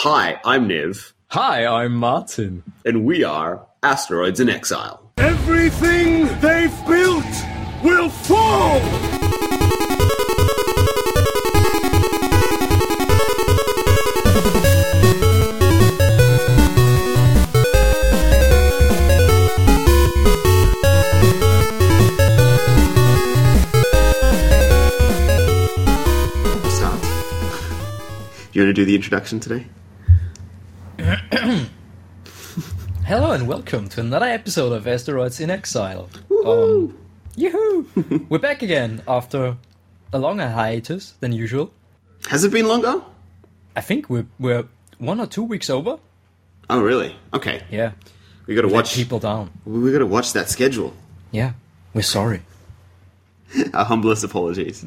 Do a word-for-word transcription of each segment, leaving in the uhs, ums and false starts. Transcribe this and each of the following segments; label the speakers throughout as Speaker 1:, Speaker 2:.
Speaker 1: Hi, I'm Niv.
Speaker 2: Hi, I'm Martin.
Speaker 1: And we are Asteroids in Exile.
Speaker 3: Everything they've built will fall!
Speaker 1: You want to do the introduction today?
Speaker 2: Hello and welcome to another episode of Asteroids in Exile. Um, yoo-hoo! We're back again after a longer hiatus than usual.
Speaker 1: Has it been longer?
Speaker 2: I think we're, we're one or two weeks over.
Speaker 1: Oh, really? Okay.
Speaker 2: Yeah.
Speaker 1: We gotta
Speaker 2: Let
Speaker 1: watch
Speaker 2: people down.
Speaker 1: We gotta watch that schedule.
Speaker 2: Yeah. We're sorry.
Speaker 1: Our humblest apologies.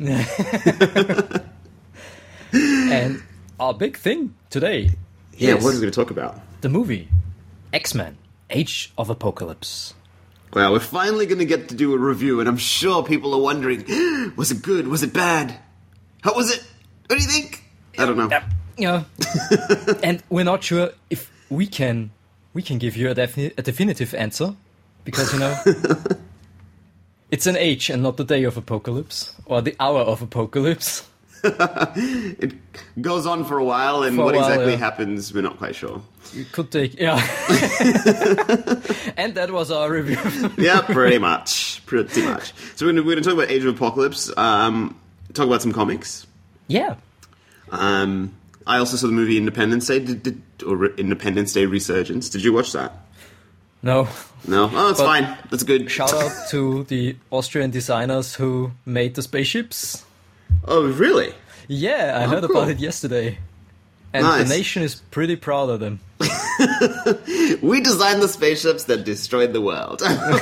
Speaker 2: And our big thing today
Speaker 1: Yeah,
Speaker 2: is
Speaker 1: what are we gonna talk about?
Speaker 2: the movie X-Men Age of Apocalypse.
Speaker 1: Well, we're finally gonna get to do a review, and I'm sure people are wondering, was it good? Was it bad? How was it? What do you think? I don't know.
Speaker 2: Yeah. And we're not sure if we can we can give you a, defi- a definitive answer, because, you know, it's an age and not the day of apocalypse, or the hour of apocalypse.
Speaker 1: It goes on for a while, and
Speaker 2: For a
Speaker 1: what
Speaker 2: while,
Speaker 1: exactly
Speaker 2: yeah.
Speaker 1: happens, we're not quite sure.
Speaker 2: It could take, yeah. And that was our review.
Speaker 1: Yeah, pretty much. Pretty much. So we're going we're to talk about Age of Apocalypse, um, talk about some comics.
Speaker 2: Yeah.
Speaker 1: Um, I also saw the movie Independence Day, did, did, or Re- Independence Day Resurgence. Did you watch that?
Speaker 2: No.
Speaker 1: No? Oh, it's
Speaker 2: But
Speaker 1: fine. That's good.
Speaker 2: Shout out to the Austrian designers who made the spaceships.
Speaker 1: Oh, really?
Speaker 2: Yeah, I
Speaker 1: Oh,
Speaker 2: heard
Speaker 1: cool.
Speaker 2: about it yesterday. And
Speaker 1: Nice.
Speaker 2: the nation is pretty proud of them.
Speaker 1: We designed the spaceships that destroyed the world.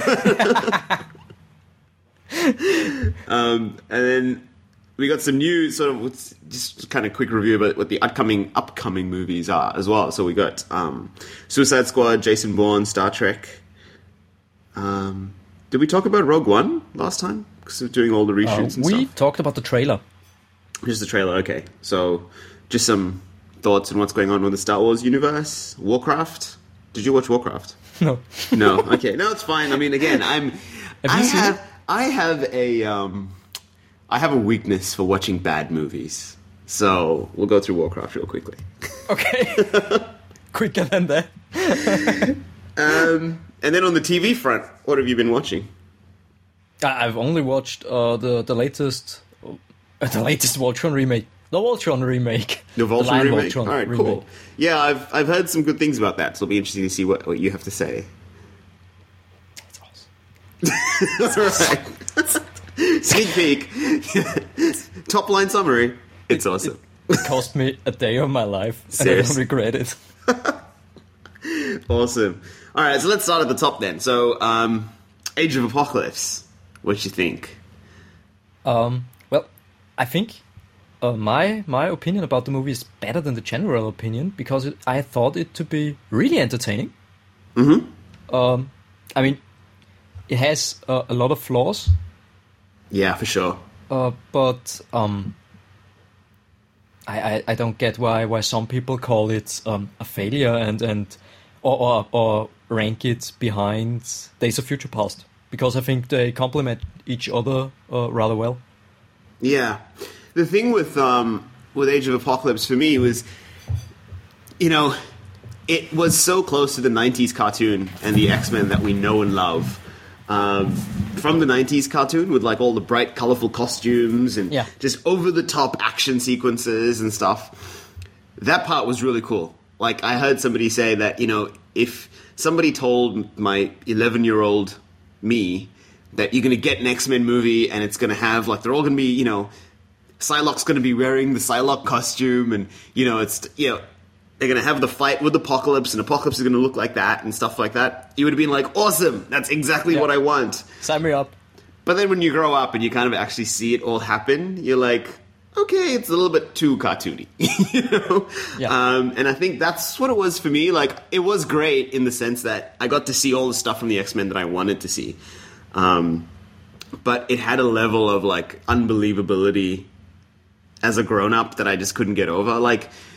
Speaker 1: um, and then we got some new sort of what's- just kind of quick review about what the upcoming upcoming movies are as well. So we got um, Suicide Squad, Jason Bourne, Star Trek. Um, did we talk about Rogue One last time? Because we're doing all the
Speaker 2: Uh,
Speaker 1: reshoots and
Speaker 2: we
Speaker 1: stuff.
Speaker 2: talked about the trailer.
Speaker 1: Just the trailer, okay. So, just some thoughts on what's going on with the Star Wars universe. Warcraft. Did you watch Warcraft?
Speaker 2: No.
Speaker 1: No. Okay. No, it's fine. I mean, again, I'm.
Speaker 2: Have
Speaker 1: I
Speaker 2: you seen
Speaker 1: have.
Speaker 2: it?
Speaker 1: I have a. Um, I have a weakness for watching bad movies. So we'll go through Warcraft real quickly.
Speaker 2: Okay. Quicker than that.
Speaker 1: Um, and then on the T V front, what have you been watching?
Speaker 2: I- I've only watched uh, the the latest, uh, the latest Voltron remake, the Voltron remake,
Speaker 1: The Voltron
Speaker 2: Lion
Speaker 1: remake.
Speaker 2: Voltron
Speaker 1: All right,
Speaker 2: remake.
Speaker 1: cool. Yeah, I've I've heard some good things about that. So it'll be interesting to see what, what you have to say.
Speaker 2: It's awesome.
Speaker 1: Right. Sneak peek. Top line summary. It's awesome.
Speaker 2: It cost me a day of my life, and I
Speaker 1: Serious?
Speaker 2: don't regret it.
Speaker 1: Awesome. All right, so let's start at the top then. So, um, Age of Apocalypse. What you think?
Speaker 2: Um, well, I think uh, my my opinion about the movie is better than the general opinion, because it, I thought it to be really entertaining.
Speaker 1: Mm-hmm.
Speaker 2: Um, I mean, it has uh, a lot of flaws,
Speaker 1: Yeah, for sure.
Speaker 2: uh, but um, I, I I don't get why why some people call it um, a failure and and or, or or rank it behind Days of Future Past, because I think they complement each other uh, rather well.
Speaker 1: Yeah. The thing with um, with Age of Apocalypse for me was, you know, it was so close to the nineties cartoon and the X-Men that we know and love. Um, from the nineties cartoon with like all the bright, colorful costumes and
Speaker 2: Yeah.
Speaker 1: just over-the-top action sequences and stuff. That part was really cool. Like, I heard somebody say that, you know, if somebody told my eleven-year-old me that you're going to get an X-Men movie and it's going to have, like, they're all going to be, you know, Psylocke's going to be wearing the Psylocke costume and, you know, it's, you know, they're going to have the fight with Apocalypse and Apocalypse is going to look like that and stuff like that, you would have been like, awesome, that's exactly
Speaker 2: Yeah.
Speaker 1: what I want.
Speaker 2: Sign me up.
Speaker 1: But then when you grow up and you kind of actually see it all happen, you're like, okay, it's a little bit too cartoony, you know?
Speaker 2: Yeah.
Speaker 1: Um, and I think that's what it was for me. Like, it was great in the sense that I got to see all the stuff from the X-Men that I wanted to see. Um, but it had a level of, like, unbelievability as a grown-up that I just couldn't get over. Like,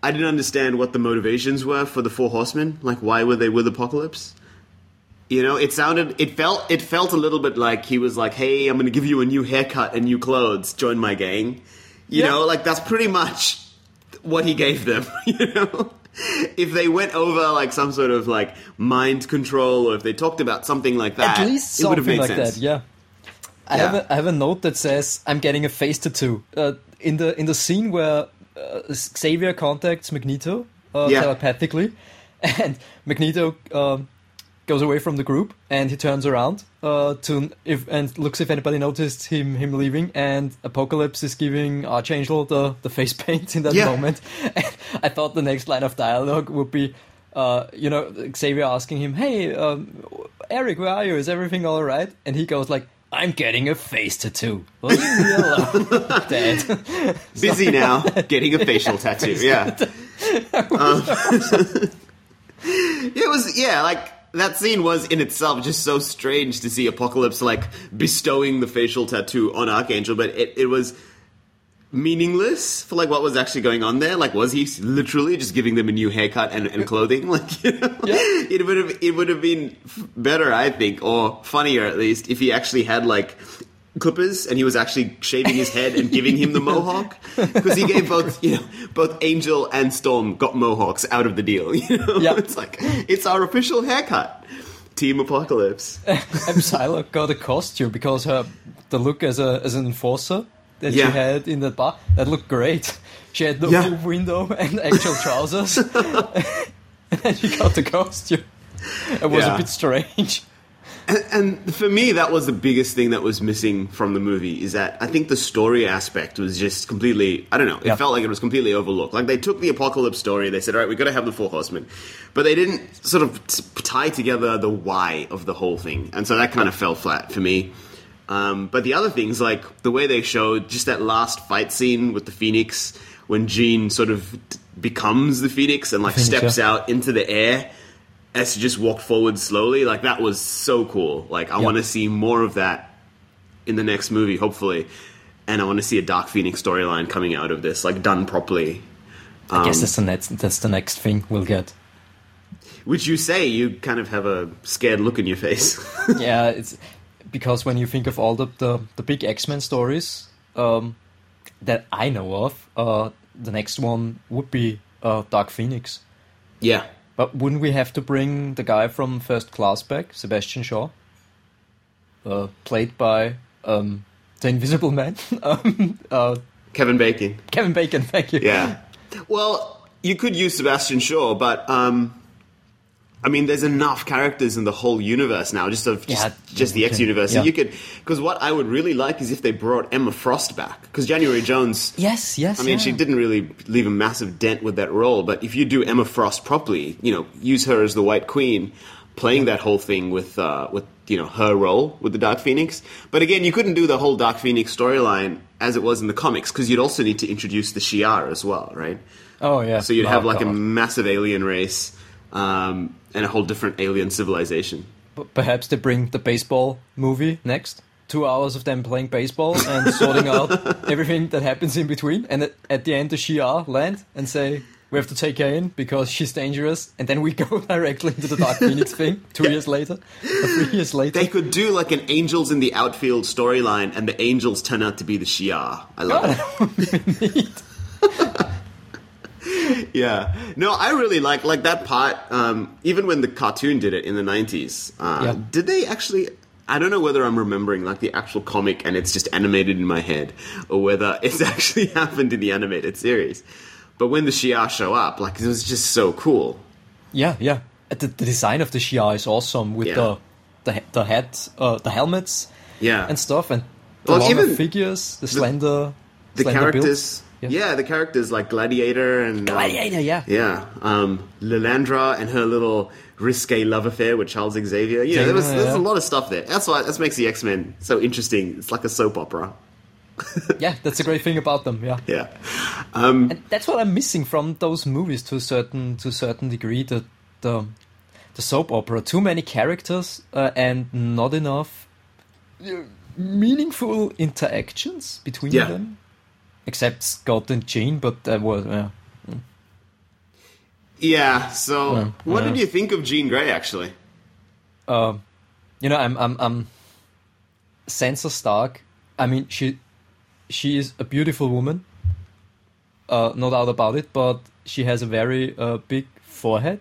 Speaker 1: I didn't understand what the motivations were for the Four Horsemen. Like, why were they with Apocalypse? You know, it sounded, it felt, it felt a little bit like he was like, "Hey, I'm going to give you a new haircut and new clothes. Join my gang." You
Speaker 2: Yeah.
Speaker 1: know, like that's pretty much what he gave them. You know, if they went over like some sort of like mind control, or if they talked about something like that,
Speaker 2: At least
Speaker 1: it would have
Speaker 2: something
Speaker 1: made
Speaker 2: like
Speaker 1: sense.
Speaker 2: that, yeah. I
Speaker 1: Yeah.
Speaker 2: have a, I have a note that says I'm getting a face tattoo. Uh, in the in the scene where uh, Xavier contacts Magneto uh,
Speaker 1: Yeah.
Speaker 2: telepathically, and Magneto um, goes away from the group, and he turns around uh, to if and looks if anybody noticed him him leaving, and Apocalypse is giving Archangel the, the face paint in that
Speaker 1: Yeah.
Speaker 2: moment. And I thought the next line of dialogue would be, uh, you know, Xavier asking him, "Hey, um, Eric, where are you? Is everything all right?" And he goes like, "I'm getting a face tattoo." Leave me alone, Dad.
Speaker 1: Busy now, getting a facial tattoo. Yeah, um, it was yeah like. That scene was in itself just so strange to see Apocalypse like bestowing the facial tattoo on Archangel, but it, it was meaningless for like what was actually going on there. Like, was he literally just giving them a new haircut and, and clothing? Like, you know,
Speaker 2: Yeah.
Speaker 1: it would have it would have been better, I think, or funnier at least, if he actually had like clippers and he was actually shaving his head and giving him the mohawk, because he gave both, you know, both Angel and Storm got mohawks out of the deal. You know,
Speaker 2: Yeah.
Speaker 1: It's like it's our official haircut. Team Apocalypse.
Speaker 2: And Psylocke got a costume because her the look as a as an enforcer that
Speaker 1: Yeah.
Speaker 2: she had in the bar, that looked great. She had the
Speaker 1: Yeah.
Speaker 2: move window and actual trousers, and then she got the costume. It was
Speaker 1: Yeah.
Speaker 2: a bit strange.
Speaker 1: And, and for me, that was the biggest thing that was missing from the movie, is that I think the story aspect was just completely, I don't know, it
Speaker 2: Yeah.
Speaker 1: felt like it was completely overlooked. Like, they took the Apocalypse story, they said, all right, we've got to have the Four Horsemen. But they didn't sort of t- tie together the why of the whole thing. And so that kind of fell flat for me. Um, but the other things, like the way they showed just that last fight scene with the Phoenix, when Jean sort of t- becomes the Phoenix and like
Speaker 2: Phoenix,
Speaker 1: steps
Speaker 2: yeah.
Speaker 1: out into the air as she just walked forward slowly, like that was so cool. Like, I
Speaker 2: Yeah.
Speaker 1: want to see more of that in the next movie, hopefully. And I want to see a Dark Phoenix storyline coming out of this, like done properly.
Speaker 2: I guess that's the next that's the next thing we'll get.
Speaker 1: Which you say, you kind of have a scared look in your face.
Speaker 2: Yeah, it's because when you think of all the the, the big X-Men stories um, that I know of, uh, the next one would be uh, Dark Phoenix.
Speaker 1: Yeah.
Speaker 2: But wouldn't we have to bring the guy from First Class back, Sebastian Shaw, uh, played by um, the Invisible Man, um, uh,
Speaker 1: Kevin Bacon.
Speaker 2: Kevin Bacon? Thank you.
Speaker 1: Yeah. Well, you could use Sebastian Shaw, but um, I mean, there's enough characters in the whole universe now, just of just,
Speaker 2: Yeah,
Speaker 1: just the
Speaker 2: you
Speaker 1: X
Speaker 2: can-
Speaker 1: universe.
Speaker 2: yeah.
Speaker 1: So you could, because what I would really like is if they brought Emma Frost back, because January Jones.
Speaker 2: Yes, yes.
Speaker 1: I mean,
Speaker 2: yeah.
Speaker 1: she didn't really leave a massive dent with that role, but if you do Emma Frost properly, you know, use her as the White Queen, playing that whole thing with, uh, with you know, her role with the Dark Phoenix. But again, you couldn't do the whole Dark Phoenix storyline as it was in the comics, because you'd also need to introduce the Shi'ar as well, right?
Speaker 2: Oh yeah.
Speaker 1: So you'd
Speaker 2: Oh,
Speaker 1: have like a
Speaker 2: God.
Speaker 1: massive alien race um, and a whole different alien civilization.
Speaker 2: P- Perhaps they bring the baseball movie next. Two hours of them playing baseball and sorting out everything that happens in between, and at, at the end the Shi'ar land and say, we have to take her in because she's dangerous, and then we go directly into the Dark Phoenix thing two years later, or three years later.
Speaker 1: They could do like an Angels in the Outfield storyline, and the Angels turn out to be the Shi'ar. I love it. Yeah. No, I really like like that part. Um, even when the cartoon did it in the nineties, uh,
Speaker 2: Yeah.
Speaker 1: did they actually? I don't know whether I'm remembering like the actual comic and it's just animated in my head, or whether it's actually happened in the animated series. But when the Shi'ar show up, like it was just so cool.
Speaker 2: Yeah, yeah. The, the design of the Shi'ar is awesome with
Speaker 1: Yeah.
Speaker 2: the the he- the head, uh, the helmets,
Speaker 1: Yeah.
Speaker 2: and stuff, and the
Speaker 1: Well,
Speaker 2: longer
Speaker 1: even
Speaker 2: figures, the slender,
Speaker 1: The
Speaker 2: slender
Speaker 1: characters,
Speaker 2: builds.
Speaker 1: yeah.
Speaker 2: Yeah.
Speaker 1: the characters like Gladiator and um,
Speaker 2: Gladiator, yeah.
Speaker 1: yeah, um, Lilandra and her little risque love affair with Charles Xavier. You know, there was
Speaker 2: Xavier,
Speaker 1: there's a
Speaker 2: yeah.
Speaker 1: lot of stuff there. That's why that makes the X-Men so interesting. It's like a soap opera.
Speaker 2: Yeah, that's a great thing about them. Yeah,
Speaker 1: Yeah, um,
Speaker 2: and that's what I'm missing from those movies to a certain to a certain degree. The the the soap opera, too many characters uh, and not enough uh, meaningful interactions between
Speaker 1: Yeah.
Speaker 2: them. Except Scott and Jean, but that was yeah.
Speaker 1: Yeah. So,
Speaker 2: Yeah,
Speaker 1: what
Speaker 2: yeah.
Speaker 1: did you think of Jean Grey? Actually,
Speaker 2: Um, you know, I'm, I'm, I'm Sansa Stark. I mean, she, she is a beautiful woman. Uh, no doubt about it. But she has a very uh, big forehead.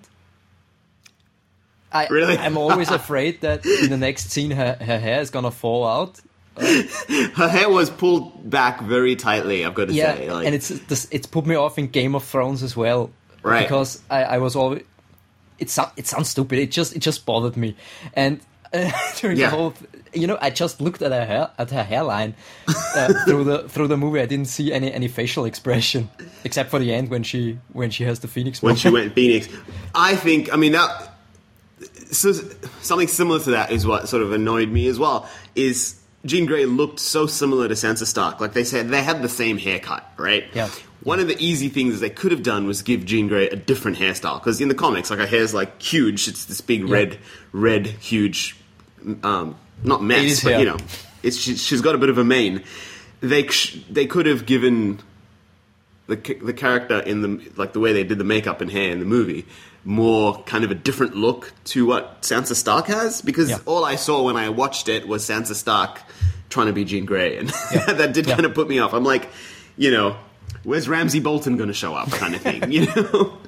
Speaker 2: I,
Speaker 1: Really?
Speaker 2: I'm always afraid that in the next scene her, her hair is gonna fall out.
Speaker 1: her hair was pulled back very tightly. I've got to
Speaker 2: Yeah,
Speaker 1: say, like,
Speaker 2: and it's this, it's put me off in Game of Thrones as well,
Speaker 1: Right.
Speaker 2: Because I, I was always it sounds it sounds stupid. It just it just bothered me, and uh, during
Speaker 1: Yeah.
Speaker 2: the whole, you know, I just looked at her hair at her hairline uh, through the through the movie. I didn't see any, any facial expression except for the end when she when she has the Phoenix.
Speaker 1: when
Speaker 2: moment.
Speaker 1: she went Phoenix. I think, I mean, that so something similar to that is what sort of annoyed me as well. Is Jean Grey looked so similar to Sansa Stark? Like they said, they had the same haircut, right?
Speaker 2: Yeah.
Speaker 1: One of the easy things they could have done was give Jean Grey a different hairstyle, because in the comics, like her hair's like huge. It's this big red, red, huge, um, not mess,
Speaker 2: eighties
Speaker 1: but
Speaker 2: hair.
Speaker 1: you know, it's she, she's got a bit of a mane. They sh- they could have given the ca- the character in the like the way they did the makeup and hair in the movie more kind of a different look to what Sansa Stark has, because
Speaker 2: Yeah.
Speaker 1: all I saw when I watched it was Sansa Stark trying to be Jean Grey, and that did
Speaker 2: Yeah.
Speaker 1: kind of put me off. I'm like, you know, where's Ramsay Bolton going to show up, kind of thing, you know?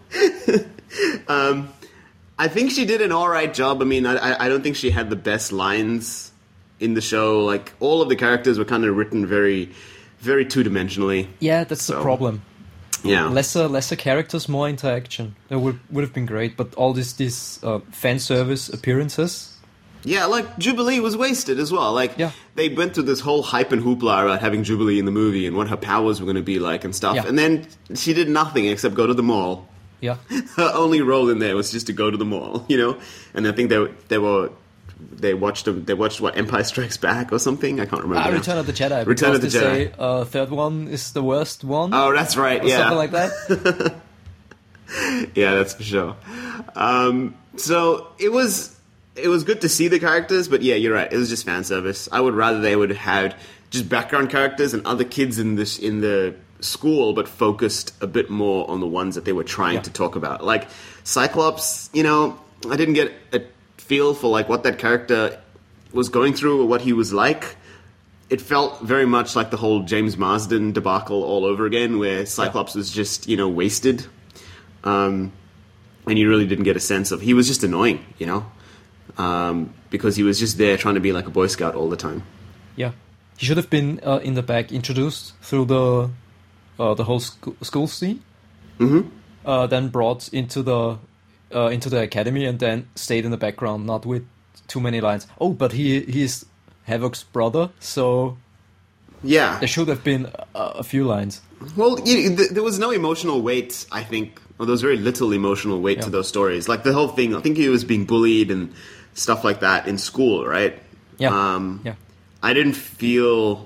Speaker 1: um, I think she did an all right job. I mean, I, I I don't think she had the best lines in the show. Like, all of the characters were kind of written very, very two-dimensionally.
Speaker 2: Yeah, that's the
Speaker 1: So-
Speaker 2: problem.
Speaker 1: Yeah.
Speaker 2: Lesser lesser characters, more interaction. That would would have been great. But all these these uh, fan service appearances.
Speaker 1: Yeah, like Jubilee was wasted as well. Like
Speaker 2: Yeah.
Speaker 1: they went through this whole hype and hoopla about having Jubilee in the movie and what her powers were going to be like and stuff.
Speaker 2: Yeah.
Speaker 1: And then she did nothing except go to the mall.
Speaker 2: Yeah,
Speaker 1: Her only role in there was just to go to the mall, you know. And I think they they were they watched them. They watched what Empire Strikes Back or something. I can't remember.
Speaker 2: uh,
Speaker 1: now.
Speaker 2: Return of the Jedi.
Speaker 1: Return of
Speaker 2: because
Speaker 1: the
Speaker 2: they
Speaker 1: Jedi.
Speaker 2: say uh, third one is the worst one.
Speaker 1: Oh, that's right.
Speaker 2: or
Speaker 1: Yeah,
Speaker 2: something like that.
Speaker 1: yeah, that's for sure. Um, so it was it was good to see the characters, but yeah, you're right. It was just fan service. I would rather they would have had just background characters and other kids in this in the school, but focused a bit more on the ones that they were trying
Speaker 2: Yeah.
Speaker 1: to talk about. Like Cyclops, you know, I didn't get a feel for like what that character was going through or what he was like. It felt very much like the whole James Marsden debacle all over again, where Cyclops was just, you know, wasted. Um, and you really didn't get a sense of... He was just annoying, you know? Um, because he was just there trying to be like a Boy Scout all the time.
Speaker 2: Yeah, he should have been uh, in the back, introduced through the uh, the whole sc- school scene.
Speaker 1: Mm-hmm.
Speaker 2: Uh, then brought into the uh, into the academy, and then stayed in the background, not with too many lines. Oh, but he he's Havoc's brother, so
Speaker 1: Yeah.
Speaker 2: there should have been a, a few lines.
Speaker 1: Well, you, th- there was no emotional weight, I think. Or there was very little emotional weight to
Speaker 2: Yeah.
Speaker 1: those stories. Like the whole thing, I think he was being bullied and stuff like that in school, right?
Speaker 2: Yeah,
Speaker 1: Um,
Speaker 2: yeah,
Speaker 1: I didn't feel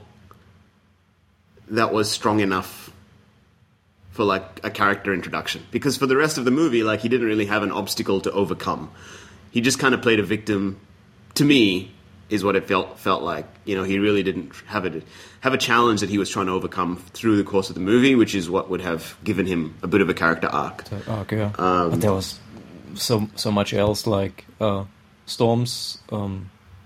Speaker 1: that was strong enough for like a character introduction, because for the rest of the movie, like he didn't really have an obstacle to overcome. He just kind of played a victim. To me, is what it felt felt like. You know, he really didn't have a have a challenge that he was trying to overcome through the course of the movie, which is what would have given him a bit of a character arc.
Speaker 2: so, oh, okay.
Speaker 1: Um,
Speaker 2: but there was so so much else, like uh, Storm's um,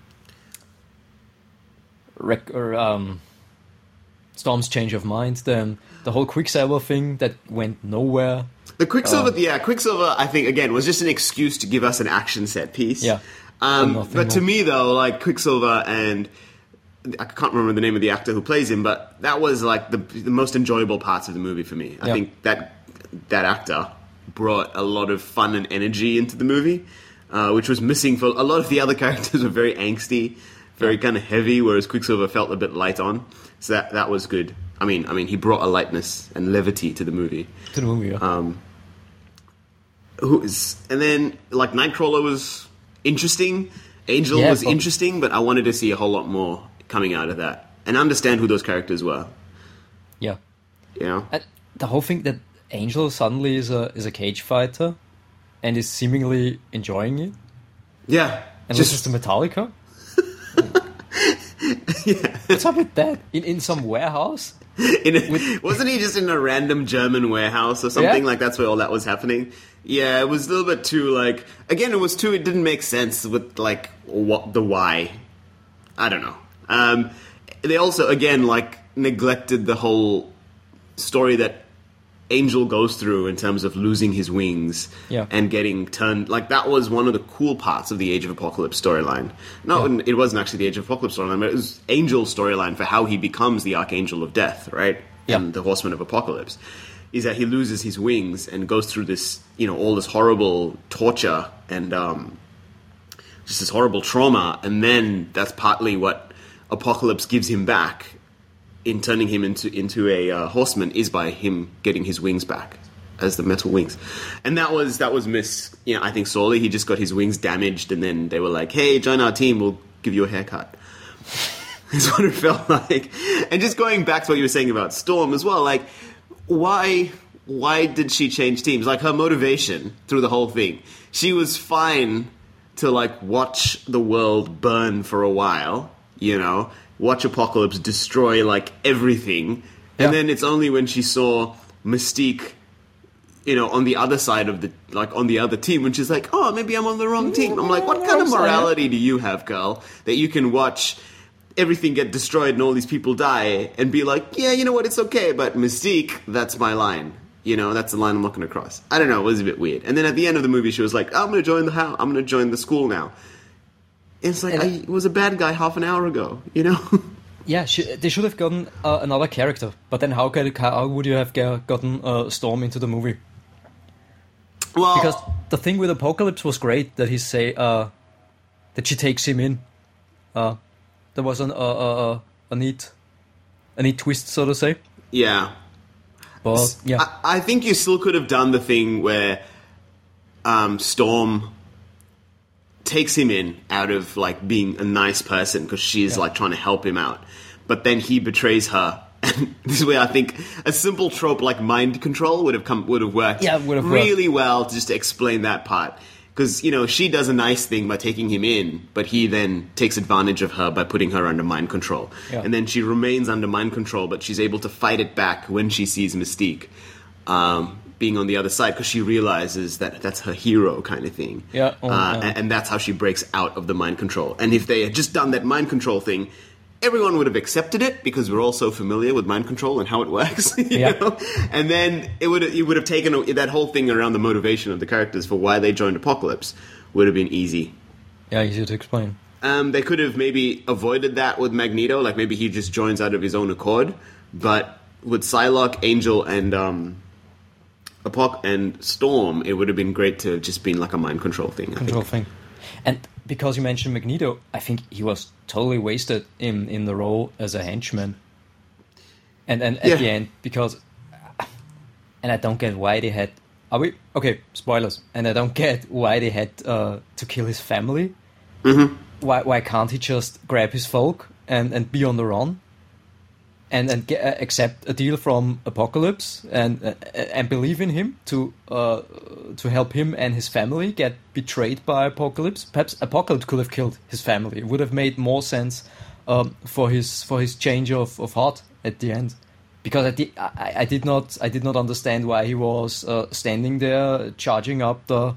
Speaker 2: rec- or, um, Storm's change of mind, then the whole Quicksilver thing that went nowhere.
Speaker 1: The Quicksilver,
Speaker 2: Uh,
Speaker 1: yeah, Quicksilver, I think, again, was just an excuse to give us an action set piece.
Speaker 2: Yeah.
Speaker 1: Um,
Speaker 2: Nothing
Speaker 1: but to
Speaker 2: more.
Speaker 1: me, though, like, Quicksilver and... I can't remember the name of the actor who plays him, but that was, like, the, the most enjoyable parts of the movie for me. I
Speaker 2: Yeah.
Speaker 1: think that that actor brought a lot of fun and energy into the movie, uh, which was missing for... A lot of the other characters were very angsty, very kind of heavy, whereas Quicksilver felt a bit light on. So that, that was good. I mean, I mean, he brought a lightness and levity to the movie.
Speaker 2: To the movie, yeah.
Speaker 1: Um, who is, and then like Nightcrawler was interesting, Angel
Speaker 2: Yeah,
Speaker 1: was
Speaker 2: but-
Speaker 1: interesting, but I wanted to see a whole lot more coming out of that and understand who those characters were.
Speaker 2: yeah.
Speaker 1: You know,
Speaker 2: And the whole thing that Angel suddenly is a is a cage fighter and is seemingly enjoying it,
Speaker 1: yeah,
Speaker 2: and
Speaker 1: just
Speaker 2: listens to Metallica. What's up with that? In in some warehouse?
Speaker 1: in a, wasn't he just in a random German warehouse or something?
Speaker 2: Yeah.
Speaker 1: Like that's where all that was happening. Yeah, it was a little bit too like. Again, it was too. It didn't make sense with like what the why. I don't know. Um, they also again like neglected the whole story that Angel goes through in terms of losing his wings
Speaker 2: yeah.
Speaker 1: and getting turned. Like, that was one of the cool parts of the Age of Apocalypse storyline. No, yeah. It wasn't actually the Age of Apocalypse storyline, but it was Angel's storyline for how he becomes the Archangel of Death, right?
Speaker 2: Yeah.
Speaker 1: And the Horseman of Apocalypse. Is that he loses his wings and goes through this, you know, all this horrible torture and um, just this horrible trauma, and then that's partly what Apocalypse gives him back in turning him into into a uh, horseman, is by him getting his wings back as the metal wings. And that was that was miss, you know, I think sorely. He just got his wings damaged, and then they were like, hey, join our team, we'll give you a haircut. That's what it felt like. And just going back to what you were saying about Storm as well, like, why why did she change teams? Like, her motivation through the whole thing, she was fine to, like, watch the world burn for a while, you know, watch Apocalypse destroy, like, everything. And
Speaker 2: Yeah.
Speaker 1: then it's only when she saw Mystique, you know, on the other side of the, like, on the other team, when she's like, oh, maybe I'm on the wrong team. I'm like, what kind of morality do you have, girl, that you can watch everything get destroyed and all these people die and be like, yeah, you know what, it's okay, but Mystique, that's my line. You know, that's the line I'm not going to cross. I don't know, it was a bit weird. And then at the end of the movie, she was like, I'm going to join the house. I'm going to join the school now. And it's like,
Speaker 2: And-
Speaker 1: I was a bad guy half an hour ago, you know?
Speaker 2: Yeah, sh- they should have gotten uh, another character. But then how, could, how would you have ga- gotten uh, Storm into the movie?
Speaker 1: Well,
Speaker 2: Because the thing with Apocalypse was great, that he say uh, that she takes him in. Uh, there was an, uh, uh, uh, a neat, a neat twist, so to say.
Speaker 1: yeah.
Speaker 2: But yeah,
Speaker 1: I, I think you still could have done the thing where um, Storm takes him in out of, like, being a nice person because she's,
Speaker 2: Yeah.
Speaker 1: like, trying to help him out. But then he betrays her. And this is where I think a simple trope like mind control would have come would have worked
Speaker 2: Yeah, would have worked.
Speaker 1: really well, just to explain that part. Because, you know, she does a nice thing by taking him in, but he then takes advantage of her by putting her under mind control.
Speaker 2: Yeah.
Speaker 1: And then she remains under mind control, but she's able to fight it back when she sees Mystique um, being on the other side, because she realizes that that's her hero kind of thing.
Speaker 2: Yeah, oh,
Speaker 1: uh,
Speaker 2: yeah.
Speaker 1: And, and that's how she breaks out of the mind control. And if they had just done that mind control thing, everyone would have accepted it, because we're all so familiar with mind control and how it works, you
Speaker 2: Yeah.
Speaker 1: know? And then it would it would have taken a, that whole thing around the motivation of the characters for why they joined Apocalypse would have been easy.
Speaker 2: yeah, easy to explain.
Speaker 1: Um, they could have maybe avoided that with Magneto, like maybe he just joins out of his own accord. But with Psylocke, Angel, and um, Apoc and Storm, it would have been great to have just been like a mind control thing. I
Speaker 2: Control
Speaker 1: think.
Speaker 2: thing. And because you mentioned Magneto, I think he was totally wasted in, in the role as a henchman. And and at
Speaker 1: Yeah.
Speaker 2: the end, because, and I don't get why they had. Are we okay? Spoilers. And I don't get why they had uh, to kill his family.
Speaker 1: Mm-hmm.
Speaker 2: Why why can't he just grab his folk and, and be on the run, and and get, uh, accept a deal from Apocalypse and uh, and believe in him to uh, to help him and his family get betrayed by Apocalypse? Perhaps Apocalypse could have killed his family. It would have made more sense um, for his for his change of, of heart at the end. Because I did I, I did not I did not understand why he was uh, standing there charging up the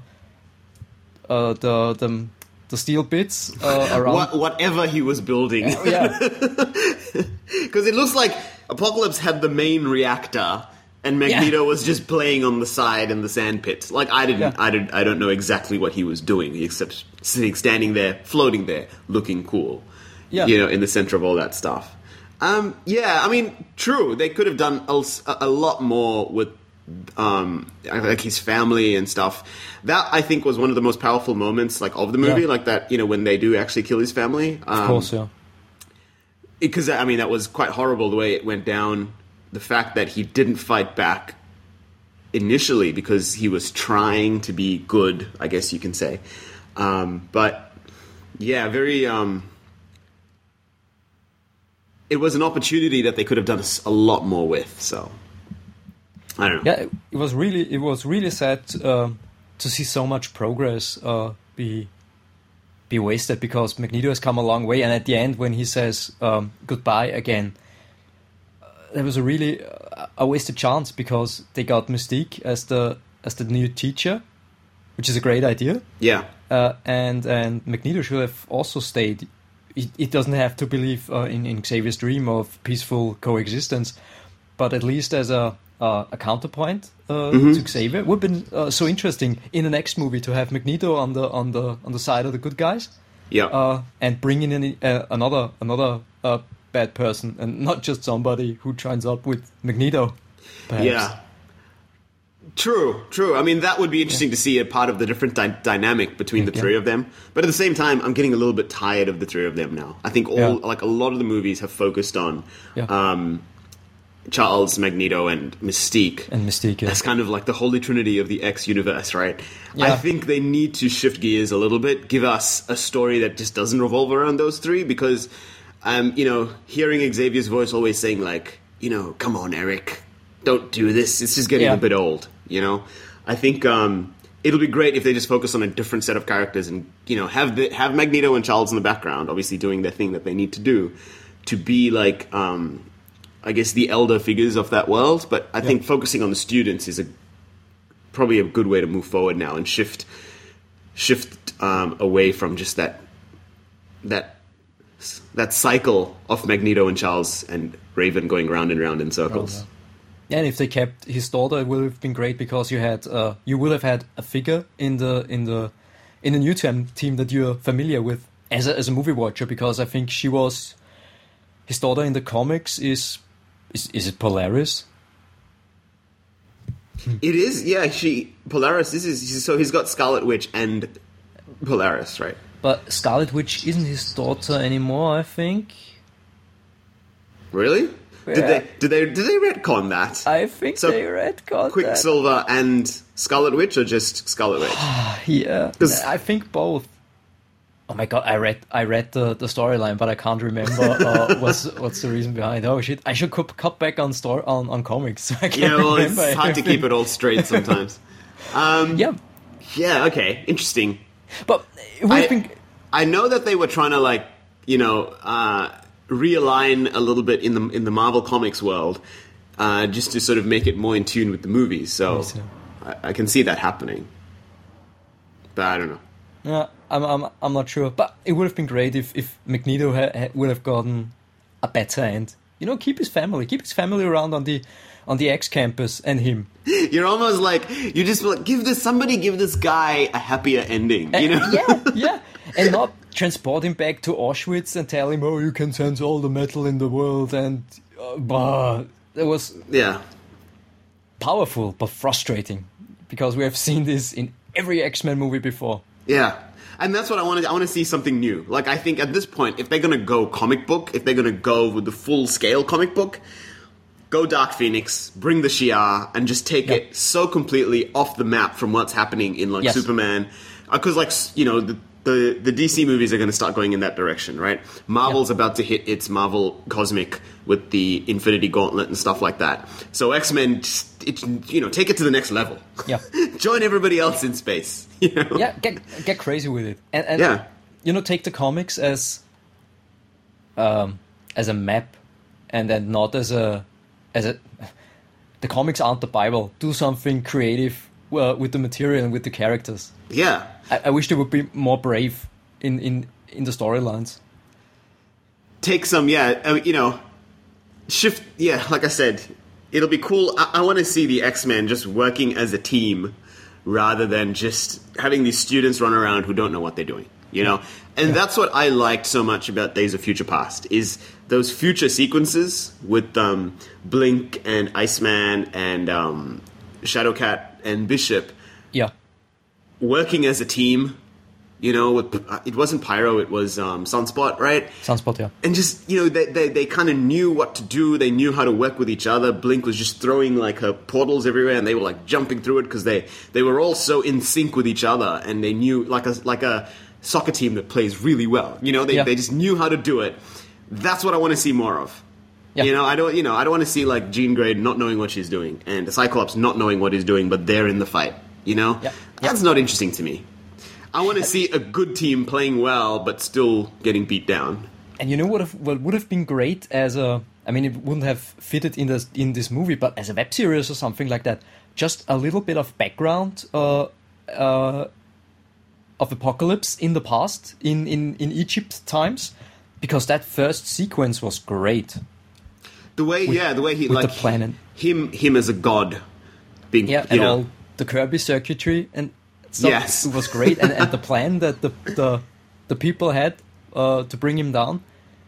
Speaker 2: uh, the the the steel bits uh, around.
Speaker 1: What, whatever he was building.
Speaker 2: Yeah.
Speaker 1: Because it looks like Apocalypse had the main reactor, and Magneto
Speaker 2: Yeah.
Speaker 1: was just playing on the side in the sand pit. Like, I didn't,
Speaker 2: Yeah.
Speaker 1: I didn't, I don't know exactly what he was doing, except sitting, standing there, floating there, looking cool.
Speaker 2: Yeah.
Speaker 1: You know, in the center of all that stuff. Um, yeah, I mean, true. They could have done a, a lot more with, um, like his family and stuff. That, I think, was one of the most powerful moments, like, of the movie.
Speaker 2: Yeah.
Speaker 1: Like that, you know, when they do actually kill his family. Um,
Speaker 2: Of course, yeah.
Speaker 1: Because, I mean, that was quite horrible the way it went down. The fact that he didn't fight back initially because he was trying to be good, I guess you can say. Um, but, yeah, very... Um, it was an opportunity that they could have done a, s- a lot more with, so... I don't know.
Speaker 2: Yeah, it, it was really it was really sad um, to see so much progress uh, be be wasted, because Magneto has come a long way, and at the end when he says um, goodbye again, uh, there was a really uh, a wasted chance because they got Mystique as the as the new teacher, which is a great idea.
Speaker 1: Yeah.
Speaker 2: Uh, and and Magneto should have also stayed. It, it doesn't have to believe uh, in, in Xavier's dream of peaceful coexistence, but at least as a uh, a counterpoint uh, mm-hmm. to Xavier, would have been uh, so interesting in the next movie to have Magneto on the on the on the side of the good guys.
Speaker 1: Yeah.
Speaker 2: Uh, and bringing in uh, another another uh, bad person, and not just somebody who joins up with Magneto. Perhaps.
Speaker 1: Yeah. True, true. I mean, that would be interesting yeah. to see a part of the different dy- dynamic between the yeah. three of them. But at the same time, I'm getting a little bit tired of the three of them now. I think all, yeah. like a lot of the movies have focused on
Speaker 2: yeah.
Speaker 1: um, Charles, Magneto, and Mystique.
Speaker 2: And Mystique, yeah.
Speaker 1: That's kind of like the holy trinity of the X universe, right?
Speaker 2: Yeah.
Speaker 1: I think they need to shift gears a little bit, give us a story that just doesn't revolve around those three, because, um, you know, hearing Xavier's voice always saying, like, you know, come on, Eric, don't do this. It's just getting
Speaker 2: yeah.
Speaker 1: a bit old, you know? I think um, it'll be great if they just focus on a different set of characters and, you know, have the, have Magneto and Charles in the background, obviously doing their thing that they need to do, to be like, um, I guess, the elder figures of that world. But I yeah. think focusing on the students is a probably a good way to move forward now and shift shift um, away from just that that that cycle of Magneto and Charles and Raven going round and round in circles.
Speaker 2: Oh, yeah. Yeah, and if they kept his daughter, it would have been great because you had uh, you would have had a figure in the in the in the new team team that you're familiar with as a, as a movie watcher, because I think she was his daughter in the comics is is is it Polaris?
Speaker 1: It is, yeah. She Polaris. This is so he's got Scarlet Witch and Polaris, right?
Speaker 2: But Scarlet Witch isn't his daughter anymore, I think.
Speaker 1: Really?
Speaker 2: Yeah.
Speaker 1: Did they did they did they retcon that?
Speaker 2: I think
Speaker 1: so
Speaker 2: they retconned
Speaker 1: Quicksilver that. And Scarlet Witch, or just Scarlet Witch?
Speaker 2: Yeah, I think both. Oh my god, I read I read the, the storyline, but I can't remember uh, what's what's the reason behind. Oh shit, I should cut, cut back on store on, on comics. So I can't
Speaker 1: yeah, well, it's
Speaker 2: remember
Speaker 1: hard
Speaker 2: everything.
Speaker 1: to keep it all straight sometimes. um,
Speaker 2: yeah,
Speaker 1: yeah, okay, interesting.
Speaker 2: But it would
Speaker 1: I,
Speaker 2: have been.
Speaker 1: I know that they were trying to, like, you know, uh, realign a little bit in the in the Marvel Comics world, uh, just to sort of make it more in tune with the movies. So
Speaker 2: Yes, yeah.
Speaker 1: I, I can see that happening, but I don't know.
Speaker 2: Yeah, I'm I'm I'm not sure, but it would have been great if if Magneto ha- ha- would have gotten a better end. You know, keep his family, keep his family around on the on the X campus and him.
Speaker 1: You're almost like you just like give this somebody give this guy a happier ending. You know?
Speaker 2: Uh, yeah, yeah, and not transport him back to Auschwitz and tell him, oh, you can sense all the metal in the world, and uh, bah, it was
Speaker 1: yeah
Speaker 2: powerful but frustrating because we have seen this in every X-Men movie before.
Speaker 1: Yeah, and that's what I want to. I want to see something new. Like, I think at this point, if they're gonna go comic book, if they're gonna go with the full scale comic book, go Dark Phoenix, bring the Shi'ar, and just take
Speaker 2: yeah.
Speaker 1: it so completely off the map from what's happening in like
Speaker 2: yes.
Speaker 1: Superman, because like you know the. The, the D C movies are going to start going in that direction, right? Marvel's yeah. about to hit its Marvel Cosmic with the Infinity Gauntlet and stuff like that. So X-Men, just, it, you know, take it to the next level.
Speaker 2: Yeah,
Speaker 1: join everybody else in space. You know?
Speaker 2: Yeah, get get crazy with it, and, and
Speaker 1: yeah.
Speaker 2: you know, take the comics as um as a map, and then not as a as a. The comics aren't the Bible. Do something creative uh, with the material and with the characters.
Speaker 1: Yeah.
Speaker 2: I, I wish they would be more brave in, in, in the storylines.
Speaker 1: Take some, yeah, uh, you know, shift, yeah, like I said, it'll be cool. I, I want to see the X-Men just working as a team rather than just having these students run around who don't know what they're doing, you know? And yeah. that's what I liked so much about Days of Future Past, is those future sequences with um, Blink and Iceman and um, Shadowcat and Bishop.
Speaker 2: Yeah.
Speaker 1: Working as a team, you know, with, uh, it wasn't Pyro, it was um, Sunspot, right?
Speaker 2: Sunspot, yeah.
Speaker 1: And just, you know, they they, they kind of knew what to do. They knew how to work with each other. Blink was just throwing, like, her portals everywhere, and they were, like, jumping through it because they, they were all so in sync with each other, and they knew, like a like a soccer team that plays really well. You know, they,
Speaker 2: yeah.
Speaker 1: they just knew how to do it. That's what I want to see more of.
Speaker 2: Yeah.
Speaker 1: You know, I don't, you know, I don't want to see, like, Jean Grey not knowing what she's doing, and the Cyclops not knowing what he's doing, but they're in the fight. You know?
Speaker 2: Yeah.
Speaker 1: That's
Speaker 2: yeah.
Speaker 1: not interesting to me. I want to see a good team playing well, but still getting beat down.
Speaker 2: And you know what, have, what would have been great as a, I mean, it wouldn't have fitted in this in this movie, but as a web series or something like that, just a little bit of background uh, uh, of Apocalypse in the past, in, in, in Egypt times, because that first sequence was great.
Speaker 1: The way,
Speaker 2: With-
Speaker 1: yeah, the way he
Speaker 2: with
Speaker 1: like
Speaker 2: the planet.
Speaker 1: him, him as a god, being,
Speaker 2: Yeah,
Speaker 1: you
Speaker 2: and
Speaker 1: know,
Speaker 2: all the Kirby circuitry and stuff.
Speaker 1: Yes.
Speaker 2: It was great, and, and the plan that the the, the people had uh, to bring him down.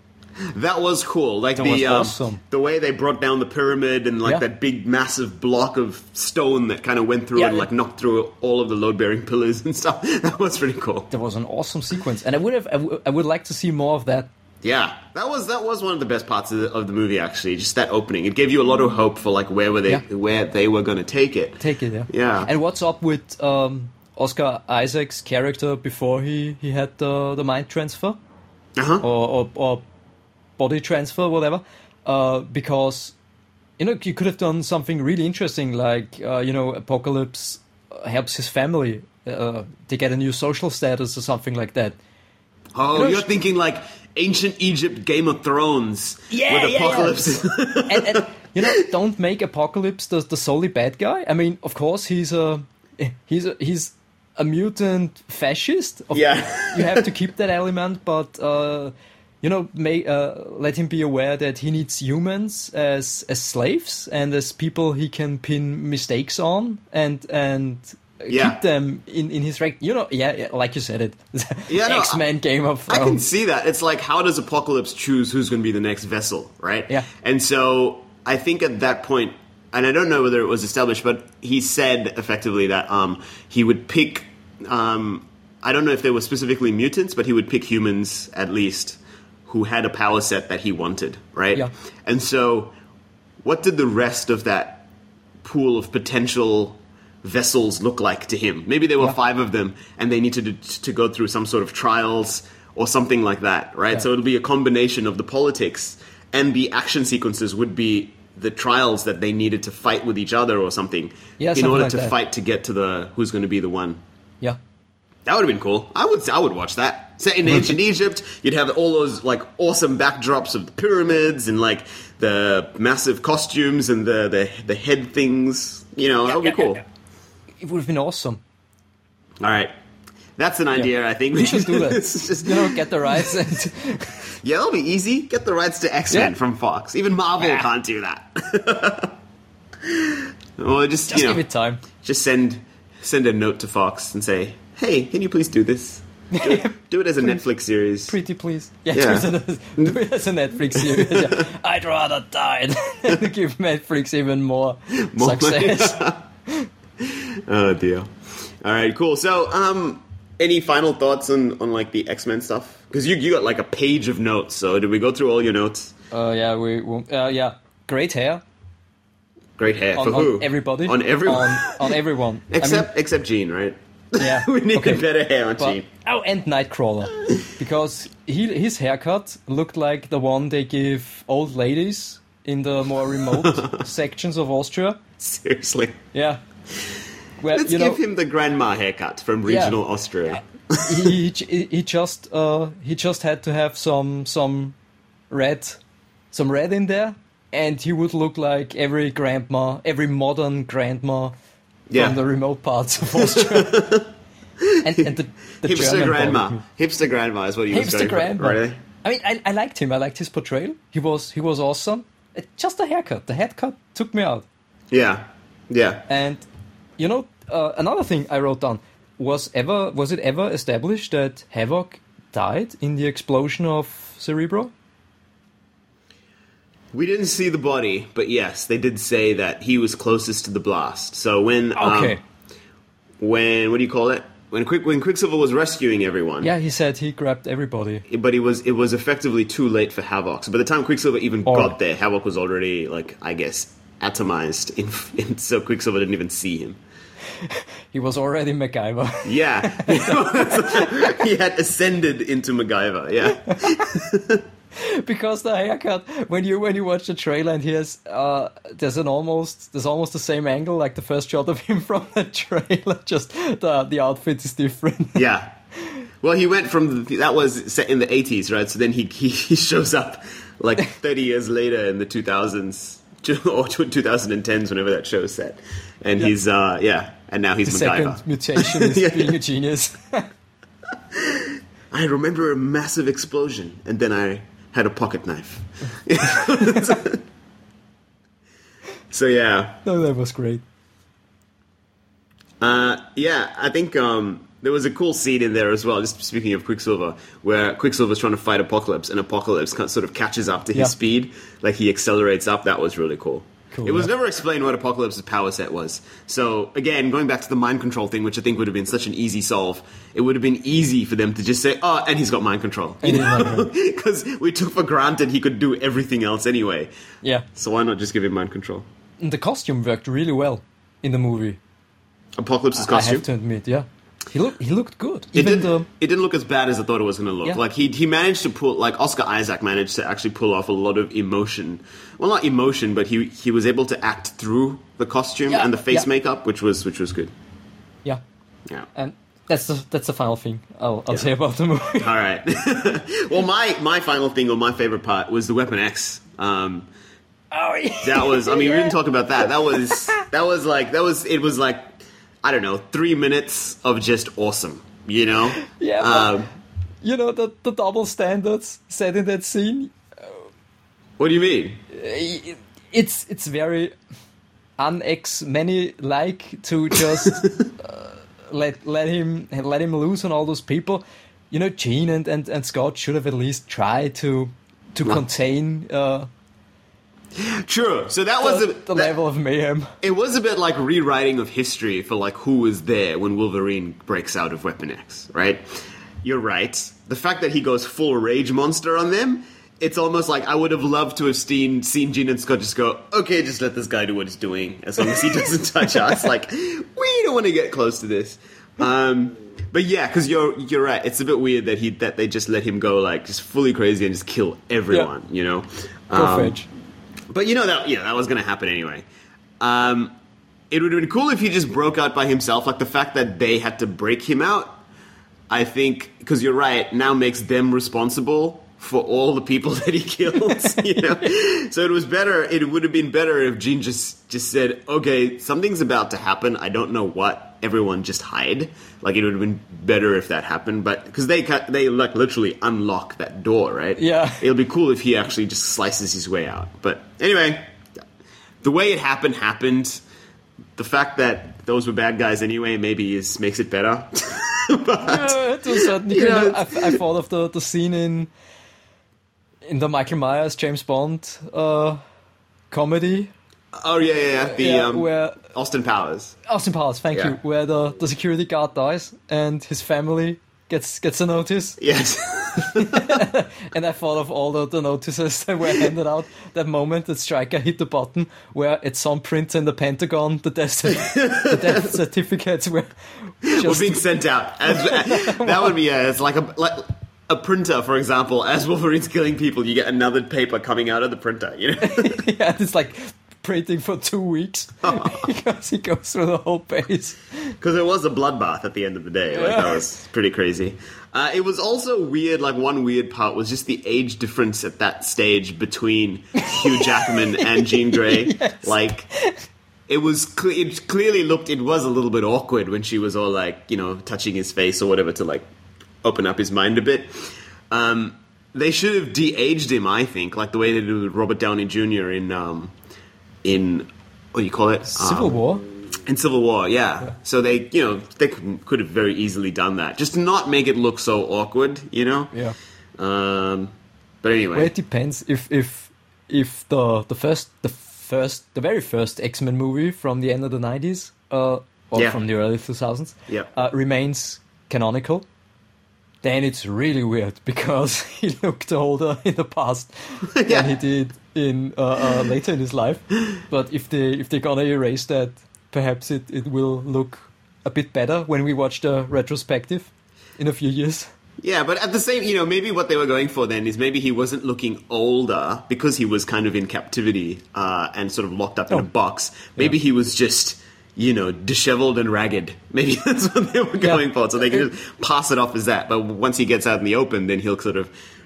Speaker 1: that was cool. Like
Speaker 2: That
Speaker 1: the
Speaker 2: was
Speaker 1: um,
Speaker 2: awesome.
Speaker 1: the way they brought down the pyramid and like
Speaker 2: Yeah.
Speaker 1: that big massive block of stone that kind of went through
Speaker 2: Yeah,
Speaker 1: and
Speaker 2: yeah.
Speaker 1: like knocked through all of the load bearing pillars and stuff. That was pretty cool.
Speaker 2: That was an awesome sequence, and I would have I, w- I would like to see more of that.
Speaker 1: Yeah, that was that was one of the best parts of the, of the movie. Actually, just that opening. It gave you a lot of hope for like where were they
Speaker 2: Yeah.
Speaker 1: where they were going to take it.
Speaker 2: Take it, yeah.
Speaker 1: Yeah.
Speaker 2: And what's up with um, Oscar Isaac's character before he, he had the, the mind transfer
Speaker 1: Uh huh.
Speaker 2: or, or, or body transfer, whatever? Uh, because, you know, you could have done something really interesting, like, uh, you know, Apocalypse helps his family. Uh, they get a new social status or something like that.
Speaker 1: Oh,
Speaker 2: You know,
Speaker 1: you're
Speaker 2: sh-
Speaker 1: thinking like ancient Egypt, Game of Thrones,
Speaker 2: Yeah,
Speaker 1: with
Speaker 2: yeah, yeah.
Speaker 1: Apocalypse.
Speaker 2: and, and you know, don't make Apocalypse the, the solely bad guy. I mean, of course, he's a he's a, he's a mutant fascist. Of,
Speaker 1: Yeah.
Speaker 2: you have to keep that element, but uh, you know, may uh, let him be aware that he needs humans as as slaves and as people he can pin mistakes on and and.
Speaker 1: Yeah.
Speaker 2: Keep them in, in his reg- you know, yeah, yeah, like you said it.
Speaker 1: Yeah, no,
Speaker 2: X-Men Game of
Speaker 1: I can
Speaker 2: Thrones.
Speaker 1: see that. It's like, how does Apocalypse choose who's going to be the next vessel, right?
Speaker 2: Yeah.
Speaker 1: And so I think at that point, and I don't know whether it was established, but he said effectively that um, he would pick. Um, I don't know if they were specifically mutants, but he would pick humans at least who had a power set that he wanted, right?
Speaker 2: Yeah.
Speaker 1: And so, what did the rest of that pool of potential vessels look like to him? Maybe there were
Speaker 2: Yeah.
Speaker 1: five of them, and they needed to, to go through some sort of trials or something like that, right?
Speaker 2: Yeah.
Speaker 1: So it'll be a combination of the politics, and the action sequences would be the trials that they needed to fight with each other or something
Speaker 2: Yeah,
Speaker 1: in
Speaker 2: something
Speaker 1: order
Speaker 2: like
Speaker 1: to
Speaker 2: that.
Speaker 1: fight to get to the who's going to be the one.
Speaker 2: Yeah.
Speaker 1: That would have been cool. I would I would watch that. Set in ancient Egypt, you'd have all those like awesome backdrops of the pyramids and like the massive costumes and the the, the head things. You know, that would be
Speaker 2: yeah,
Speaker 1: cool.
Speaker 2: yeah, It would have been awesome.
Speaker 1: All right. That's an idea, I think.
Speaker 2: We should do that.
Speaker 1: This is just-
Speaker 2: You know, get the rights and
Speaker 1: yeah, that'll be easy. Get the rights to X-Men
Speaker 2: Yeah.
Speaker 1: from Fox. Even Marvel
Speaker 2: Yeah.
Speaker 1: can't do that. Or just,
Speaker 2: just
Speaker 1: you know,
Speaker 2: give it time.
Speaker 1: just send send a note to Fox and say, "Hey, can you please do this? Do it, do it as a Netflix series."
Speaker 2: Pretty please. Yeah,
Speaker 1: Yeah.
Speaker 2: Do, it as a, do it as a Netflix series. Yeah. I'd rather die than give Netflix even more,
Speaker 1: More
Speaker 2: success.
Speaker 1: Oh dear. All right, cool. So, um, any final thoughts on, on like the X-Men stuff? Because you you got like a page of notes. So did we go through all your notes?
Speaker 2: Uh, yeah, we, we uh, yeah, great hair
Speaker 1: Great hair
Speaker 2: on,
Speaker 1: for who?
Speaker 2: on everybody.
Speaker 1: On everyone.
Speaker 2: On, on everyone.
Speaker 1: except
Speaker 2: I mean,
Speaker 1: except Jean, right?
Speaker 2: yeah.
Speaker 1: we need
Speaker 2: okay.
Speaker 1: better hair on
Speaker 2: But-
Speaker 1: Jean.
Speaker 2: oh, and Nightcrawler, because he his haircut looked like the one they give old ladies in the more remote sections of Austria.
Speaker 1: Seriously.
Speaker 2: Yeah. Where,
Speaker 1: Let's
Speaker 2: you
Speaker 1: give
Speaker 2: know,
Speaker 1: him the grandma haircut from
Speaker 2: Yeah.
Speaker 1: regional Austria.
Speaker 2: he, he he just uh he just had to have some some red some red in there, and he would look like every grandma, every modern grandma
Speaker 1: Yeah.
Speaker 2: from the remote parts of Austria. and, and the, the
Speaker 1: Hipster
Speaker 2: German
Speaker 1: grandma.
Speaker 2: barbecue.
Speaker 1: Hipster grandma is what he was
Speaker 2: Hipster
Speaker 1: going
Speaker 2: grandma.
Speaker 1: for. Really?
Speaker 2: I mean, I, I liked him. I liked his portrayal. He was he was awesome. It, just the haircut, the headcut took me out.
Speaker 1: Yeah. Yeah.
Speaker 2: And you know, uh, another thing I wrote down was ever was it ever established that Havoc died in the explosion of Cerebro?
Speaker 1: We didn't see the body, but yes, they did say that he was closest to the blast. So when
Speaker 2: Okay.
Speaker 1: um, when what do you call it? When Quick when Quicksilver was rescuing everyone,
Speaker 2: Yeah, he said he grabbed everybody.
Speaker 1: but it was it was effectively too late for Havoc. So by the time Quicksilver even
Speaker 2: Or-
Speaker 1: got there, Havoc was already like I guess atomized. In, in, so Quicksilver didn't even see him.
Speaker 2: He was already MacGyver.
Speaker 1: Yeah, he had ascended into MacGyver. Yeah,
Speaker 2: Because the haircut, when you when you watch the trailer and he has uh, there's an almost there's almost the same angle like the first shot of him from the trailer. Just the the outfit is different.
Speaker 1: yeah. Well, he went from the, that was set in the eighties, right? So then he, he he shows up like thirty years later in the two thousands or twenty tens, whenever that show is set. And yeah. he's, uh, yeah, and now he's
Speaker 2: the
Speaker 1: MacGyver.
Speaker 2: Second mutation is yeah. being a genius.
Speaker 1: I remember a massive explosion, and then I had a pocket knife. So, yeah.
Speaker 2: No, that was great.
Speaker 1: Uh, yeah, I think um, there was a cool scene in there as well, just speaking of Quicksilver, where Quicksilver's trying to fight Apocalypse, and Apocalypse sort of catches up to his
Speaker 2: yeah.
Speaker 1: speed. Like, he accelerates up. That was really cool.
Speaker 2: Cool,
Speaker 1: it was
Speaker 2: yeah.
Speaker 1: never explained what Apocalypse's power set was. So, again, going back to the mind control thing, which I think would have been such an easy solve, it would have been easy for them to just say, oh, and he's got mind control. You know? Because we took for granted he could do everything else anyway.
Speaker 2: Yeah.
Speaker 1: So why not just give him mind control?
Speaker 2: And the costume worked really well in the movie.
Speaker 1: Apocalypse's costume?
Speaker 2: I have to admit, yeah. He looked, he looked good.
Speaker 1: It,
Speaker 2: Even
Speaker 1: did,
Speaker 2: the...
Speaker 1: it didn't look as bad as I thought it was going to look.
Speaker 2: Yeah.
Speaker 1: Like, he he managed to pull, like, Oscar Isaac managed to actually pull off a lot of emotion. Well, not emotion, but he he was able to act through the costume
Speaker 2: yeah.
Speaker 1: and the face
Speaker 2: yeah.
Speaker 1: makeup, which was which was good.
Speaker 2: Yeah.
Speaker 1: Yeah.
Speaker 2: And that's the, that's the final thing I'll, I'll
Speaker 1: yeah.
Speaker 2: say about the movie.
Speaker 1: All right. Well, my, my final thing, or my favorite part, was the Weapon X. Um,
Speaker 2: oh, yeah.
Speaker 1: That was, I mean, yeah. we didn't talk about that. That was, that was like, that was, it was like, I don't know, three minutes of just awesome. You know?
Speaker 2: Yeah,
Speaker 1: um,
Speaker 2: you know, the, the double standards set in that scene.
Speaker 1: What do you mean?
Speaker 2: It's it's very un-X-Many like to just uh, let let him let him loose on all those people. You know, Jean and, and, and Scott should have at least tried to to no. contain. Uh,
Speaker 1: True. So that
Speaker 2: the,
Speaker 1: was a,
Speaker 2: the
Speaker 1: that,
Speaker 2: level of mayhem.
Speaker 1: It was a bit like rewriting of history for like who was there when Wolverine breaks out of Weapon X, right? You're right. The fact that he goes full rage monster on them, it's almost like I would have loved to have seen seen Jean and Scott just go, okay, just let this guy do what he's doing as long as he doesn't touch us. Like, we don't want to get close to this. Um, but yeah, because you're you're right. It's a bit weird that he that they just let him go like just fully crazy and just kill everyone. Yeah. You know,
Speaker 2: go
Speaker 1: um,
Speaker 2: fetch.
Speaker 1: But you know that yeah, that was going to happen anyway. Um, it would have been cool if he just broke out by himself. Like the fact that they had to break him out, I think, because you're right, now makes them responsible for all the people that he killed. You know, so it was better. It would have been better if Jean just just said, "Okay, something's about to happen. I don't know what." Everyone just hide. Like it would have been better if that happened, but because they they like literally unlock that door, right?
Speaker 2: Yeah.
Speaker 1: It'll be cool if he actually just slices his way out. But anyway, the way it happened happened. The fact that those were bad guys anyway maybe is makes it better. But,
Speaker 2: yeah, to a certain degree.
Speaker 1: You know,
Speaker 2: I, I thought of the, the scene in in the Michael Myers James Bond uh, comedy.
Speaker 1: Oh yeah, yeah, yeah. The
Speaker 2: yeah,
Speaker 1: um,
Speaker 2: where
Speaker 1: Austin Powers.
Speaker 2: Austin Powers, thank
Speaker 1: yeah.
Speaker 2: you. Where the, the security guard dies and his family gets gets a notice.
Speaker 1: Yes.
Speaker 2: And I thought of all the, the notices that were handed out. That moment that Stryker hit the button where at some printer in the Pentagon the death, the death certificates were just
Speaker 1: were being sent out. As, that would be a, it's like a like a printer, for example. As Wolverine's killing people, you get another paper coming out of the printer. You know.
Speaker 2: Yeah, it's like printing for two weeks because he goes through the whole page.
Speaker 1: Because it was a bloodbath at the end of the day. Like,
Speaker 2: yeah.
Speaker 1: That was pretty crazy. Uh, it was also weird, like one weird part was just the age difference at that stage between Hugh Jackman and Jean Grey.
Speaker 2: Yes.
Speaker 1: Like, it was, cle- it clearly looked, it was a little bit awkward when she was all like, you know, touching his face or whatever to like open up his mind a bit. Um, they should have de-aged him, I think, like the way they did with Robert Downey Junior in... Um, in what do you call it?
Speaker 2: Civil
Speaker 1: um,
Speaker 2: War.
Speaker 1: In Civil War, yeah. yeah. So they, you know, they could, could have very easily done that. Just to not make it look so awkward, you know?
Speaker 2: Yeah.
Speaker 1: Um, but anyway.
Speaker 2: Well, it depends if if if the the first the first the very first X-Men movie from the end of the nineties uh, or
Speaker 1: yeah.
Speaker 2: from the early two thousands
Speaker 1: yeah.
Speaker 2: uh, remains canonical. Then it's really weird because he looked older in the past
Speaker 1: yeah.
Speaker 2: than he did in uh, uh, later in his life. But if they if they're gonna erase that, perhaps it, it will look a bit better when we watch the retrospective in a few years.
Speaker 1: Yeah, but at the same, you know, maybe what they were going for then is maybe he wasn't looking older because he was kind of in captivity uh, and sort of locked up in
Speaker 2: oh.
Speaker 1: a box. Maybe yeah. he was just, you know, disheveled and ragged. Maybe that's what they were going yeah. for, so they can just pass it off as that. But once he gets out in the open, then he'll sort of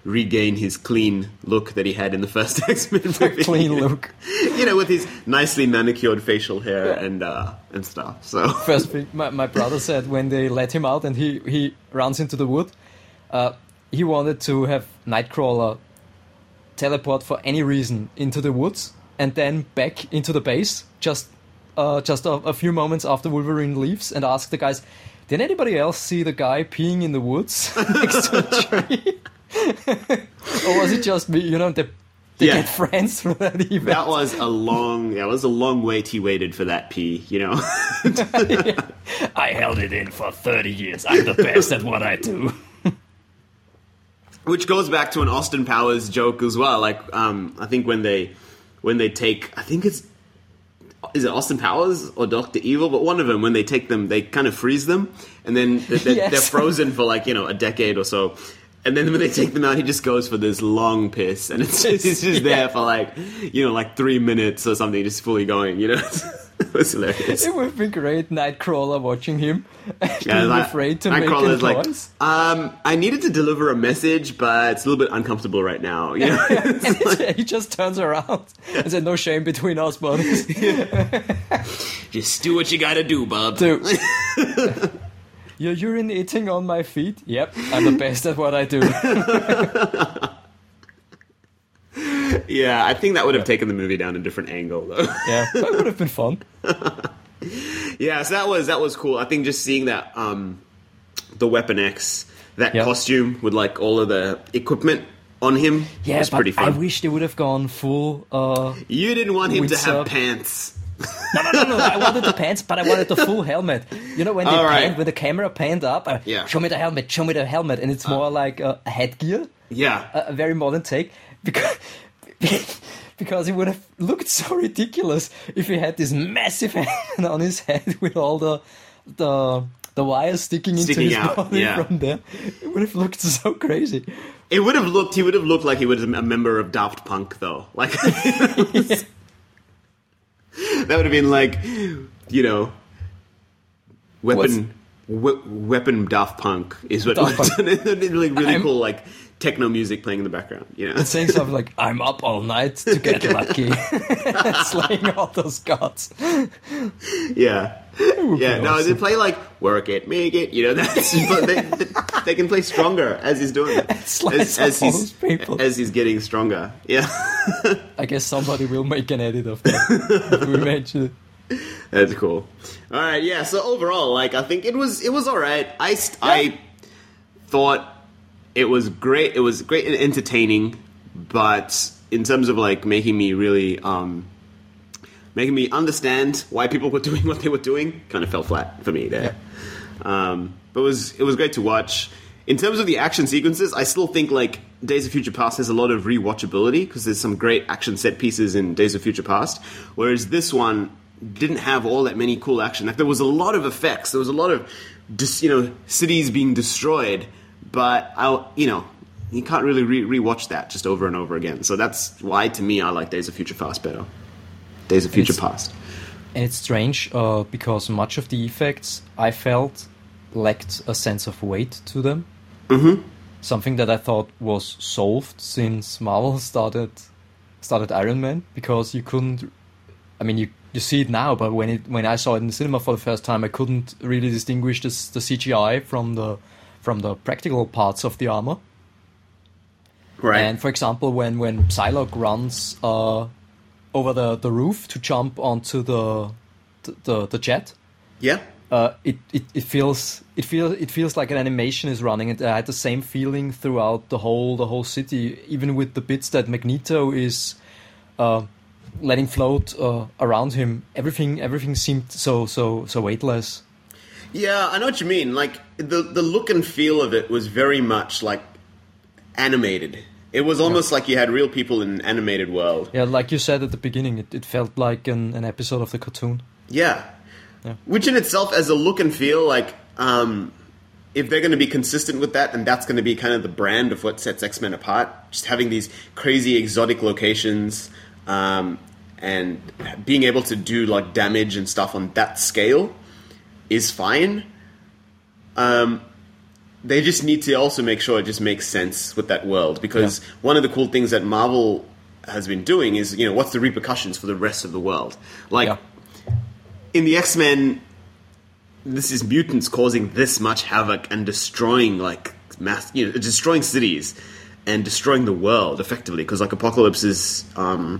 Speaker 1: regain his clean look that he had in the first X-Men movie.
Speaker 2: Clean look.
Speaker 1: You know, with his nicely manicured facial hair and uh, and stuff. So
Speaker 2: First thing my, my brother said when they let him out and he, he runs into the wood, uh, he wanted to have Nightcrawler teleport for any reason into the woods and then back into the base just uh, just a, a few moments after Wolverine leaves and ask the guys, did anybody else see the guy peeing in the woods next to a tree? Or was it just me? You know, they, they
Speaker 1: Yeah.
Speaker 2: get friends through that event.
Speaker 1: that was a long, that was a long wait he waited for that pee. You know.
Speaker 2: I held it in for thirty years. I'm the best at what I do.
Speaker 1: Which goes back to an Austin Powers joke as well. Like, um, I think when they when they take, I think it's is it Austin Powers or Doctor Evil, but one of them when they take them, they kind of freeze them, and then they're, they're,
Speaker 2: Yes.
Speaker 1: they're frozen for like you know a decade or so. And then when they take them out, he just goes for this long piss, and it's just, it's just there for like you know like three minutes or something, just fully going. You know, it was hilarious.
Speaker 2: It would be great, Nightcrawler watching him,
Speaker 1: Yeah,
Speaker 2: being
Speaker 1: like-
Speaker 2: afraid to make a
Speaker 1: Nightcrawler's like,
Speaker 2: noise.
Speaker 1: um, I needed to deliver a message, but it's a little bit uncomfortable right now. You know?
Speaker 2: And he just turns around and said, "No shame between us, buddies."
Speaker 1: Just do what you gotta do, bub.
Speaker 2: Dude. You're urinating on my feet? Yep, I'm the best at what I do.
Speaker 1: Yeah, I think that would have taken the movie down a different angle, though.
Speaker 2: Yeah, that would have been fun.
Speaker 1: Yeah, so that was that was cool. I think just seeing that um, the Weapon X, that
Speaker 2: Yeah.
Speaker 1: costume with like all of the equipment on him
Speaker 2: Yeah,
Speaker 1: was
Speaker 2: but
Speaker 1: pretty
Speaker 2: I
Speaker 1: fun.
Speaker 2: wish they would have gone full. Uh,
Speaker 1: You didn't want him to
Speaker 2: Windsor.
Speaker 1: have pants.
Speaker 2: no, no, no, no! I wanted the pants, but I wanted the full helmet. You know, when they
Speaker 1: All right.
Speaker 2: panned, when the camera panned up, uh,
Speaker 1: Yeah.
Speaker 2: show me the helmet, show me the helmet, and it's more like a, a headgear.
Speaker 1: Yeah,
Speaker 2: a, a very modern take because because it would have looked so ridiculous if he had this massive hand on his head with all the the the wires sticking,
Speaker 1: Sticking
Speaker 2: into his
Speaker 1: out,
Speaker 2: body
Speaker 1: yeah.
Speaker 2: from there. It would have looked so crazy.
Speaker 1: it would have looked. He would have looked like he was a member of Daft Punk, though. Like that would have been like, you know, weapon. We- weapon Daft Punk is what
Speaker 2: Daft
Speaker 1: it would have done. Really, really
Speaker 2: I'm-
Speaker 1: cool, like techno music playing in the background. You know,
Speaker 2: Saying something like, "I'm up all night to get lucky," slaying all those gods.
Speaker 1: yeah,
Speaker 2: would
Speaker 1: yeah.
Speaker 2: be
Speaker 1: No, they
Speaker 2: awesome.
Speaker 1: play like work it, make it. You know, that's but they, they, they can play stronger as he's doing it,
Speaker 2: Slice
Speaker 1: as, as
Speaker 2: all
Speaker 1: he's
Speaker 2: those people.
Speaker 1: as he's getting stronger. Yeah,
Speaker 2: I guess somebody will make an edit of that. We mentioned it.
Speaker 1: that's cool. All right, yeah. So overall, like, I think it was it was all right. I st- I thought it was great. It was great and entertaining, but in terms of like making me really um, making me understand why people were doing what they were doing, kind of fell flat for me there. Um, but it was it was great to watch. In terms of the action sequences, I still think like Days of Future Past has a lot of rewatchability because there's some great action set pieces in Days of Future Past, whereas this one didn't have all that many cool action. Like there was a lot of effects, there was a lot of just you know cities being destroyed, but I you know you can't really re- rewatch that just over and over again. So that's why to me I like Days of Future Past better. Days of Future
Speaker 2: It's-
Speaker 1: Past.
Speaker 2: And it's strange uh, because much of the effects I felt lacked a sense of weight to them.
Speaker 1: Mm-hmm.
Speaker 2: Something that I thought was solved since Marvel started started Iron Man, because you couldn't. I mean, you you see it now, but when it when I saw it in the cinema for the first time, I couldn't really distinguish this, the C G I from the from the practical parts of the armor.
Speaker 1: Right.
Speaker 2: And for example, when when Psylocke runs uh, over the, the roof to jump onto the the, the jet,
Speaker 1: yeah.
Speaker 2: uh, it, it it feels it feels it feels like an animation is running. And I had the same feeling throughout the whole the whole city, even with the bits that Magneto is uh, letting float uh, around him. Everything everything seemed so so so weightless.
Speaker 1: Yeah, I know what you mean. Like the the look and feel of it was very much like animated. It was almost like you had real people in an animated world.
Speaker 2: Yeah, like you said at the beginning, it, it felt like an, an episode of the cartoon.
Speaker 1: Yeah.
Speaker 2: Yeah.
Speaker 1: Which in itself, as a look and feel, like, um, if they're going to be consistent with that, then that's going to be kind of the brand of what sets X-Men apart. Just having these crazy exotic locations, um, and being able to do, like, damage and stuff on that scale is fine. Um, they just need to also make sure it just makes sense with that world, because yeah. one of the cool things that Marvel has been doing is, you know, what's the repercussions for the rest of the world? Like, yeah. in the X-Men, this is mutants causing this much havoc and destroying, like, mass, you know, destroying cities and destroying the world, effectively, because, like, Apocalypse is, um...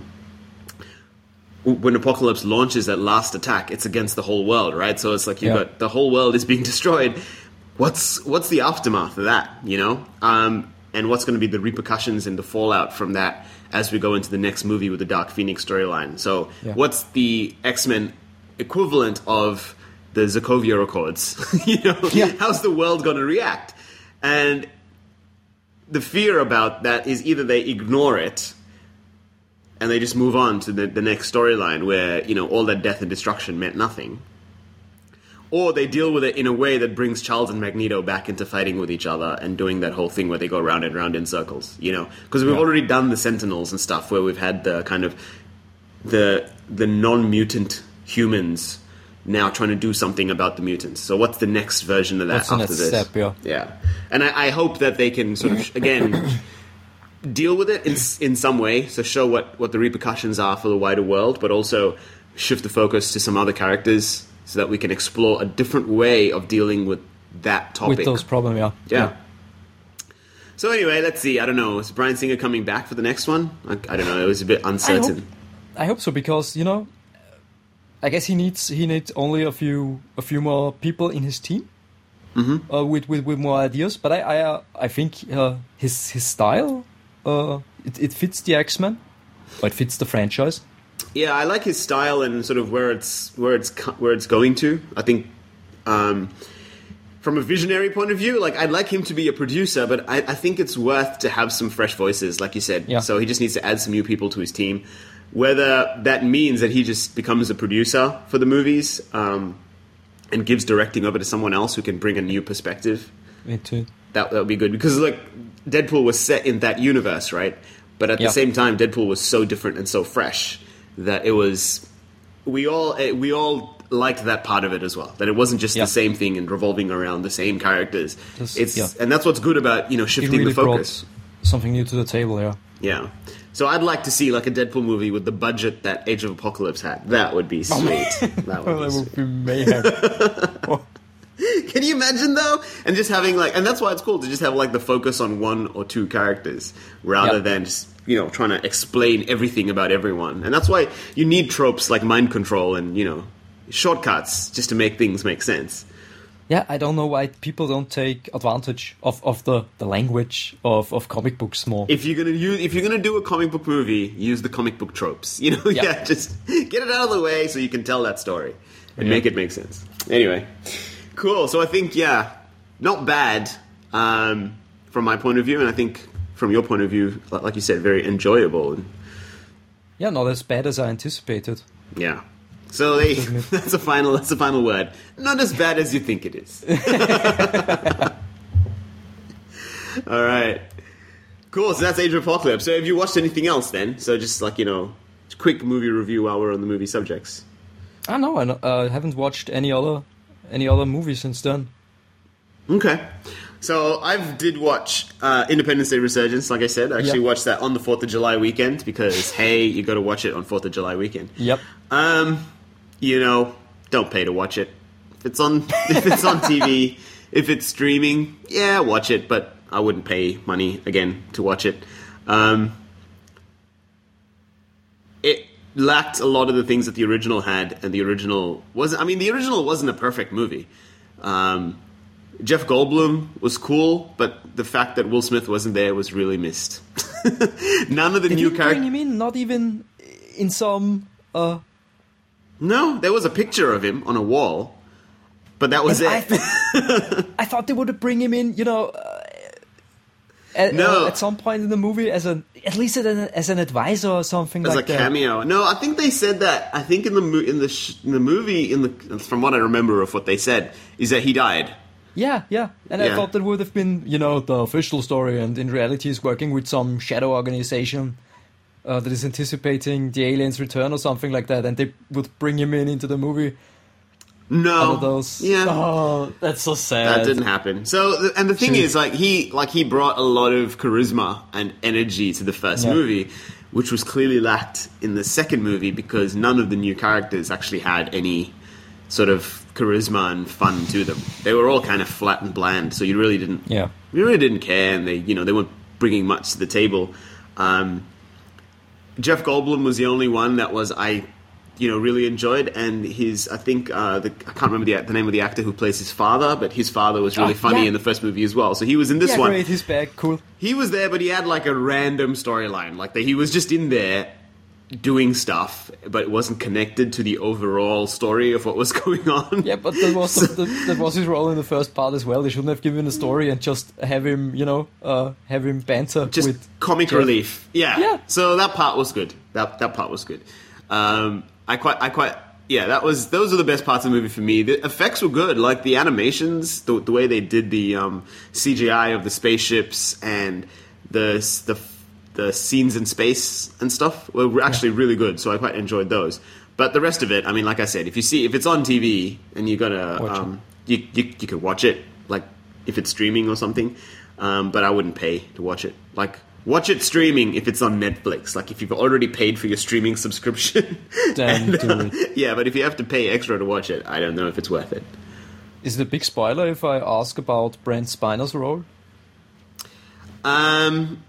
Speaker 1: when Apocalypse launches that last attack, it's against the whole world, right? So it's like you've yeah. got the whole world is being destroyed. What's what's the aftermath of that, you know? Um, and what's going to be the repercussions and the fallout from that as we go into the next movie with the Dark Phoenix storyline? So yeah. what's the X-Men equivalent of the Sokovia Accords? you know, yeah. how's the world going to react? And the fear about that is either they ignore it and they just move on to the, the next storyline where, you know, all that death and destruction meant nothing. Or they deal with it in a way that brings Charles and Magneto back into fighting with each other and doing that whole thing where they go round and round in circles, you know? Because we've yeah. already done the Sentinels and stuff where we've had the kind of the the non-mutant humans now trying to do something about the mutants. So what's the next version of that
Speaker 2: What's
Speaker 1: after
Speaker 2: the next
Speaker 1: this?
Speaker 2: Step, yeah.
Speaker 1: yeah. And I, I hope that they can sort of, again... deal with it in in some way, so show what, what the repercussions are for the wider world, but also shift the focus to some other characters so that we can explore a different way of dealing with that topic.
Speaker 2: With those problems, yeah.
Speaker 1: yeah.
Speaker 2: Yeah.
Speaker 1: So anyway, let's see. I don't know. Is Bryan Singer coming back for the next one? I, I don't know. It was a bit uncertain.
Speaker 2: I hope, I hope so, because, you know, I guess he needs he needs only a few a few more people in his team mm-hmm. uh, with, with with more ideas. But I I, uh, I think uh, his his style. Uh, it, it fits the X-Men, or it fits the franchise.
Speaker 1: Yeah, I like his style and sort of where it's where it's where it's going to. I think, um, from a visionary point of view, like I'd like him to be a producer, but I, I think it's worth to have some fresh voices, like you said.
Speaker 2: Yeah.
Speaker 1: So he just needs to add some new people to his team. Whether that means that he just becomes a producer for the movies um, and gives directing over to someone else who can bring a new perspective.
Speaker 2: Me too.
Speaker 1: That that would be good, because like Deadpool was set in that universe, right? But at
Speaker 2: yeah.
Speaker 1: the same time, Deadpool was so different and so fresh that it was we all we all liked that part of it as well. That it wasn't just
Speaker 2: yeah.
Speaker 1: the same thing and revolving around the same characters.
Speaker 2: Just,
Speaker 1: it's
Speaker 2: yeah.
Speaker 1: and that's what's good about, you know, shifting
Speaker 2: really
Speaker 1: the focus.
Speaker 2: Something new to the table, yeah.
Speaker 1: Yeah. So I'd like to see like a Deadpool movie with the budget that Age of Apocalypse had. That would be sweet. that would,
Speaker 2: that
Speaker 1: be,
Speaker 2: would be mayhem. oh.
Speaker 1: Can you imagine though? And just having like, and that's why it's cool to just have like the focus on one or two characters rather yep. than just, you know, trying to explain everything about everyone. And that's why you need tropes like mind control and, you know, shortcuts just to make things make sense.
Speaker 2: Yeah, I don't know why people don't take advantage of, of the, the language of, of comic books more.
Speaker 1: If you're gonna use, if you're gonna do a comic book movie, use the comic book tropes. You know, yeah, yeah just get it out of the way so you can tell that story and yeah. make it make sense. Anyway. Cool. So I think, yeah, not bad um, from my point of view, and I think from your point of view, like you said, very enjoyable.
Speaker 2: Yeah, not as bad as I anticipated.
Speaker 1: Yeah. So they, that's a final. That's a final word. Not as bad as you think it is. All right. Cool. So that's Age of Apocalypse. So have you watched anything else then? So just like, you know, quick movie review while we're on the movie subjects.
Speaker 2: I know. I uh, haven't watched any other. Any other movies since then?
Speaker 1: Okay. So I did watch uh, Independence Day Resurgence, like I said. I actually yep. watched that on the fourth of July weekend because, hey, you got to watch it on fourth of July weekend.
Speaker 2: Yep.
Speaker 1: Um, you know, don't pay to watch it. If it's on, if it's on T V, if it's streaming, yeah, watch it. But I wouldn't pay money, again, to watch it. Um, it... lacked a lot of the things that the original had, and the original wasn't. I mean, the original wasn't a perfect movie. Um, Jeff Goldblum was cool, but the fact that Will Smith wasn't there was really missed. None of the
Speaker 2: they
Speaker 1: new
Speaker 2: characters.
Speaker 1: characters.
Speaker 2: You mean not even in some? Uh...
Speaker 1: No, there was a picture of him on a wall, but that was
Speaker 2: I
Speaker 1: it.
Speaker 2: Th- I thought they would bring him in. You know. Uh... At,
Speaker 1: no.
Speaker 2: uh, at some point in the movie, as an at least as an, as an advisor or something
Speaker 1: as
Speaker 2: like
Speaker 1: a
Speaker 2: that.
Speaker 1: cameo. No, I think they said that. I think in the mo- in the sh- in the movie, in the from what I remember of what they said, is that he died.
Speaker 2: Yeah, yeah, and
Speaker 1: yeah.
Speaker 2: I thought that would have been, you know, the official story, and in reality, he's working with some shadow organization uh, that is anticipating the aliens' return or something like that, and they would bring him in into the movie.
Speaker 1: No,
Speaker 2: One of those.
Speaker 1: yeah,
Speaker 2: Oh, that's so sad.
Speaker 1: that didn't happen. So, th- and the thing
Speaker 2: Shoot.
Speaker 1: is, like he, like he brought a lot of charisma and energy to the first
Speaker 2: Yeah.
Speaker 1: movie, which was clearly lacked in the second movie because none of the new characters actually had any sort of charisma and fun to them. They were all kind of flat and bland, so you really didn't,
Speaker 2: Yeah.
Speaker 1: you really didn't care, and they, you know, they weren't bringing much to the table. Um, Jeff Goldblum was the only one that was I, you know, really enjoyed, and his I think uh, the, I can't remember the, the name of the actor who plays his father, but his father was really
Speaker 2: Oh,
Speaker 1: funny
Speaker 2: yeah.
Speaker 1: in the first movie as well. So he was in this
Speaker 2: Yeah,
Speaker 1: one.
Speaker 2: great. He's back. Cool.
Speaker 1: He was there, but he had like a random storyline. Like that, he was just in there doing stuff, but it wasn't connected to the overall story of what was going on.
Speaker 2: Yeah, but that was the, that was his role in the first part as well. They shouldn't have given a story and just have him, you know, uh, have him banter
Speaker 1: Just
Speaker 2: with
Speaker 1: comic
Speaker 2: Jeff.
Speaker 1: relief. Yeah.
Speaker 2: Yeah.
Speaker 1: So that part was good. That that part was good. Um, I quite I quite yeah. That was those are the best parts of the movie for me. The effects were good. Like the animations, the, the way they did the um, C G I of the spaceships and the the the scenes in space and stuff were actually really good. So I quite enjoyed those. But the rest of it, I mean, like I said, if you see if it's on T V and you're gonna
Speaker 2: Watch
Speaker 1: um, you, you you could watch it like if it's streaming or something. Um, but I wouldn't pay to watch it. Like. Watch it streaming if it's on Netflix. Like if you've already paid for your streaming subscription.
Speaker 2: Then
Speaker 1: And,
Speaker 2: do
Speaker 1: uh,
Speaker 2: it.
Speaker 1: Yeah, but if you have to pay extra to watch it, I don't know if it's worth it.
Speaker 2: Is it a big spoiler if I ask about Brent Spiner's role?
Speaker 1: Um,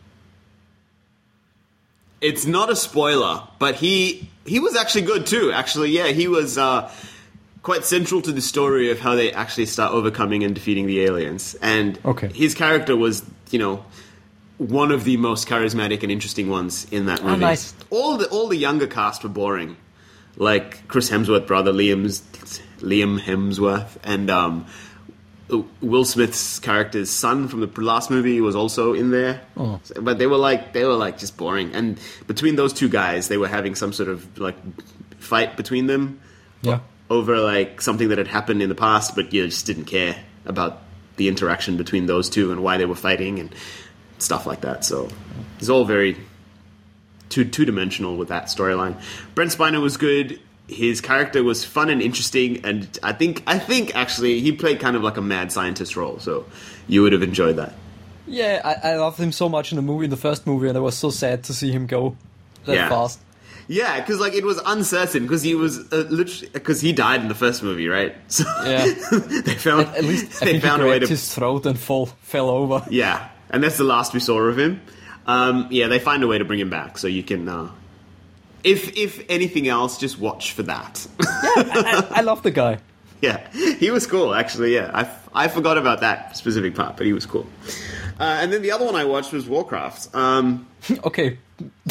Speaker 1: it's not a spoiler, but he he was actually good too. Actually, yeah, he was uh, quite central to the story of how they actually start overcoming and defeating the aliens. And
Speaker 2: Okay.
Speaker 1: his character was, you know, one of the most charismatic and interesting ones in that movie.
Speaker 2: nice.
Speaker 1: All the all the younger cast were boring, like Chris Hemsworth brother Liam's Liam Hemsworth and um, Will Smith's character's son from the last movie was also in there.
Speaker 2: Oh.
Speaker 1: But they were like they were like just boring. And between those two guys, they were having some sort of like fight between them
Speaker 2: Yeah.
Speaker 1: over like something that had happened in the past, but you just didn't care about the interaction between those two and why they were fighting and stuff like that. So it's all very two two dimensional with that storyline. Brent Spiner was good. His character was fun and interesting, and I think I think actually he played kind of like a mad scientist role. So you would have enjoyed that.
Speaker 2: Yeah, I, I loved him so much in the movie, in the first movie, and I was so sad to see him go that
Speaker 1: Yeah.
Speaker 2: fast.
Speaker 1: Yeah, because like it was uncertain because he was uh, literally because he died in the first movie, right? So
Speaker 2: Yeah.
Speaker 1: they found
Speaker 2: At least I
Speaker 1: they
Speaker 2: think he
Speaker 1: found a way
Speaker 2: grabbed
Speaker 1: to
Speaker 2: his throat and fall, fell over.
Speaker 1: yeah, and that's the last we saw of him. Um, yeah, they find a way to bring him back, so you can. Uh, if if anything else, just watch for that.
Speaker 2: I, I love the guy.
Speaker 1: Yeah, he was cool, actually, yeah. I, f- I forgot about that specific part, but he was cool. Uh, and then the other one I watched was Warcraft. Um,
Speaker 2: Okay,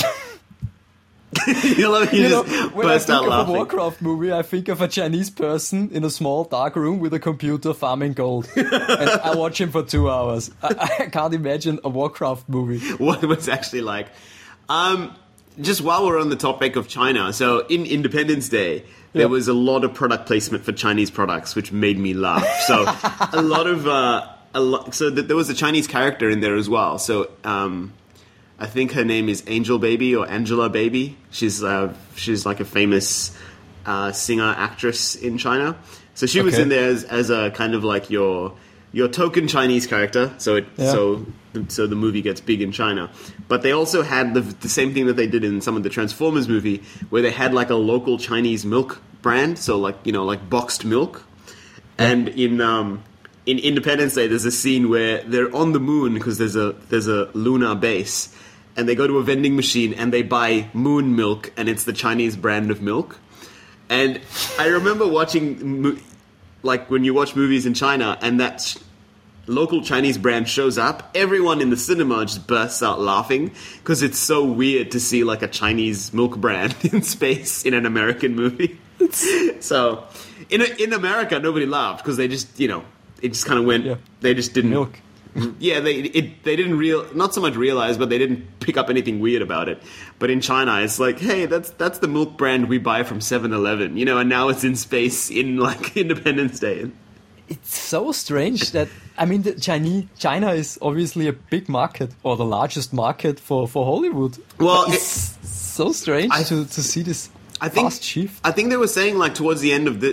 Speaker 1: you love you
Speaker 2: you know,
Speaker 1: just
Speaker 2: when I
Speaker 1: burst
Speaker 2: think
Speaker 1: out
Speaker 2: of
Speaker 1: laughing.
Speaker 2: a Warcraft movie, I think of a Chinese person in a small dark room with a computer farming gold, and I watch him for two hours. I, I can't imagine a Warcraft movie.
Speaker 1: What it was actually like. Um, just while we're on the topic of China, so in Independence Day, there
Speaker 2: Yep.
Speaker 1: was a lot of product placement for Chinese products, which made me laugh. So a lot of uh, a lot. So th- there was a Chinese character in there as well. So um, I think her name is Angel Baby or Angela Baby. She's uh, she's like a famous uh, singer actress in China. So she was
Speaker 2: Okay.
Speaker 1: in there as, as a kind of like your your token Chinese character. So it
Speaker 2: Yeah.
Speaker 1: so so the movie gets big in China. But they also had the, the same thing that they did in some of the Transformers movie, where they had like a local Chinese milk brand, so like, you know, like boxed milk. And in um, in Independence Day, there's a scene where they're on the moon because there's a there's a lunar base, and they go to a vending machine and they buy moon milk, and it's the Chinese brand of milk. And I remember watching, mo- like when you watch movies in China, and that sh- local Chinese brand shows up, everyone in the cinema just bursts out laughing because it's so weird to see like a Chinese milk brand in space in an American movie. So in in America, nobody laughed because they just, you know, it just kind of went.
Speaker 2: Yeah.
Speaker 1: They just didn't.
Speaker 2: Milk.
Speaker 1: Yeah, they it, they didn't real not so much realize, but they didn't pick up anything weird about it. But in China, it's like, hey, that's that's the milk brand we buy from seven eleven, you know, and now it's in space in like Independence Day.
Speaker 2: It's so strange that, I mean, the Chinese China is obviously a big market, or the largest market for, for Hollywood.
Speaker 1: Well,
Speaker 2: But it's so strange
Speaker 1: I-
Speaker 2: to, to see this
Speaker 1: I think
Speaker 2: fast shift.
Speaker 1: I think they were saying like towards the end of the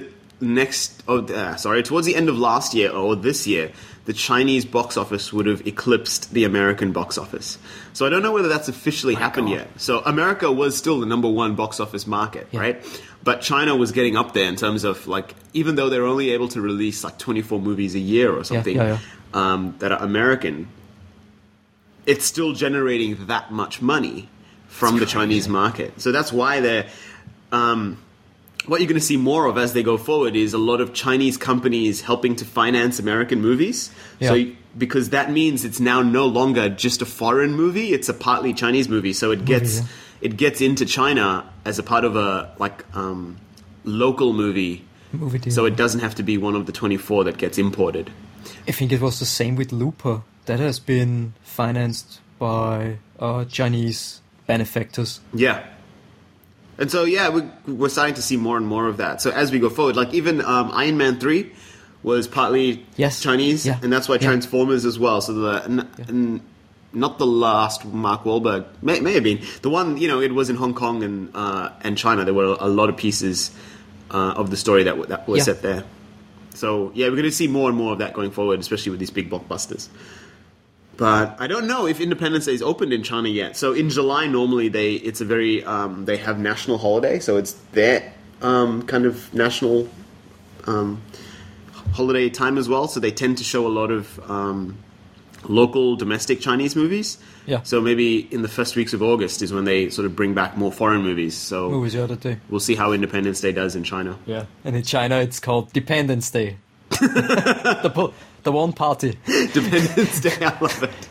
Speaker 1: next, oh, uh, sorry, towards the end of last year or this year, the Chinese box office would have eclipsed the American box office. So I don't know whether that's officially
Speaker 2: My
Speaker 1: happened
Speaker 2: God.
Speaker 1: yet. So America was still the number one box office market,
Speaker 2: Yeah.
Speaker 1: right? But China was getting up there in terms of, like, even though they're only able to release like twenty-four movies a year or something
Speaker 2: yeah,
Speaker 1: Um, that are American, it's still generating that much money from the Chinese market. So that's why they're... Um, what you're going to see more of as they go forward is a lot of Chinese companies helping to finance American movies.
Speaker 2: Yeah.
Speaker 1: So because that means it's now no longer just a foreign movie; it's a partly Chinese movie. So it gets
Speaker 2: yeah.
Speaker 1: it gets into China as a part of a like um, local movie.
Speaker 2: Movie deal.
Speaker 1: So it doesn't have to be one of the twenty-four that gets imported.
Speaker 2: I think it was the same with Looper. That has been financed by uh, Chinese benefactors.
Speaker 1: Yeah. And so, yeah, we, we're starting to see more and more of that. So as we go forward, like even um, Iron Man three was partly
Speaker 2: Yes.
Speaker 1: Chinese,
Speaker 2: Yeah.
Speaker 1: and that's why
Speaker 2: Yeah.
Speaker 1: Transformers as well. So the n- n- not the last Mark Wahlberg, may, may have been the one. You know, it was in Hong Kong and uh, and China. There were a lot of pieces uh, of the story that w- that were
Speaker 2: Yeah.
Speaker 1: set there. So yeah, we're going to see more and more of that going forward, especially with these big blockbusters. But I don't know if Independence Day is opened in China yet. So in July, normally they it's a very um, they have national holiday, so it's their um, kind of national um, holiday time as well. So they tend to show a lot of um, local domestic Chinese movies.
Speaker 2: Yeah.
Speaker 1: So maybe in the first weeks of August is when they sort of bring back more foreign movies. So
Speaker 2: Movies the other day.
Speaker 1: we'll see how Independence Day does in China.
Speaker 2: Yeah. And in China, it's called Dependence Day. the po- the one party.
Speaker 1: Independence Day, I love it.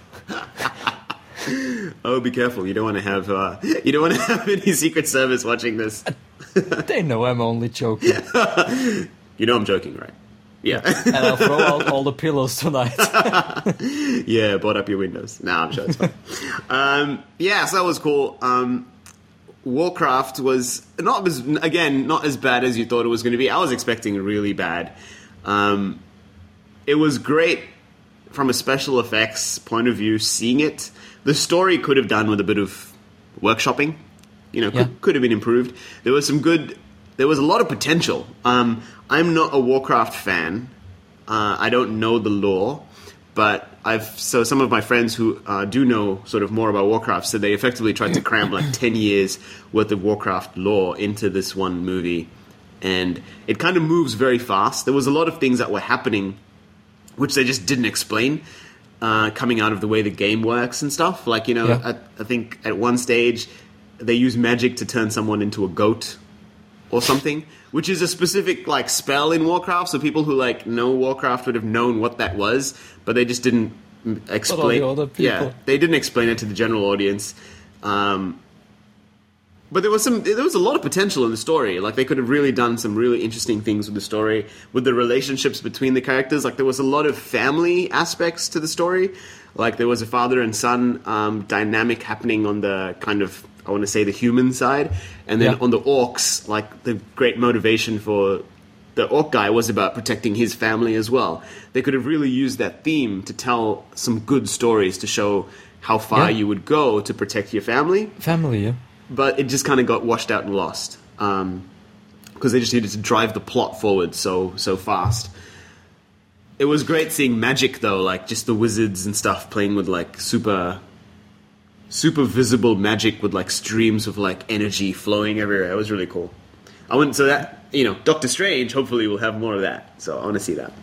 Speaker 1: Oh, be careful! You don't want to have uh, you don't want to have any Secret Service watching this.
Speaker 2: They know I'm only joking.
Speaker 1: You know I'm joking, right? Yeah,
Speaker 2: And I'll throw out all the pillows tonight.
Speaker 1: yeah. Board up your windows. Nah, I'm sure it's fine. um, yeah, so that was cool. Um, Warcraft was not as again not as bad as you thought it was going to be. I was expecting really bad. Um, it was great from a special effects point of view. Seeing it, the story could have done with a bit of workshopping. You know, could,
Speaker 2: Yeah.
Speaker 1: could have been improved. There was some good. There was a lot of potential. Um, I'm not a Warcraft fan. Uh, I don't know the lore, but I've so some of my friends who uh, do know sort of more about Warcraft said they effectively tried to cram like ten years worth of Warcraft lore into this one movie, and it kind of moves very fast. There was a lot of things that were happening which they just didn't explain, uh, coming out of the way the game works and stuff. Like, you know,
Speaker 2: Yeah.
Speaker 1: I, I think at one stage they use magic to turn someone into a goat or something, which is a specific, like, spell in Warcraft, so people who, like, know Warcraft would have known what that was, but they just didn't mm, explain...
Speaker 2: the other people?
Speaker 1: Yeah, they didn't explain it to the general audience. Um, but there was some, there was a lot of potential in the story. Like, they could have really done some really interesting things with the story, with the relationships between the characters. Like, there was a lot of family aspects to the story. Like, there was a father and son um, dynamic happening on the kind of, I want to say, the human side. And then
Speaker 2: Yeah.
Speaker 1: on the orcs, like, the great motivation for the orc guy was about protecting his family as well. They could have really used that theme to tell some good stories to show how far
Speaker 2: Yeah.
Speaker 1: you would go to protect your family.
Speaker 2: Family, yeah.
Speaker 1: But it just kind of got washed out and lost. Um, because they just needed to drive the plot forward so so fast. It was great seeing magic, though, like just the wizards and stuff playing with like super, super visible magic with like streams of like energy flowing everywhere. It was really cool. I wouldn't so that you know Doctor Strange hopefully will have more of that. So I want to see that.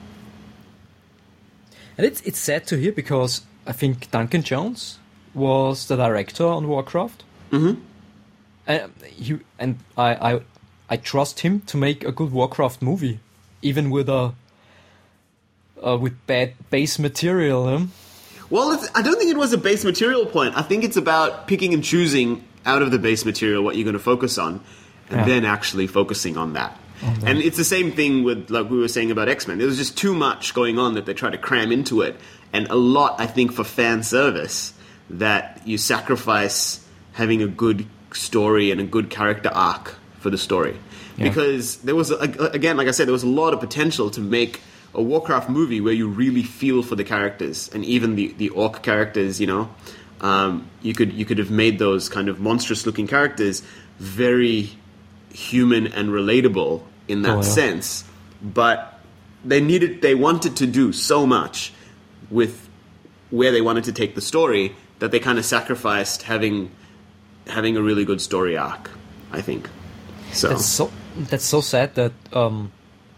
Speaker 2: And it's it's sad to hear because I think Duncan Jones was the director on Warcraft. Mm-hmm. And he and I, I I trust him to make a good Warcraft movie, even with a uh, with bad base material. Um.
Speaker 1: Well, it's, I don't think it was a base material point. I think it's about picking and choosing out of the base material what you're going to focus on, and
Speaker 2: Yeah.
Speaker 1: then actually focusing on that. And it's the same thing with, like we were saying about X-Men. There was just too much going on that they tried to cram into it, and a lot, I think, for fan service, that you sacrifice having a good story and a good character arc for the story.
Speaker 2: Yeah.
Speaker 1: Because there was, a, again, like I said, there was a lot of potential to make a Warcraft movie where you really feel for the characters, and even the, the orc characters, you know. Um, you could you could have made those kind of monstrous-looking characters very human and relatable in that
Speaker 2: Oh, yeah.
Speaker 1: sense, but they needed, they wanted to do so much with where they wanted to take the story that they kind of sacrificed having having a really good story arc, I think. So
Speaker 2: That's so that's so sad that um,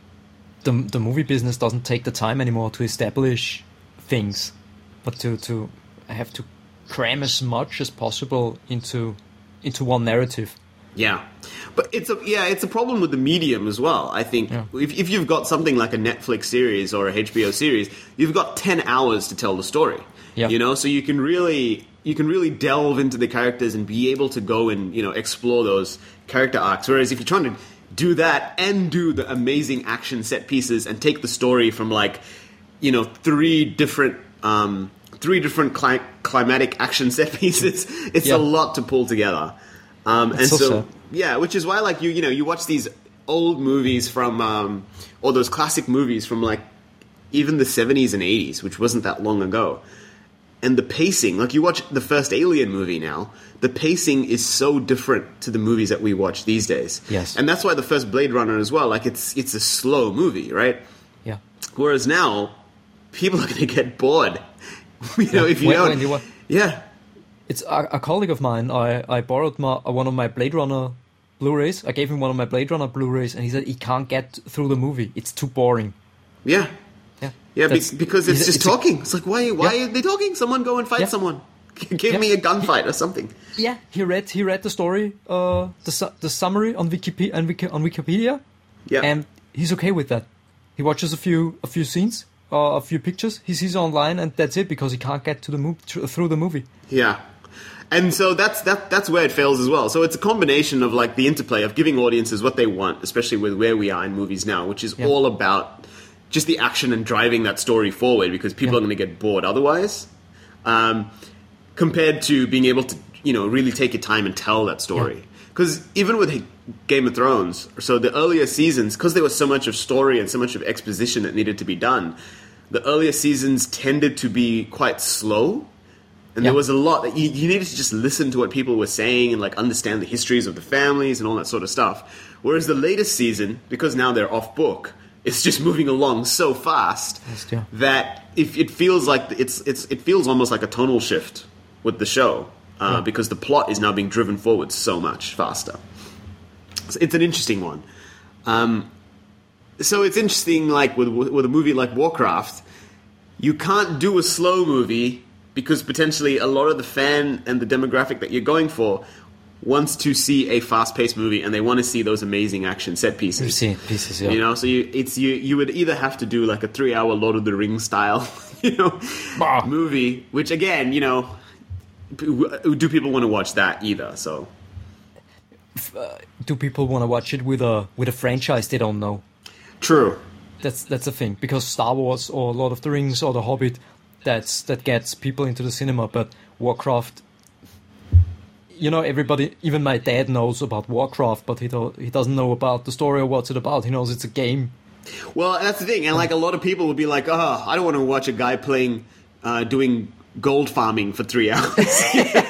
Speaker 2: the the movie business doesn't take the time anymore to establish things, but to to have to cram as much as possible into into one narrative.
Speaker 1: yeah, but it's a yeah, it's a problem with the medium as well. I think
Speaker 2: Yeah.
Speaker 1: if if you've got something like a Netflix series or a H B O series, you've got ten hours to tell the story.
Speaker 2: Yeah.
Speaker 1: You know, so you can really you can really delve into the characters and be able to go and, you know, explore those character arcs. Whereas if you're trying to do that and do the amazing action set pieces and take the story from like, you know, three different um, three different cli- climatic action set pieces, it's
Speaker 2: Yeah.
Speaker 1: a lot to pull together. Um, and
Speaker 2: It's so
Speaker 1: so,
Speaker 2: sad.
Speaker 1: yeah, which is why like you you know you watch these old movies from um, or those classic movies from like even the seventies and eighties, which wasn't that long ago. And the pacing, like you watch the first Alien movie now, the pacing is so different to the movies that we watch these days.
Speaker 2: Yes.
Speaker 1: And that's why the first Blade Runner as well, like it's it's a slow movie, right?
Speaker 2: Yeah.
Speaker 1: Whereas now, people are going to get bored. you know, if you
Speaker 2: When-
Speaker 1: don't.
Speaker 2: when you wa-
Speaker 1: yeah.
Speaker 2: It's a, a colleague of mine. I, I borrowed my, one of my Blade Runner Blu-rays. I gave him one of my Blade Runner Blu-rays, and he said he can't get through the movie. It's too boring.
Speaker 1: Yeah.
Speaker 2: Yeah,
Speaker 1: Yeah, be-
Speaker 2: That's-
Speaker 1: because it's just
Speaker 2: it's a-
Speaker 1: talking. it's like, why, why
Speaker 2: Yeah.
Speaker 1: are they talking? Someone go and fight
Speaker 2: Yeah.
Speaker 1: someone. Give
Speaker 2: Yeah.
Speaker 1: me a gunfight or something.
Speaker 2: Yeah, he read he read the story, uh, the su- the summary on Wikipedia on, Wiki- on Wikipedia,
Speaker 1: Yeah.
Speaker 2: and he's okay with that. He watches a few a few scenes, uh, a few pictures. He sees online, and that's it because he can't get to the move through the movie.
Speaker 1: Yeah. And so that's that that's where it fails as well. So it's a combination of like the interplay of giving audiences what they want, especially with where we are in movies now, which is
Speaker 2: Yeah.
Speaker 1: all about just the action and driving that story forward because people
Speaker 2: Yeah.
Speaker 1: are going to get bored otherwise. Um, compared to being able to, you know, really take your time and tell that story. Because even with Game of Thrones, so the earlier seasons, because there was so much of story and so much of exposition that needed to be done, the earlier seasons tended to be quite slow. And
Speaker 2: Yeah.
Speaker 1: there was a lot that you, you needed to just listen to what people were saying and like understand the histories of the families and all that sort of stuff. Whereas the latest season, because now they're off book, it's just moving along so fast
Speaker 2: Yes, yeah.
Speaker 1: that if it feels like it's it's it feels almost like a tonal shift with the show uh,
Speaker 2: Yeah.
Speaker 1: because the plot is now being driven forward so much faster. So it's an interesting one. Um, so it's interesting, like with with a movie like Warcraft, you can't do a slow movie because potentially a lot of the fan and the demographic that you're going for wants to see a fast-paced movie and they want to see those amazing action set pieces.
Speaker 2: You see pieces, yeah.
Speaker 1: You know, so you it's you you would either have to do like a three-hour Lord of the Rings style, you know,
Speaker 2: Bah.
Speaker 1: movie, which again, you know, p- do people want to watch that either? So
Speaker 2: Do people want to watch it with a with a franchise they don't know?
Speaker 1: true.
Speaker 2: That's that's the thing, because Star Wars or Lord of the Rings or The Hobbit, that's that gets people into the cinema. But Warcraft, you know, everybody, even my dad knows about Warcraft, but he do, he doesn't know about the story or what's it about. He knows it's a game.
Speaker 1: Well, that's the thing, and like a lot of people would be like, "Oh, I don't want to watch a guy playing, uh, doing gold farming for three hours."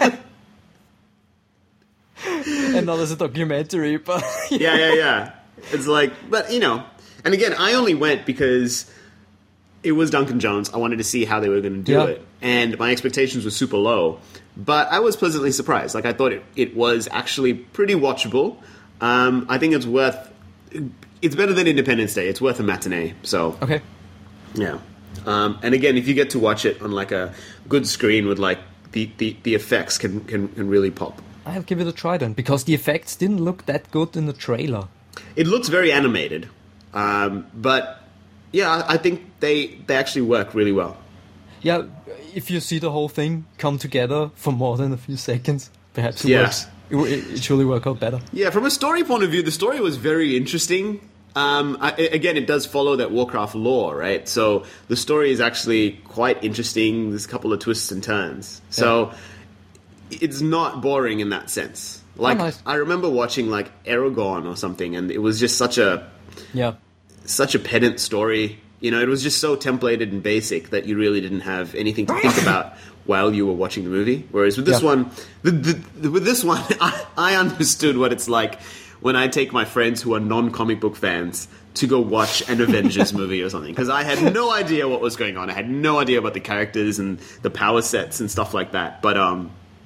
Speaker 2: And not as a documentary, but
Speaker 1: yeah, yeah, yeah. It's like, but you know, and again, I only went because it was Duncan Jones. I wanted to see how they were going to do
Speaker 2: Yeah.
Speaker 1: it, and my expectations were super low. But I was pleasantly surprised. Like I thought it, it was actually pretty watchable. Um, I think it's worth. It's better than Independence Day. It's worth a matinee. So
Speaker 2: okay.
Speaker 1: yeah. Um, and again, if you get to watch it on like a good screen with like the, the, the effects can, can can really pop.
Speaker 2: I'll give it a try then, because the effects didn't look that good in the trailer.
Speaker 1: It looks very animated, um, but yeah, I I think they they actually work really well.
Speaker 2: Yeah, if you see the whole thing come together for more than a few seconds, perhaps it
Speaker 1: Yeah.
Speaker 2: works. It, it, it surely work out better.
Speaker 1: Yeah, from a story point of view, the story was very interesting. Um, I, again, it does follow that Warcraft lore, right? So the story is actually quite interesting. There's a couple of twists and turns. So it's not boring in that sense. Like
Speaker 2: Oh, nice.
Speaker 1: I remember watching like Aragorn or something, and it was just such a
Speaker 2: Yeah.
Speaker 1: such a pedant story. You know, it was just so templated and basic that you really didn't have anything to think about while you were watching the movie. Whereas with this
Speaker 2: Yeah.
Speaker 1: one, the, the, the, with this one, I, I understood what it's like when I take my friends who are non-comic book fans to go watch an Avengers movie or something, because I had no idea what was going on. I had no idea about the characters and the power sets and stuff like that. But um,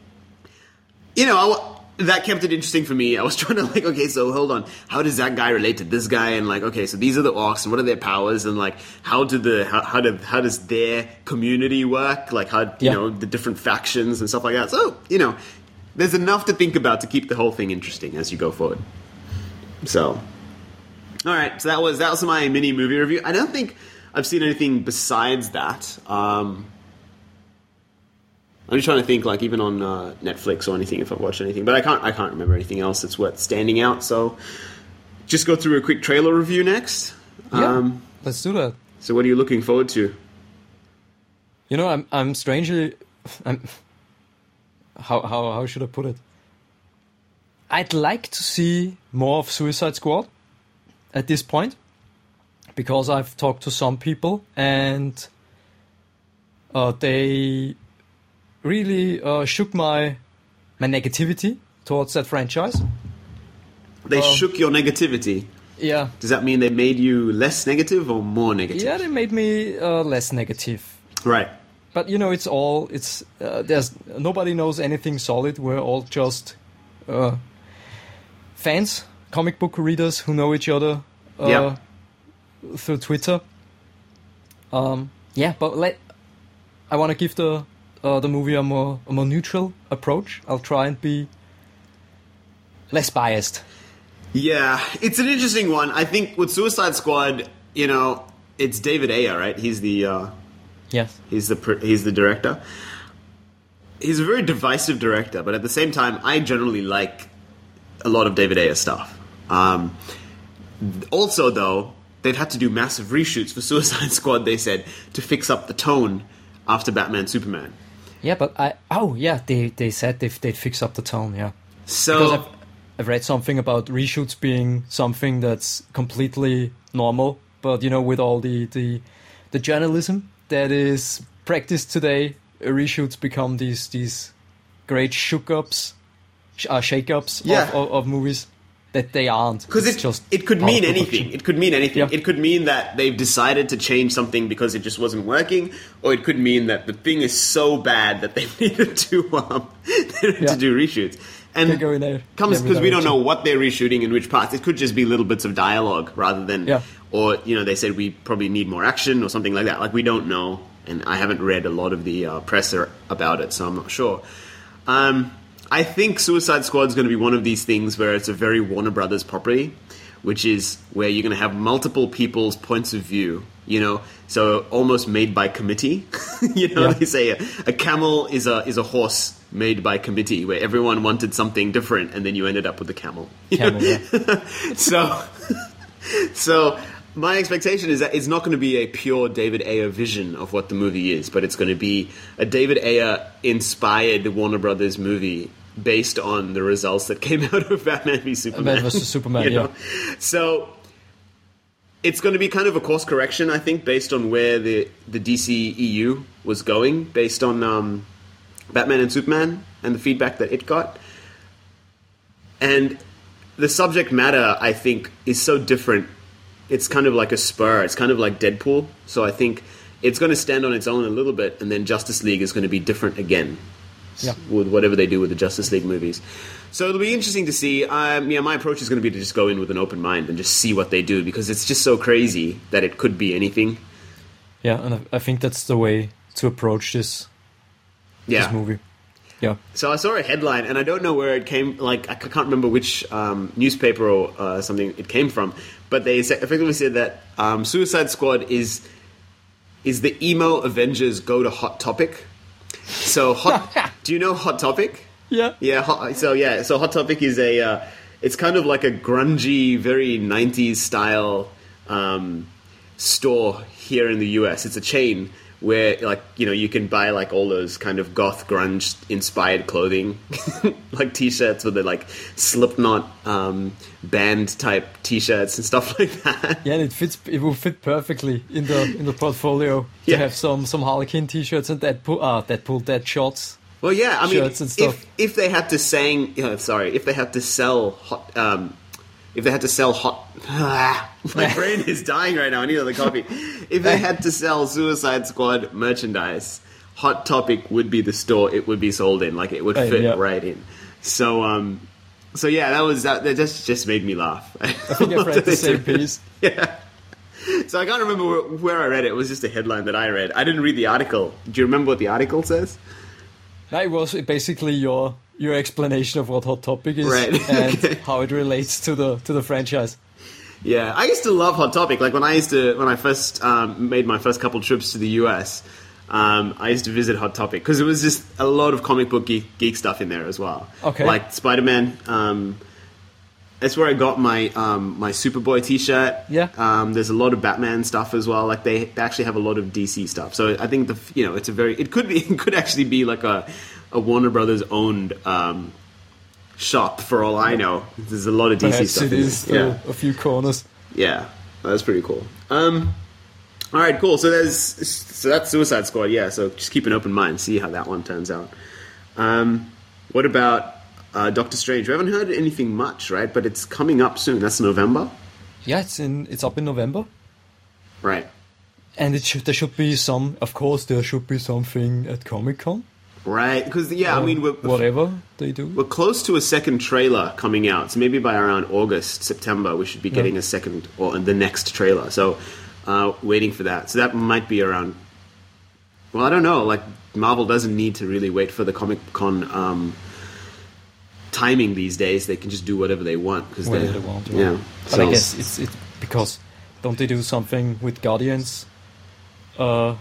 Speaker 1: you know, I, that kept it interesting for me. I was trying to like, okay, so hold on, how does that guy relate to this guy? And like, okay, so these are the orcs, and what are their powers? And like, how do the how how, do, how does their community work? Like, how you
Speaker 2: Yeah.
Speaker 1: know the different factions and stuff like that. So you know, there's enough to think about to keep the whole thing interesting as you go forward. So, all right, so that was that was my mini movie review. I don't think I've seen anything besides that. Um, I'm just trying to think, like, even on uh, Netflix or anything, if I've watched anything. But I can't I can't remember anything else that's worth standing out. So just go through a quick trailer review next.
Speaker 2: Yeah,
Speaker 1: Um,
Speaker 2: let's do that.
Speaker 1: so what are you looking forward to?
Speaker 2: You know, I'm I'm strangely, I'm, how how how should I put it? I'd like to see more of Suicide Squad at this point, because I've talked to some people and uh, they really uh, shook my my negativity towards that franchise.
Speaker 1: They
Speaker 2: Um,
Speaker 1: shook your negativity.
Speaker 2: Yeah,
Speaker 1: Does that mean they made you less negative or more negative?
Speaker 2: yeah, they made me uh, less negative.
Speaker 1: Right.
Speaker 2: But you know, it's all it's uh, there's nobody knows anything solid. We're all just uh, fans, comic book readers who know each other uh,
Speaker 1: Yeah.
Speaker 2: through Twitter. Um, yeah, but let I want to give the uh, the movie a more a more neutral approach. I'll try and be less biased.
Speaker 1: Yeah, it's an interesting one. I think with Suicide Squad, you know, it's David Ayer, right? He's the uh,
Speaker 2: Yes.
Speaker 1: he's the pr- he's the director. He's a very divisive director, but at the same time, I generally like a lot of David Ayer stuff. Um, also, though, they've had to do massive reshoots for Suicide Squad. They said to fix up the tone after Batman Superman.
Speaker 2: Yeah, but I oh yeah, they they said they've they'd fix up the tone. Yeah.
Speaker 1: So
Speaker 2: Because I've, I've read something about reshoots being something that's completely normal, but you know, with all the, the, the journalism that is practiced today, uh, reshoots become these these great shook-ups, sh- uh, shake-ups
Speaker 1: Yeah.
Speaker 2: of, of, of movies that they aren't.
Speaker 1: Because
Speaker 2: It's
Speaker 1: it,
Speaker 2: just
Speaker 1: it could
Speaker 2: part
Speaker 1: mean
Speaker 2: of
Speaker 1: anything.
Speaker 2: production.
Speaker 1: It could mean anything.
Speaker 2: Yeah.
Speaker 1: It could mean that they've decided to change something because it just wasn't working, or it could mean that the thing is so bad that they needed to um, they needed
Speaker 2: Yeah.
Speaker 1: to do reshoots. And
Speaker 2: They go in there,
Speaker 1: comes
Speaker 2: every
Speaker 1: because we don't
Speaker 2: direction.
Speaker 1: know what they're reshooting in which parts. It could just be little bits of dialogue rather than,
Speaker 2: Yeah.
Speaker 1: or you know, they said we probably need more action or something like that. Like we don't know, and I haven't read a lot of the uh, press ar- about it, so I'm not sure. Um, I think Suicide Squad is going to be one of these things where it's a very Warner Brothers property, which is where you're going to have multiple people's points of view, you know, so almost made by committee. you know,
Speaker 2: Yeah.
Speaker 1: they say a, a camel is a is a horse made by committee, where everyone wanted something different, and then you ended up with the camel. You
Speaker 2: Camel,
Speaker 1: know?
Speaker 2: yeah.
Speaker 1: so, so my expectation is that it's not going to be a pure David Ayer vision of what the movie is, but it's going to be a David Ayer inspired Warner Brothers movie based on the results that came out of Batman v Superman.
Speaker 2: Batman versus Superman,
Speaker 1: You
Speaker 2: yeah.
Speaker 1: know? So it's going to be kind of a course correction, I think, based on where the the D C E U was going, based on um, Batman and Superman and the feedback that it got. And the subject matter, I think, is so different. It's kind of like a spur. It's kind of like Deadpool. So I think it's going to stand on its own a little bit, and then Justice League is going to be different again.
Speaker 2: Yeah.
Speaker 1: With whatever they do with the Justice League movies. So it'll be interesting to see. Um, yeah, my approach is going to be to just go in with an open mind and just see what they do, because it's just so crazy that it could be anything.
Speaker 2: Yeah, and I, I think that's the way to approach this
Speaker 1: Yeah.
Speaker 2: this movie. Yeah.
Speaker 1: So I saw a headline, and I don't know where it came. Like I c- can't remember which um, newspaper or uh, something it came from, but they sa- effectively said that um, Suicide Squad is is the emo Avengers go to Hot Topic. So hot. Do you know Hot Topic?
Speaker 2: Yeah.
Speaker 1: Yeah. Hot, so yeah. So Hot Topic is a. Uh, it's kind of like a grungy, very nineties style um, store here in the U S. It's a chain where, like, you know, you can buy like all those kind of goth grunge inspired clothing, like T-shirts with the like Slipknot um, band type T-shirts and stuff like that.
Speaker 2: Yeah, and it fits. It will fit perfectly in the in the portfolio to
Speaker 1: Yeah.
Speaker 2: have some some Harlequin T-shirts and Deadpool, uh, Deadpool Dead shorts.
Speaker 1: Well, yeah, I mean,
Speaker 2: Shirts and stuff.
Speaker 1: if if they had to sang, you know, sorry, if they had to sell hot, um, if they had to sell hot, my brain is dying right now. I need another coffee. If they had to sell Suicide Squad merchandise, Hot Topic would be the store it would be sold in. Like it would fit
Speaker 2: yeah.
Speaker 1: right in. So, um, so yeah, that was that. That just just made me laugh.
Speaker 2: I think I've read the same piece.
Speaker 1: Yeah. So I can't remember where, where I read it. It was just a headline that I read. I didn't read the article. Do you remember what the article says?
Speaker 2: That was basically your your explanation of what Hot Topic is
Speaker 1: Right.
Speaker 2: and
Speaker 1: Okay.
Speaker 2: how it relates to the to the franchise.
Speaker 1: Yeah, I used to love Hot Topic. Like when I used to, when I first um, made my first couple trips to the U S, um, I used to visit Hot Topic because it was just a lot of comic book geek, geek stuff in there as well.
Speaker 2: Okay.
Speaker 1: Like Spider-Man. Um, that's where I got my um, my Superboy T-shirt.
Speaker 2: Yeah.
Speaker 1: Um, there's a lot of Batman stuff as well. Like they, they actually have a lot of D C stuff. So I think the you know it's a very it could be it could actually be like a a Warner Brothers owned um, shop for all I know. There's a lot of D C
Speaker 2: Perhaps
Speaker 1: stuff
Speaker 2: it
Speaker 1: in
Speaker 2: is
Speaker 1: there.
Speaker 2: uh, a few corners.
Speaker 1: Yeah, that's pretty cool. Um, all right, cool. So there's so that's Suicide Squad. Yeah, so just keep an open mind, see how that one turns out. Um, what about uh, Doctor Strange? We haven't heard anything much, right? But it's coming up soon. That's November,
Speaker 2: Yeah, it's in it's up in November,
Speaker 1: right?
Speaker 2: and it should there should be some. Of course, there should be something at Comic Con.
Speaker 1: Right? Because yeah, I mean, we're,
Speaker 2: Whatever they do.
Speaker 1: we're close to a second trailer coming out. So maybe by around August, September, we should be getting
Speaker 2: Yeah.
Speaker 1: a second or the next trailer. So uh, waiting for that. So that might be around. Well, I don't know. Like Marvel doesn't need to really wait for the Comic Con um, timing these days. They can just do whatever they want because
Speaker 2: Whatever
Speaker 1: they
Speaker 2: they want,
Speaker 1: Yeah.
Speaker 2: yeah. But
Speaker 1: So-
Speaker 2: I guess it's it because don't they do something with Guardians? Uh,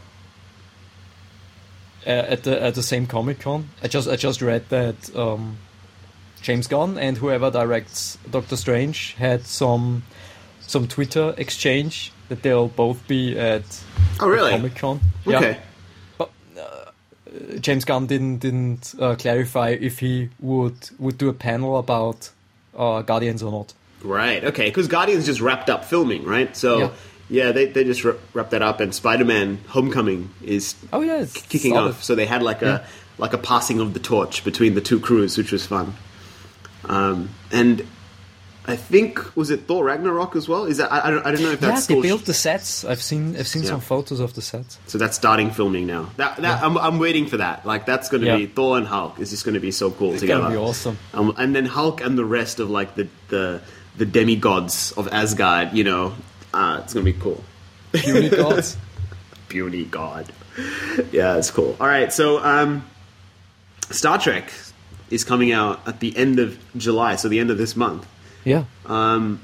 Speaker 2: uh, at the at the same Comic Con. I just I just read that um, James Gunn and whoever directs Doctor Strange had some some Twitter exchange that they'll both be at
Speaker 1: Oh, really?
Speaker 2: Comic Con.
Speaker 1: Okay.
Speaker 2: But uh, James Gunn didn't didn't uh, clarify if he would would do a panel about uh, Guardians or not.
Speaker 1: Right. Okay. Because Guardians just wrapped up filming, right? So
Speaker 2: Yeah.
Speaker 1: yeah, they they just wra- wrapped that up, and Spider-Man: Homecoming is
Speaker 2: Oh yeah, it's
Speaker 1: kicking
Speaker 2: started.
Speaker 1: off. So they had like a like a passing of the torch between the two crews, which was fun. Um, and I think was it Thor Ragnarok as well? Is that I, I don't I don't know if
Speaker 2: Yeah,
Speaker 1: that's
Speaker 2: they
Speaker 1: still
Speaker 2: built the sets. I've seen I've seen
Speaker 1: Yeah.
Speaker 2: some photos of the sets.
Speaker 1: so that's starting filming now. That that I'm I'm waiting for that. Like that's going to
Speaker 2: Yeah.
Speaker 1: be Thor and Hulk. Is just going to be so cool
Speaker 2: It's
Speaker 1: together.
Speaker 2: gonna be awesome.
Speaker 1: Um, and then Hulk and the rest of like the the the demigods of Asgard. You know, uh, it's going to be cool.
Speaker 2: Beauty gods.
Speaker 1: Beauty god. Yeah, it's cool. All right, so um, Star Trek is coming out at the end of July, so the end of this month.
Speaker 2: Yeah.
Speaker 1: Um,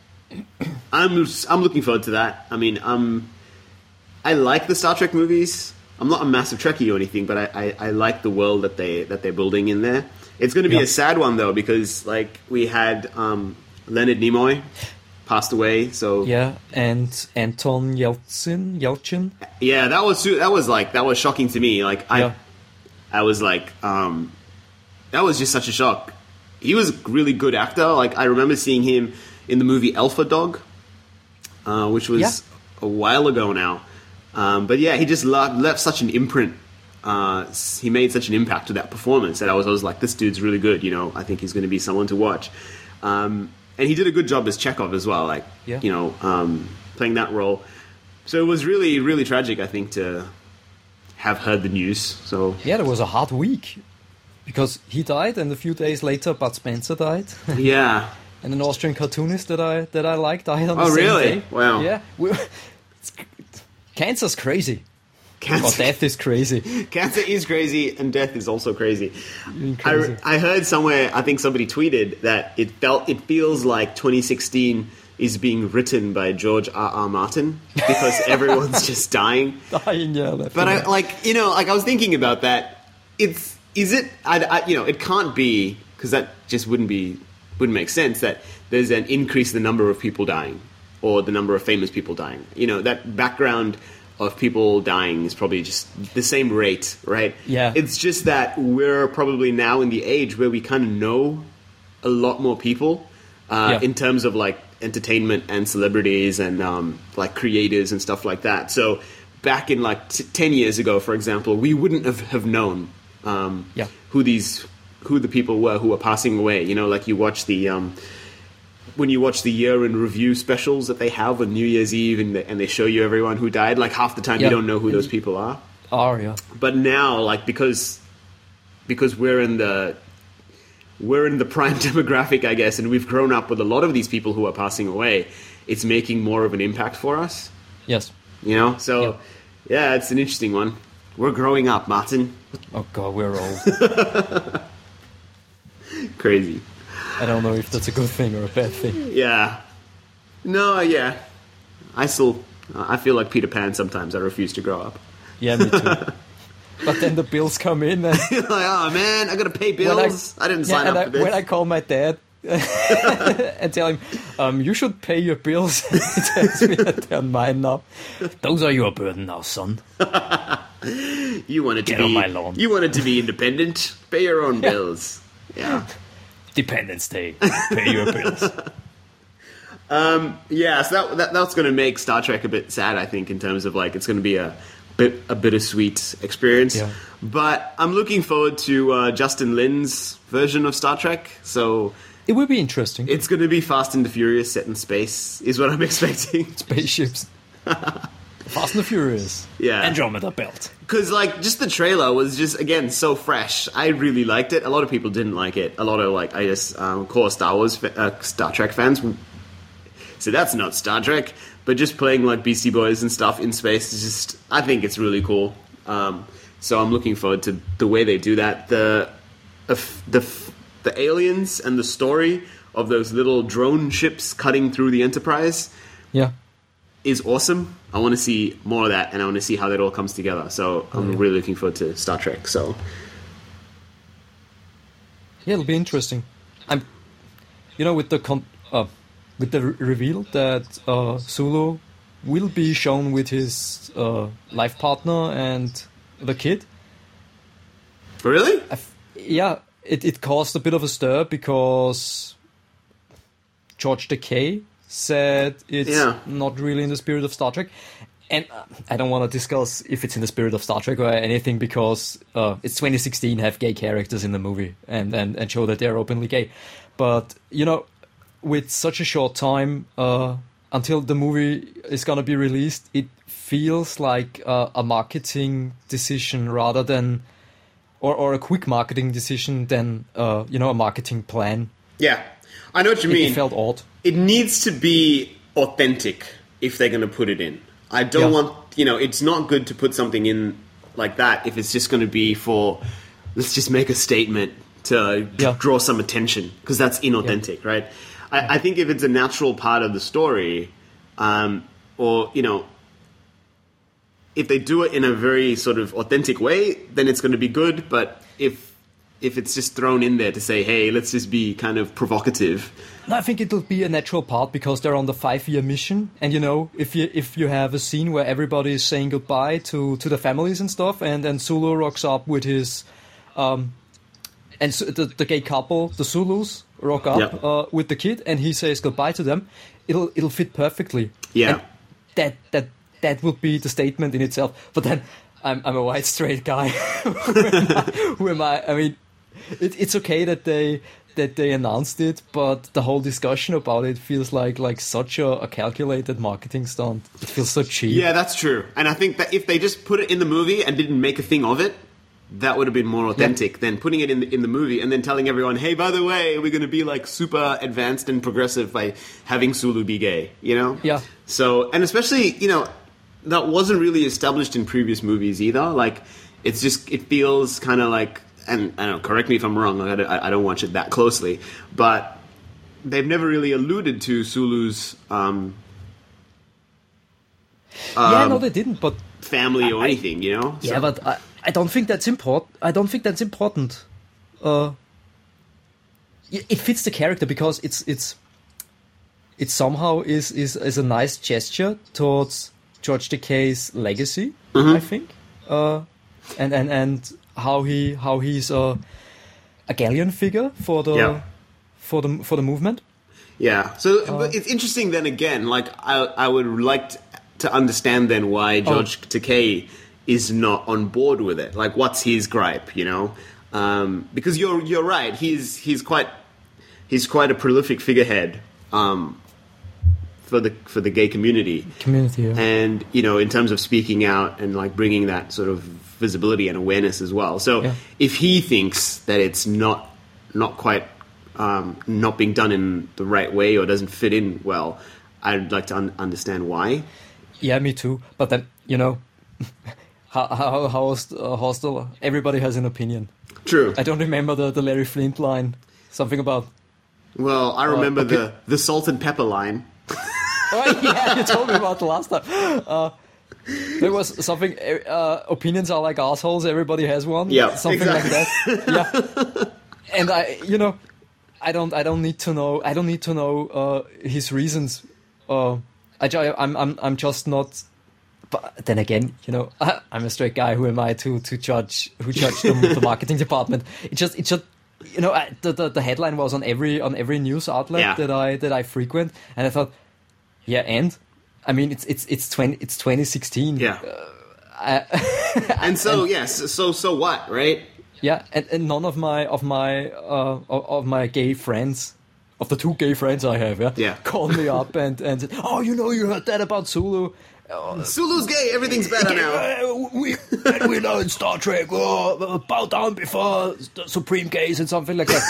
Speaker 1: I'm I'm looking forward to that. I mean, um, I like the Star Trek movies. I'm not a massive Trekkie or anything, but I, I, I like the world that they that they're building in there. It's going to be
Speaker 2: Yeah.
Speaker 1: a sad one though, because like we had um, Leonard Nimoy passed away, so
Speaker 2: Yeah, and Anton Yeltsin, Yelchin.
Speaker 1: yeah, that was su- that was like that was shocking to me. Like I,
Speaker 2: Yeah.
Speaker 1: I was like, um, that was just such a shock. He was a really good actor. Like I remember seeing him in the movie Alpha Dog, uh, which was
Speaker 2: Yeah.
Speaker 1: a while ago now. Um, but yeah, he just left, left such an imprint. Uh, s- he made such an impact to that performance that I was, I was like, this dude's really good. You know, I think he's going to be someone to watch. Um, and he did a good job as Chekhov as well. Like,
Speaker 2: Yeah.
Speaker 1: you know, um, playing that role. So it was really, really tragic, I think, to have heard the news. So
Speaker 2: Yeah, there was a hard week because he died, and a few days later, Bud Spencer died,
Speaker 1: yeah,
Speaker 2: and an Austrian cartoonist that I that I like died on the
Speaker 1: Oh,
Speaker 2: same
Speaker 1: really?
Speaker 2: day.
Speaker 1: Wow.
Speaker 2: Yeah, we, it's, cancer's crazy. Or
Speaker 1: cancer,
Speaker 2: death is crazy.
Speaker 1: cancer is crazy, and death is also crazy.
Speaker 2: crazy.
Speaker 1: I, I heard somewhere, I think somebody tweeted that it felt, it feels like twenty sixteen is being written by George R. R. Martin because everyone's just dying.
Speaker 2: Dying, yeah. Left
Speaker 1: But
Speaker 2: and
Speaker 1: I
Speaker 2: right.
Speaker 1: like, you know, like I was thinking about that. It's is it? I, I you know, it can't be because that just wouldn't be wouldn't make sense. That there's an increase in the number of people dying or the number of famous people dying. You know, that background of people dying is probably just the same rate, right?
Speaker 2: Yeah.
Speaker 1: It's just that we're probably now in the age where we kind of know a lot more people uh,
Speaker 2: Yeah.
Speaker 1: in terms of like entertainment and celebrities and um, like creators and stuff like that. So back in like t- ten years ago, for example, we wouldn't have, have known um,
Speaker 2: Yeah.
Speaker 1: who these who the people were who were passing away. You know, like you watch the um, when you watch the year in review specials that they have on New Year's Eve, and, the, and they show you everyone who died, like half the time
Speaker 2: Yeah.
Speaker 1: you don't know who those people are.
Speaker 2: Oh, yeah.
Speaker 1: But now, like because because we're in the we're in the prime demographic, I guess, and we've grown up with a lot of these people who are passing away, it's making more of an impact for us.
Speaker 2: Yes.
Speaker 1: You know? So,
Speaker 2: Yeah.
Speaker 1: yeah, it's an interesting one. We're growing up, Martin.
Speaker 2: Oh, God, we're old.
Speaker 1: Crazy.
Speaker 2: I don't know if that's a good thing or a bad thing.
Speaker 1: Yeah. No, yeah. I still... I feel like Peter Pan sometimes. I refuse to grow up.
Speaker 2: Yeah, me too. But then the bills come in, and
Speaker 1: You're like, oh, man, I gotta pay
Speaker 2: when
Speaker 1: bills. I, didn't
Speaker 2: yeah,
Speaker 1: sign
Speaker 2: and
Speaker 1: up
Speaker 2: I,
Speaker 1: for this.
Speaker 2: when I call my dad and tell him, um, you should pay your bills, he tells me that they're mine now. Those are your burden now, son.
Speaker 1: You wanted to
Speaker 2: Get
Speaker 1: be...
Speaker 2: on my lawn.
Speaker 1: You wanted to be independent. Pay your own
Speaker 2: Yeah.
Speaker 1: bills. Yeah.
Speaker 2: Dependence Day. Pay your bills.
Speaker 1: Yeah, so that, that that's going to make Star Trek a bit sad, I think, in terms of like it's going to be a bit a bittersweet experience.
Speaker 2: Yeah.
Speaker 1: But I'm looking forward to uh, Justin Lin's version of Star Trek. So
Speaker 2: It will be interesting.
Speaker 1: it's going to be Fast and the Furious set in space, is what I'm expecting.
Speaker 2: Spaceships. Fast and the Furious.
Speaker 1: Yeah.
Speaker 2: Andromeda Belt.
Speaker 1: Because like just the trailer was just again so fresh. I really liked it. A lot of people didn't like it. A lot of like I guess um, core Star Wars, fa- uh, Star Trek fans. So that's not Star Trek, but just playing like Beastie Boys and stuff in space is just, I think it's really cool. Um, so I'm looking forward to the way they do that. The, the, the, the aliens and the story of those little drone ships cutting through the Enterprise
Speaker 2: Yeah.
Speaker 1: is awesome. I want to see more of that, and I want to see how that all comes together. So I'm really looking forward to Star Trek. So
Speaker 2: Yeah, it'll be interesting. I'm, you know, with the con- uh, with the re- reveal that uh, Sulu will be shown with his uh, life partner and the kid.
Speaker 1: really,
Speaker 2: I f- yeah, it, it caused a bit of a stir because George Takei said it's
Speaker 1: Yeah.
Speaker 2: not really in the spirit of Star Trek. And uh, I don't want to discuss if it's in the spirit of Star Trek or anything because uh, it's twenty sixteen, have gay characters in the movie and, and, and show that they're openly gay. But, you know, with such a short time uh, until the movie is going to be released, it feels like uh, a marketing decision rather than, or, or a quick marketing decision than, uh, you know, a marketing plan.
Speaker 1: yeah, I know what you
Speaker 2: It,
Speaker 1: mean.
Speaker 2: it felt odd.
Speaker 1: It needs to be authentic if they're going to put it in. I don't
Speaker 2: Yeah.
Speaker 1: want, you know, it's not good to put something in like that if it's just going to be for, let's just make a statement to d-
Speaker 2: Yeah.
Speaker 1: draw some attention, because that's inauthentic, right? I, I think if it's a natural part of the story, um, or, you know, if they do it in a very sort of authentic way, then it's going to be good. But if if it's just thrown in there to say, hey, let's just be kind of provocative,
Speaker 2: No, I think it'll be a natural part because they're on the five-year mission, and you know, if you if you have a scene where everybody is saying goodbye to, to the families and stuff, and then Sulu rocks up with his, um, and so the the gay couple, the Zulus, rock up
Speaker 1: Yeah.
Speaker 2: uh, with the kid, and he says goodbye to them. It'll it'll fit perfectly.
Speaker 1: Yeah.
Speaker 2: And that that that would be the statement in itself. But then I'm I'm a white straight guy. who, am I, who am I? I mean, it, it's okay that they. that they announced it, but the whole discussion about it feels like like such a, a calculated marketing stunt. It feels so cheap.
Speaker 1: Yeah, that's true. And I think that if they just put it in the movie and didn't make a thing of it, that would have been more authentic than putting it in the, in the movie and then telling everyone, hey, by the way, we're going to be like super advanced and progressive by having Sulu be gay, you know?
Speaker 2: Yeah.
Speaker 1: So, and especially, you know, that wasn't really established in previous movies either. Like, it's just, it feels kind of like, and I don't know, correct me if I'm wrong, like, I, I don't watch it that closely, but they've never really alluded to Sulu's um,
Speaker 2: yeah,
Speaker 1: um,
Speaker 2: no, they didn't. But
Speaker 1: family or
Speaker 2: I-
Speaker 1: anything, you know?
Speaker 2: yeah,
Speaker 1: So-
Speaker 2: but I, I don't think that's important. I don't think that's important. Uh, it it fits the character because it's it's it somehow is is, is a nice gesture towards George Takei's legacy. I think, uh, and and and how he how he's a a galleon figure for the
Speaker 1: Yeah.
Speaker 2: for the for the movement.
Speaker 1: Yeah. So but it's interesting then again, like I I would like t- to understand then why George Takei is not on board with it. Like what's his gripe, you know? Um, because you're you're right. He's he's quite he's quite a prolific figurehead um, for the for the gay community.
Speaker 2: Community, yeah.
Speaker 1: And you know, in terms of speaking out and like bringing that sort of visibility and awareness as well. So
Speaker 2: Yeah.
Speaker 1: if he thinks that it's not not quite um, not being done in the right way or doesn't fit in well, I'd like to un- understand why.
Speaker 2: Yeah, me too. But then, you know, how how how is uh, Hostel? Everybody has an opinion.
Speaker 1: True.
Speaker 2: I don't remember the, the Larry Flint line. Something about.
Speaker 1: Well, I remember
Speaker 2: okay.
Speaker 1: the the salt and pepper line.
Speaker 2: Oh yeah, you told me about the last time. Uh, there was something. Uh, opinions are like assholes. Everybody has one.
Speaker 1: Yeah,
Speaker 2: something
Speaker 1: exactly.
Speaker 2: like that. Yeah. And I, you know, I don't. I don't need to know. I don't need to know uh, his reasons. Uh, I, ju- I'm. I'm. I'm just not. But then again, you know, I'm a straight guy. Who am I to to judge? Who judge the, the marketing department? It just. It just. You know, I, the, the the headline was on every on every news outlet
Speaker 1: Yeah.
Speaker 2: that I that I frequent, and I thought, yeah, and I mean, it's it's it's twenty it's twenty sixteen.
Speaker 1: Yeah.
Speaker 2: I,
Speaker 1: And so yes, so so what, right?
Speaker 2: yeah, and, and none of my of my uh, of, of my gay friends, of the two gay friends I have, yeah,
Speaker 1: Yeah.
Speaker 2: called me up and and said, oh, you know, you heard that about Sulu.
Speaker 1: Sulu's gay. Everything's better now.
Speaker 2: Uh, we and we know in Star Trek, oh, bow down before the supreme gaze and something like that.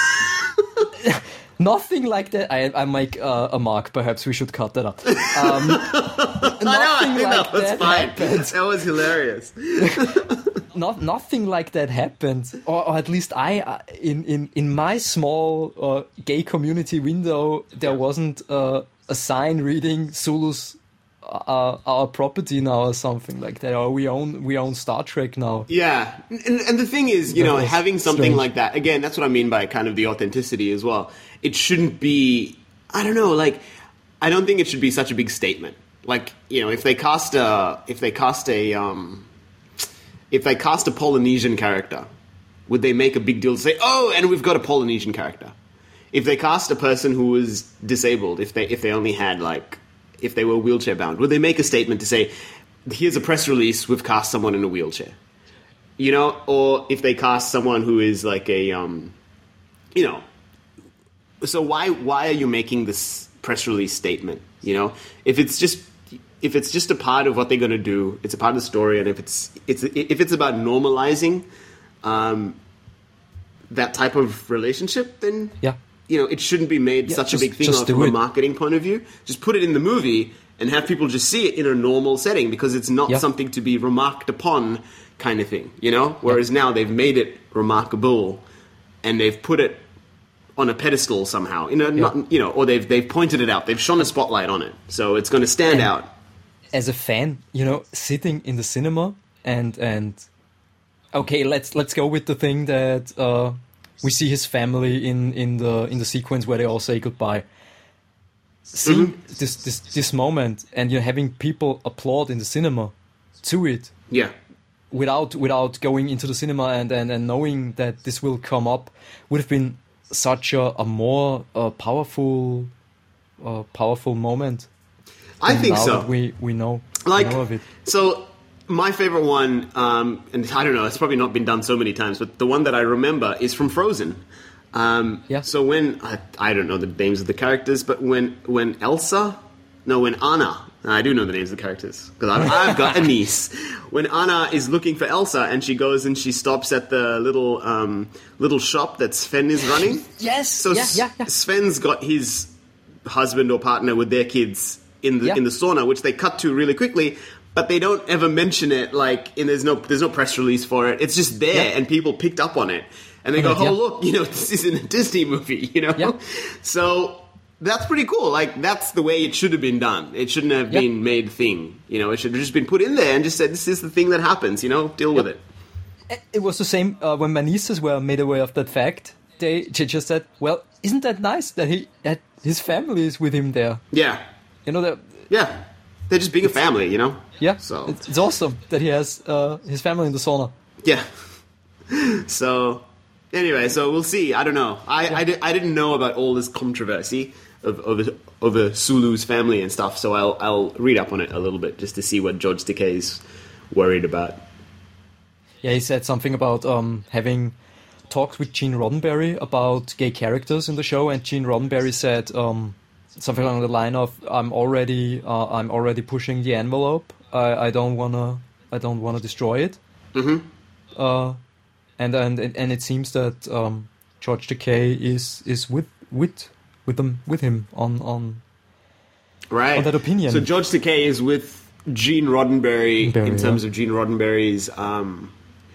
Speaker 2: Nothing like that. I, I make uh, a mark. Perhaps we should cut that up. Um,
Speaker 1: I know. I
Speaker 2: nothing
Speaker 1: think
Speaker 2: like
Speaker 1: that was
Speaker 2: that
Speaker 1: fine.
Speaker 2: happened.
Speaker 1: That was hilarious.
Speaker 2: Not nothing like that happened, or, or at least I, uh, in in in my small uh, gay community window, there wasn't uh, a sign reading Zulu's uh, our property now or something like that, or we own we own Star Trek now.
Speaker 1: Yeah, and, and the thing is, you
Speaker 2: That
Speaker 1: know,
Speaker 2: was
Speaker 1: having something
Speaker 2: strange.
Speaker 1: like that, again, that's what I mean by kind of the authenticity as well. It shouldn't be, I don't know, like, I don't think it should be such a big statement. Like, you know, if they cast a, if they cast a, um, if they cast a Polynesian character, would they make a big deal to say, oh, and we've got a Polynesian character? If they cast a person who was disabled, if they if they only had like, if they were wheelchair bound, would they make a statement to say, here's a press release, we've cast someone in a wheelchair? You know, or if they cast someone who is like a, um, you know, so why why are you making this press release statement? You know, if it's just if it's just a part of what they're going to do, it's a part of the story, and if it's it's if it's about normalizing um, that type of relationship, then
Speaker 2: Yeah.
Speaker 1: you know, it shouldn't be made
Speaker 2: Yeah,
Speaker 1: such
Speaker 2: just-
Speaker 1: a big thing
Speaker 2: just
Speaker 1: of
Speaker 2: do
Speaker 1: from a
Speaker 2: it.
Speaker 1: marketing point of view. Just put it in the movie and have people just see it in a normal setting, because it's not
Speaker 2: Yeah.
Speaker 1: something to be remarked upon kind of thing, you know? Whereas now they've made it remarkable and they've put it on a pedestal somehow, you know, not, you know, or they've they've pointed it out. They've shone a spotlight on it. So it's going to stand
Speaker 2: And-
Speaker 1: out.
Speaker 2: As a fan, you know, sitting in the cinema and and okay, let's let's go with the thing that uh, we see his family in, in the in the sequence where they all say goodbye. Seeing
Speaker 1: Mm-hmm.
Speaker 2: this, this this moment and you know, having people applaud in the cinema to it
Speaker 1: Yeah.
Speaker 2: without without going into the cinema and, and, and knowing that this will come up would have been such a, a more uh, powerful uh, powerful moment.
Speaker 1: I
Speaker 2: than
Speaker 1: think
Speaker 2: now
Speaker 1: so.
Speaker 2: that we we know
Speaker 1: Like,
Speaker 2: know of it.
Speaker 1: so my favorite one, um, and I don't know, it's probably not been done so many times, but the one that I remember is from Frozen. Um,
Speaker 2: Yeah.
Speaker 1: So when, I, I don't know the names of the characters, but when, when Elsa, no, when Anna, I do know the names of the characters, because I've, I've got a niece. When Anna is looking for Elsa and she goes and she stops at the little, um, little shop that Sven is running.
Speaker 2: Yes.
Speaker 1: So
Speaker 2: yeah, yeah, yeah.
Speaker 1: Sven's got his husband or partner with their kids in the
Speaker 2: Yeah.
Speaker 1: in the sauna, which they cut to really quickly, but they don't ever mention it. Like, and there's no there's no press release for it. It's just there,
Speaker 2: Yeah.
Speaker 1: and people picked up on it, and they
Speaker 2: On
Speaker 1: go,
Speaker 2: it,
Speaker 1: "Oh,
Speaker 2: yeah.
Speaker 1: look, you know, this is in a Disney movie," you know.
Speaker 2: Yeah.
Speaker 1: So that's pretty cool. Like, that's the way it should have been done. It shouldn't have
Speaker 2: Yeah.
Speaker 1: been made thing. You know, it should have just been put in there and just said, "This is the thing that happens." You know, deal with it.
Speaker 2: It was the same uh, when my nieces were made aware of that fact. They, they just said, "Well, isn't that nice that he that his family is with him there?"
Speaker 1: Yeah,
Speaker 2: You know, that
Speaker 1: yeah. They're just being a family, you know.
Speaker 2: yeah.
Speaker 1: So
Speaker 2: It's, it's awesome that he has uh, his family in the sauna.
Speaker 1: yeah. So anyway, so we'll see. I don't know. I I, di- I didn't know about all this controversy of over over Sulu's family and stuff. So I'll I'll read up on it a little bit just to see what George Takei's worried about.
Speaker 2: Yeah, he said something about um, having talked with Gene Roddenberry about gay characters in the show, and Gene Roddenberry said um, something along the line of I'm already uh, I'm already pushing the envelope. I, I don't wanna I don't wanna destroy it.
Speaker 1: Mm-hmm.
Speaker 2: Uh, and and and it seems that um, George Takei is is with with with them with him on on
Speaker 1: right
Speaker 2: on that opinion.
Speaker 1: So George Takei is with Gene Roddenberry
Speaker 2: Berry,
Speaker 1: in terms
Speaker 2: yeah.
Speaker 1: of Gene Roddenberry's um,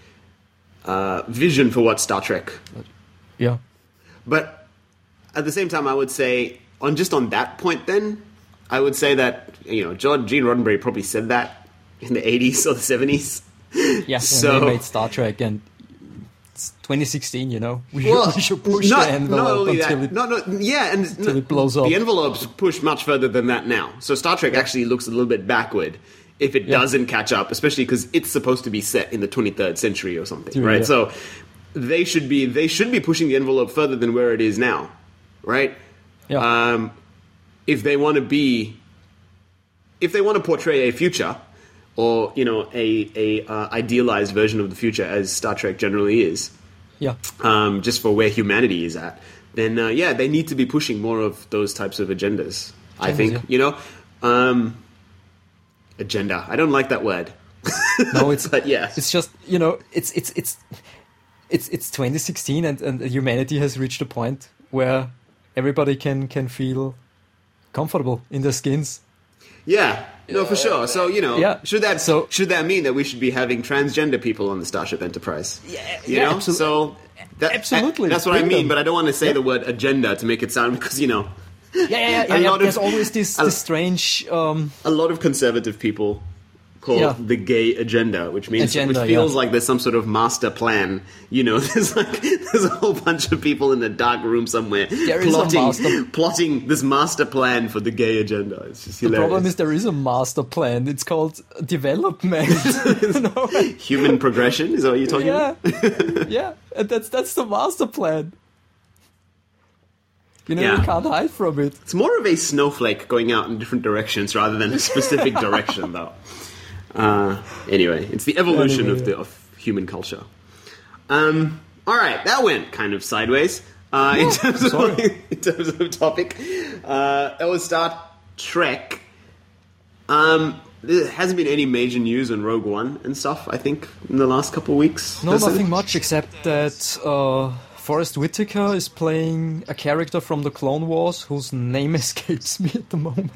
Speaker 1: uh, vision for what Star Trek.
Speaker 2: Yeah.
Speaker 1: But at the same time, I would say, on just on that point then, I would say that, you know, George, Gene Roddenberry probably said that in the eighties or the seventies.
Speaker 2: Yeah,
Speaker 1: So-
Speaker 2: when they made Star Trek, and it's twenty sixteen, you know, we,
Speaker 1: Well,
Speaker 2: should, we should push
Speaker 1: not,
Speaker 2: the envelope
Speaker 1: not only
Speaker 2: until
Speaker 1: that,
Speaker 2: it.
Speaker 1: no, no, yeah, and
Speaker 2: until it blows up.
Speaker 1: The envelope's pushed much further than that now. So Star Trek actually looks a little bit backward if it
Speaker 2: Yeah.
Speaker 1: doesn't catch up, especially because it's supposed to be set in the twenty-third century or something,
Speaker 2: Yeah,
Speaker 1: right?
Speaker 2: yeah.
Speaker 1: So they should be they should be pushing the envelope further than where it is now, right?
Speaker 2: Yeah.
Speaker 1: Um, if they want to be, if they want to portray a future, or you know, a a uh, idealized version of the future as Star Trek generally is,
Speaker 2: yeah.
Speaker 1: um, just for where humanity is at, then uh, yeah, they need to be pushing more of those types of agendas. I
Speaker 2: Agendas,
Speaker 1: think
Speaker 2: yeah.
Speaker 1: you know, um, agenda. I don't like that word.
Speaker 2: No, it's
Speaker 1: But yeah.
Speaker 2: it's just, you know, it's it's it's it's it's twenty sixteen, and, and humanity has reached a point where everybody can can feel comfortable in their skins.
Speaker 1: Yeah, no, for sure. So you know,
Speaker 2: Yeah.
Speaker 1: should that
Speaker 2: So-
Speaker 1: should that mean that we should be having transgender people on the Starship Enterprise?
Speaker 2: Yeah,
Speaker 1: you
Speaker 2: yeah,
Speaker 1: know,
Speaker 2: absolu-
Speaker 1: so that,
Speaker 2: absolutely.
Speaker 1: that's what I
Speaker 2: Bring
Speaker 1: mean.
Speaker 2: them.
Speaker 1: But I don't want to say the word agenda to make it sound because you know,
Speaker 2: Yeah, yeah, yeah. yeah,
Speaker 1: A
Speaker 2: yeah.
Speaker 1: lot of-
Speaker 2: There's always this,
Speaker 1: a-
Speaker 2: this strange. Um,
Speaker 1: a lot of conservative people call
Speaker 2: Yeah.
Speaker 1: the gay agenda, which means
Speaker 2: Agenda,
Speaker 1: which feels
Speaker 2: yeah.
Speaker 1: like there's some sort of master plan. You know, there's like there's a whole bunch of people in a dark room somewhere
Speaker 2: There is a
Speaker 1: plotting
Speaker 2: master-
Speaker 1: plotting this master plan for the gay agenda. It's just
Speaker 2: the
Speaker 1: hilarious.
Speaker 2: problem is there is a master plan. It's called development. you know?
Speaker 1: Human progression. Is that what you're talking
Speaker 2: Yeah,
Speaker 1: about?
Speaker 2: yeah, and that's that's the master plan. You know,
Speaker 1: Yeah.
Speaker 2: you can't hide from it.
Speaker 1: It's more of a snowflake going out in different directions rather than a specific direction, though. Uh, anyway, it's the evolution
Speaker 2: Anyway,
Speaker 1: of the of human culture. Um, all right, that went kind of sideways uh, in terms of
Speaker 2: sorry.
Speaker 1: in terms of topic. Uh, that was Star Trek. Um, there hasn't been any major news on Rogue One and stuff. I think in the last couple of weeks.
Speaker 2: No,
Speaker 1: Has there?
Speaker 2: nothing much except that uh, Forrest Whitaker is playing a character from the Clone Wars whose name escapes me at the moment.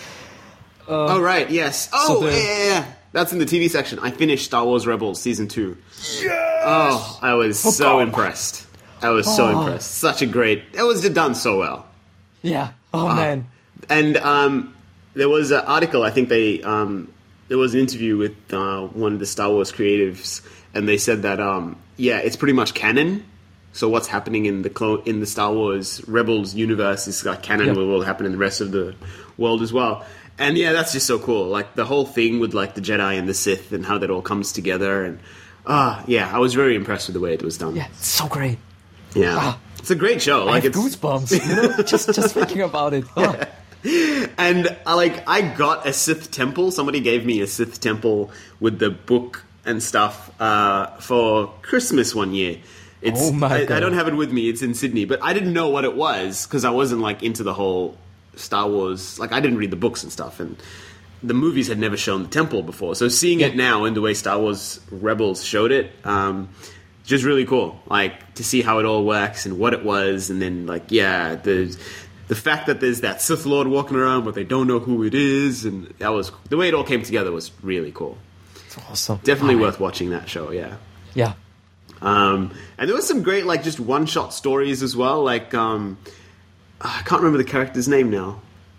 Speaker 1: Oh right, yes. Oh
Speaker 2: the-
Speaker 1: yeah, yeah, yeah. That's in the T V section. I finished Star Wars Rebels season two. Yes! Oh, I was so
Speaker 2: God.
Speaker 1: impressed. I was so
Speaker 2: Oh.
Speaker 1: impressed. Such a great. It was done so well.
Speaker 2: Yeah. Oh man.
Speaker 1: And um, there was an article. I think they um, there was an interview with uh, one of the Star Wars creatives, and they said that um, yeah, it's pretty much canon. So what's happening in the clo- in the Star Wars Rebels universe is like canon.
Speaker 2: Yep.
Speaker 1: Will will happen in the rest of the world as well. And yeah, that's just so cool. Like the whole thing with like the Jedi and the Sith and how that all comes together. And ah, uh, yeah, I was very impressed with the way it was done.
Speaker 2: Yeah, it's so great.
Speaker 1: Yeah,
Speaker 2: Ah.
Speaker 1: it's a great show.
Speaker 2: I
Speaker 1: Like
Speaker 2: have
Speaker 1: it's
Speaker 2: goosebumps. You know, just just thinking about it. Oh.
Speaker 1: and I like I got a Sith temple. Somebody gave me a Sith temple with the book and stuff uh, for Christmas one year. It's,
Speaker 2: Oh my
Speaker 1: I, I
Speaker 2: God.
Speaker 1: don't have it with me. It's in Sydney, but I didn't know what it was because I wasn't like into the whole Star Wars. Like I didn't read the books and stuff, and the movies had never shown the temple before. So seeing it now in the way Star Wars Rebels showed it, um, just really cool. Like to see how it all works and what it was, and then like yeah, the the fact that there's that Sith Lord walking around, but they don't know who it is, and that was the way it all came together was really cool.
Speaker 2: It's awesome.
Speaker 1: Definitely
Speaker 2: Oh,
Speaker 1: worth watching that show. Yeah.
Speaker 2: Yeah.
Speaker 1: Um, and there was some great, like, just one-shot stories as well. Like, um, I can't remember the character's name now.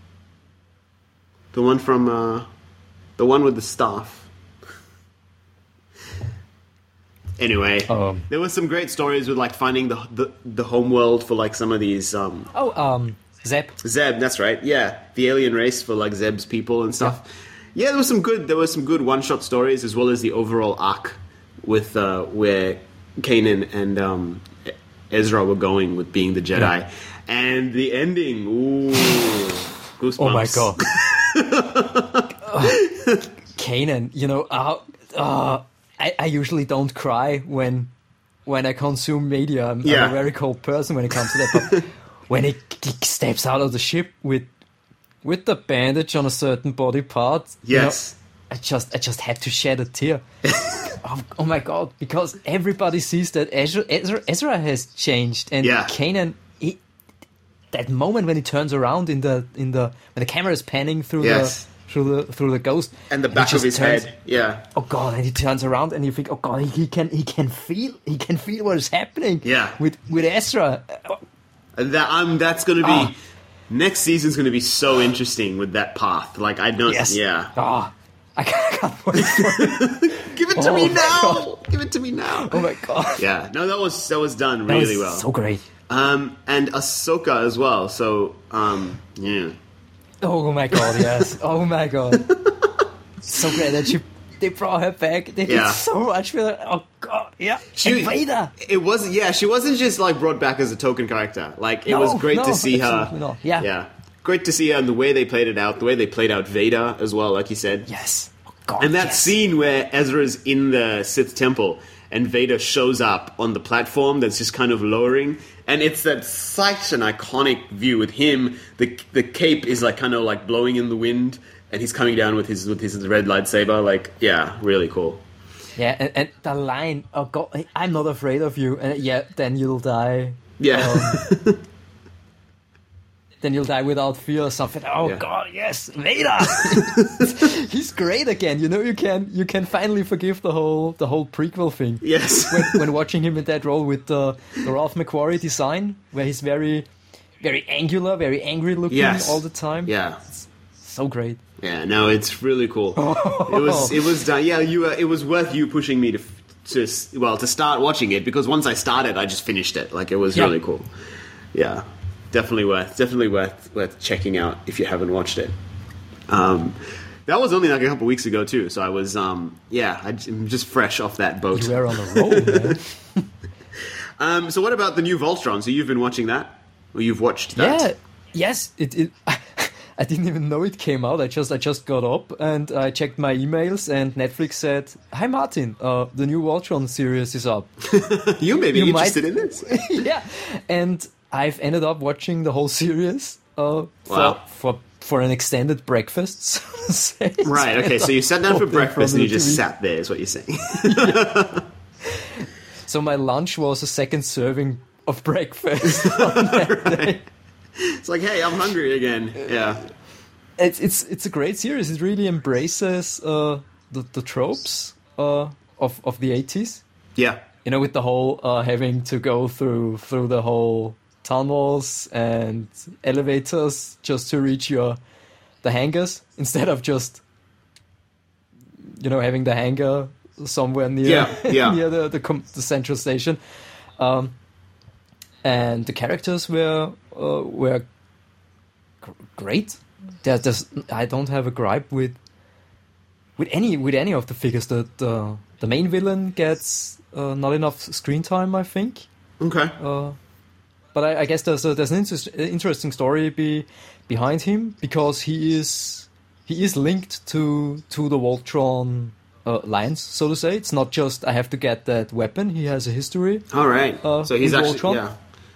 Speaker 1: The one from, uh, the one with the staff. Anyway,
Speaker 2: Um.
Speaker 1: there was some great stories with, like, finding the the, the home world for, like, some of these, um,
Speaker 2: Oh, um, Zeb.
Speaker 1: Zeb, that's right. Yeah, the alien race for like Zeb's people and stuff. Yeah, there was some good. There was some good one-shot stories as well as the overall arc with uh, where Kanan and um, Ezra were going with being the Jedi,
Speaker 2: Yeah.
Speaker 1: and the ending. Ooh, goosebumps!
Speaker 2: Oh my god. uh, Kanan, you know, uh, uh, I, I usually don't cry when when I consume media. I'm,
Speaker 1: Yeah.
Speaker 2: I'm a very cold person when it comes to that. But when he, he steps out of the ship with with the bandage on a certain body part.
Speaker 1: Yes.
Speaker 2: You know, I just I just had to shed a tear. oh, oh my god! Because everybody sees that Ezra, Ezra, Ezra has changed, and
Speaker 1: Yeah.
Speaker 2: Kanan. He, that moment when he turns around in the in the when the camera is panning through
Speaker 1: Yes.
Speaker 2: the through the through the ghost
Speaker 1: And the
Speaker 2: he
Speaker 1: back of
Speaker 2: just
Speaker 1: his
Speaker 2: turns-
Speaker 1: head. Yeah.
Speaker 2: Oh god! And he turns around and you think, oh god, he, he can he can feel he can feel what is happening.
Speaker 1: Yeah.
Speaker 2: With with Ezra.
Speaker 1: And That um, that's going to be
Speaker 2: Ah.
Speaker 1: next season's going to be so interesting with that path. Like I don't.
Speaker 2: Yes.
Speaker 1: Yeah.
Speaker 2: Ah, I can't, I can't wait for it.
Speaker 1: Give it to
Speaker 2: Oh
Speaker 1: me
Speaker 2: my
Speaker 1: now.
Speaker 2: God.
Speaker 1: Give it to me now.
Speaker 2: Oh my god!
Speaker 1: Yeah. No, that was that was done
Speaker 2: That
Speaker 1: really
Speaker 2: was
Speaker 1: well.
Speaker 2: So great.
Speaker 1: Um, and Ahsoka as well. So um, yeah.
Speaker 2: Oh my god! Yes. Oh my god. So great that you they brought her back. They
Speaker 1: Yeah.
Speaker 2: did so much for her. Oh god! Yeah.
Speaker 1: She,
Speaker 2: and Vader.
Speaker 1: It wasn't. Yeah, she wasn't just like brought back as a token character. Like it
Speaker 2: No,
Speaker 1: was great
Speaker 2: no,
Speaker 1: to see her.
Speaker 2: absolutely not. Yeah.
Speaker 1: Yeah. Great to see her and the way they played it out. The way they played out Vader as well, like you said.
Speaker 2: Yes. Oh god.
Speaker 1: And that
Speaker 2: yes.
Speaker 1: scene where Ezra's in the Sith temple and Vader shows up on the platform that's just kind of lowering, and it's that such an iconic view with him. The the cape is like kind of like blowing in the wind, and he's coming down with his with his red lightsaber. Like, yeah, really cool.
Speaker 2: Yeah, and, and the line, oh god, I'm not afraid of you. And yeah, then you'll die.
Speaker 1: Yeah.
Speaker 2: Um, then you'll die without fear or something. Oh
Speaker 1: Yeah.
Speaker 2: god, yes, Vader. He's great again. You know, you can you can finally forgive the whole the whole prequel thing.
Speaker 1: Yes.
Speaker 2: when, when watching him in that role with the, the Ralph McQuarrie design, where he's very, very angular, very angry looking
Speaker 1: Yes.
Speaker 2: all the time.
Speaker 1: Yeah.
Speaker 2: So great.
Speaker 1: Yeah, no, it's really cool. It was, it was done. Yeah, you. Uh, it was worth you pushing me to, to, well, to start watching it, because once I started, I just finished it. Like, it was
Speaker 2: Yeah.
Speaker 1: really cool. Yeah, definitely worth, definitely worth, worth checking out if you haven't watched it. Um, that was only like a couple weeks ago too, so I was, um, yeah, I'm just fresh off that boat.
Speaker 2: You were on a roll, man.
Speaker 1: Um, so what about the new Voltron? So you've been watching that, or you've watched that?
Speaker 2: Yeah. Yes. It. it I didn't even know it came out. I just I just got up and I checked my emails, and Netflix said, "Hi Martin, uh, the new Voltron series is up."
Speaker 1: You may be
Speaker 2: You might-
Speaker 1: interested in this.
Speaker 2: Yeah, and I've ended up watching the whole series uh, for
Speaker 1: Wow.
Speaker 2: for for an extended breakfast. So to say.
Speaker 1: Right. Okay. So you sat down for
Speaker 2: Open from
Speaker 1: breakfast and
Speaker 2: the
Speaker 1: you just
Speaker 2: T V.
Speaker 1: sat there. Is what you're saying?
Speaker 2: So my lunch was a second serving of breakfast on that day.
Speaker 1: It's like, hey, I'm hungry again. Yeah.
Speaker 2: It's it's it's a great series. It really embraces uh, the the tropes uh, of of the eighties.
Speaker 1: Yeah.
Speaker 2: You know, with the whole uh, having to go through through the whole tunnels and elevators just to reach your the hangars, instead of just, you know, having the hangar somewhere near
Speaker 1: Yeah, yeah.
Speaker 2: near the the, com- the central station. Um, and the characters were uh, were gr- great. There, there's I don't have a gripe with with any with any of the figures. The the, the main villain gets uh, not enough screen time, I think.
Speaker 1: Okay.
Speaker 2: Uh, but I, I guess there's a, there's an interest, interesting story be, behind him, because he is he is linked to to the Voltron uh, lines, so to say. It's not just I have to get that weapon. He has a history.
Speaker 1: All right.
Speaker 2: Uh,
Speaker 1: so he's
Speaker 2: with
Speaker 1: actually
Speaker 2: Voltron?
Speaker 1: yeah.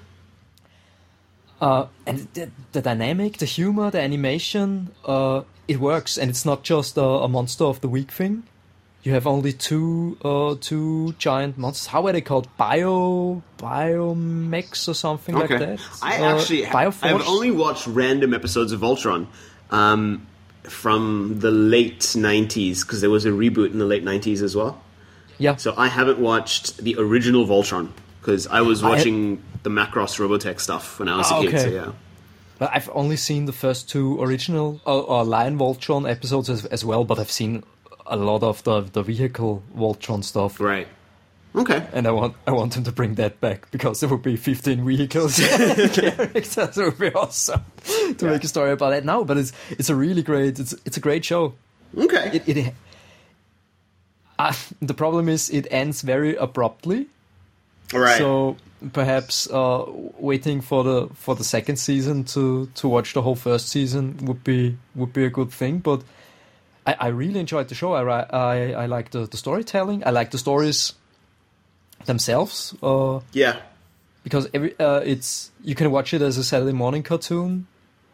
Speaker 2: Uh, and the, the dynamic, the humor, the animation, uh, it works, and it's not just a, a monster of the week thing. You have only two uh, two giant monsters. How are they called? Bio Biomex or something
Speaker 1: Okay.
Speaker 2: like that?
Speaker 1: I
Speaker 2: Uh,
Speaker 1: actually
Speaker 2: Bioforce?
Speaker 1: I've only watched random episodes of Voltron um, from the late nineties, because there was a reboot in the late nineties as well.
Speaker 2: Yeah.
Speaker 1: So I haven't watched the original Voltron, because I was
Speaker 2: I-
Speaker 1: watching the Macross Robotech stuff when I was a
Speaker 2: Ah,
Speaker 1: kid. So
Speaker 2: okay.
Speaker 1: yeah.
Speaker 2: But I've only seen the first two original or, or Lion Voltron episodes as, as well, but I've seen a lot of the the vehicle Voltron stuff.
Speaker 1: Right. Okay.
Speaker 2: And I want I want them to bring that back, because there would be fifteen vehicles characters. It would be awesome to make a story about that now. But it's it's a really great it's it's a great show.
Speaker 1: Okay.
Speaker 2: It, it uh, the problem is it ends very abruptly.
Speaker 1: All right.
Speaker 2: So perhaps uh, waiting for the for the second season to, to watch the whole first season would be would be a good thing. But I, I really enjoyed the show. I ri- I, I like the, the storytelling. I like the stories themselves. Uh,
Speaker 1: yeah.
Speaker 2: because every uh, it's you can watch it as a Saturday morning cartoon,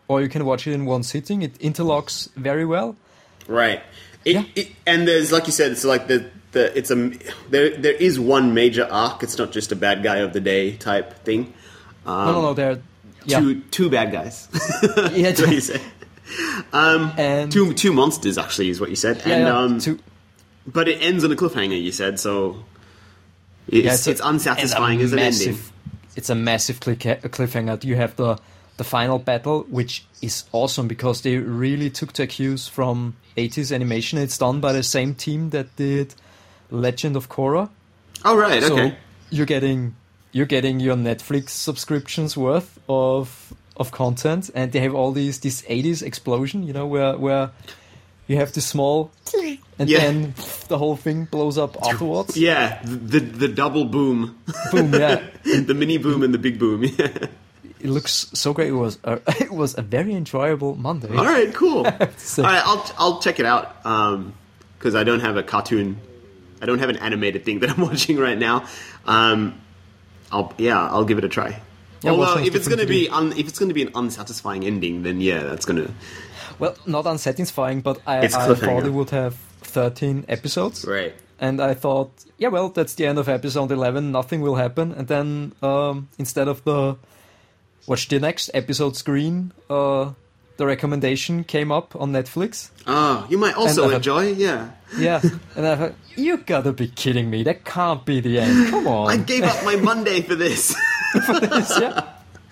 Speaker 2: or you can watch it in one sitting. It interlocks very well.
Speaker 1: Right. It,
Speaker 2: Yeah.
Speaker 1: it, and there's, like you said, it's like the, the it's a there there is one major arc. It's not just a bad guy of the day type thing. Um,
Speaker 2: no, no, no. They're yeah,
Speaker 1: Two two bad guys.
Speaker 2: yeah,
Speaker 1: That's what you said. Um,
Speaker 2: and
Speaker 1: two two monsters actually is what you said.
Speaker 2: yeah,
Speaker 1: and
Speaker 2: yeah,
Speaker 1: um,
Speaker 2: two,
Speaker 1: but it ends on a cliffhanger. You said so. It's,
Speaker 2: yeah,
Speaker 1: it's,
Speaker 2: a-
Speaker 1: unsatisfying
Speaker 2: it's
Speaker 1: as
Speaker 2: a
Speaker 1: an
Speaker 2: massive,
Speaker 1: ending.
Speaker 2: It's a massive click- cliffhanger. You have the the final battle, which is awesome because they really took their cues from eighties animation. It's done by the same team that did Legend of Korra.
Speaker 1: Oh right,
Speaker 2: So
Speaker 1: okay.
Speaker 2: you're getting you're getting your Netflix subscriptions worth of of content, and they have all these this eighties explosion, you know, where where you have this small and
Speaker 1: Yeah.
Speaker 2: then the whole thing blows up afterwards.
Speaker 1: Yeah, the the double boom,
Speaker 2: Boom, yeah.
Speaker 1: the mini boom and the big boom.
Speaker 2: It looks so great. It was a, it was a very enjoyable Monday.
Speaker 1: All right, cool. All
Speaker 2: So-
Speaker 1: right, I'll I'll check it out because I don't have a cartoon, I don't have an animated thing that I'm watching right now. Um, I'll yeah, I'll give it a try.
Speaker 2: Yeah, watch
Speaker 1: Although
Speaker 2: something
Speaker 1: if it's going to
Speaker 2: different
Speaker 1: be un, if it's going to be an unsatisfying ending, then yeah, that's going to
Speaker 2: Well, not unsatisfying, but I,
Speaker 1: It's
Speaker 2: I
Speaker 1: cliffhanger.
Speaker 2: thought it would have thirteen episodes.
Speaker 1: right.
Speaker 2: And I thought, yeah, well, that's the end of episode eleven. Nothing will happen. And then um, instead of the watch the next episode screen, uh, the recommendation came up on Netflix.
Speaker 1: Oh, you might also
Speaker 2: And, uh,
Speaker 1: enjoy. Yeah,
Speaker 2: Yeah, and I thought, you gotta be kidding me. That can't be the end. Come on.
Speaker 1: I gave up my Monday for this.
Speaker 2: yeah.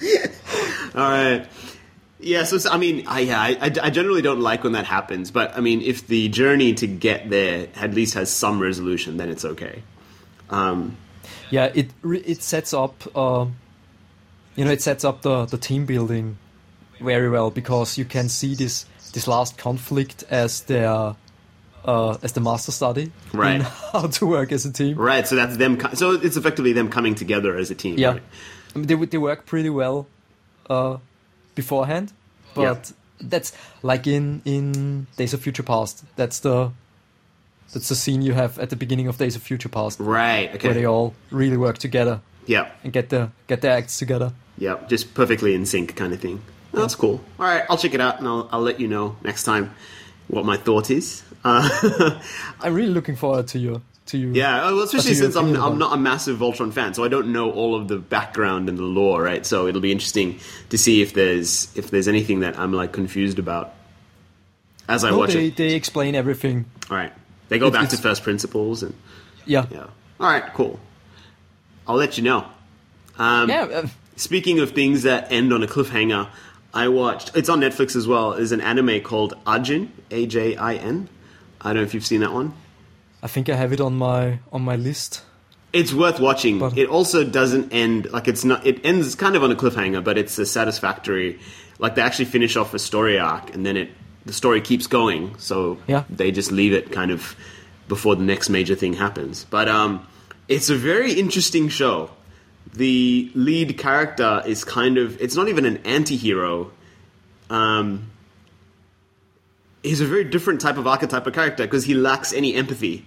Speaker 1: All right. Yeah, so, so I mean, I, yeah, I, I generally don't like when that happens, but I mean, if the journey to get there at least has some resolution, then it's okay. Um,
Speaker 2: Yeah, it re- it sets up, um, you know, it sets up the, the team building very well because you can see this this last conflict as their uh, as the master study
Speaker 1: Right.
Speaker 2: in how to work as a team.
Speaker 1: right, so that's them. co- So it's effectively them coming together as a team.
Speaker 2: Yeah,
Speaker 1: right?
Speaker 2: I mean, they they work pretty well uh, beforehand, but
Speaker 1: Yeah.
Speaker 2: that's like in in Days of Future Past. That's the that's the scene you have at the beginning of Days of Future Past,
Speaker 1: Right.
Speaker 2: where they
Speaker 1: Okay.
Speaker 2: all really work together
Speaker 1: Yeah.
Speaker 2: and get the get their acts together.
Speaker 1: Yeah. Just perfectly in sync, kind of thing. Oh, that's cool. All right, I'll check it out, and I'll, I'll let you know next time what my thought is. Uh,
Speaker 2: I'm really looking forward to you. To you.
Speaker 1: Yeah, well, especially
Speaker 2: What do you
Speaker 1: since I'm
Speaker 2: feel
Speaker 1: I'm
Speaker 2: about
Speaker 1: not a massive Voltron fan, so I don't know all of the background and the lore, right? So it'll be interesting to see if there's if there's anything that I'm like confused about as I
Speaker 2: No,
Speaker 1: watch
Speaker 2: they,
Speaker 1: it.
Speaker 2: they explain everything.
Speaker 1: All right, they go
Speaker 2: It-
Speaker 1: back to
Speaker 2: it's-
Speaker 1: first principles, and
Speaker 2: Yeah.
Speaker 1: yeah. All right, cool. I'll let you know. Um,
Speaker 2: Yeah. Uh,
Speaker 1: Speaking of things that end on a cliffhanger, I watched. It's on Netflix as well. Is an anime called Ajin, A J I N. I don't know if you've seen that one.
Speaker 2: I think I have it on my on my list.
Speaker 1: It's worth watching.
Speaker 2: But-
Speaker 1: it also doesn't end like it's not. It ends kind of on a cliffhanger, but it's a satisfactory. Like they actually finish off a story arc, and then it the story keeps going. So
Speaker 2: Yeah.
Speaker 1: they just leave it kind of before the next major thing happens. But um, it's a very interesting show. The lead character is kind of. It's not even an anti-hero. Um, he's a very different type of archetype of character because he lacks any empathy.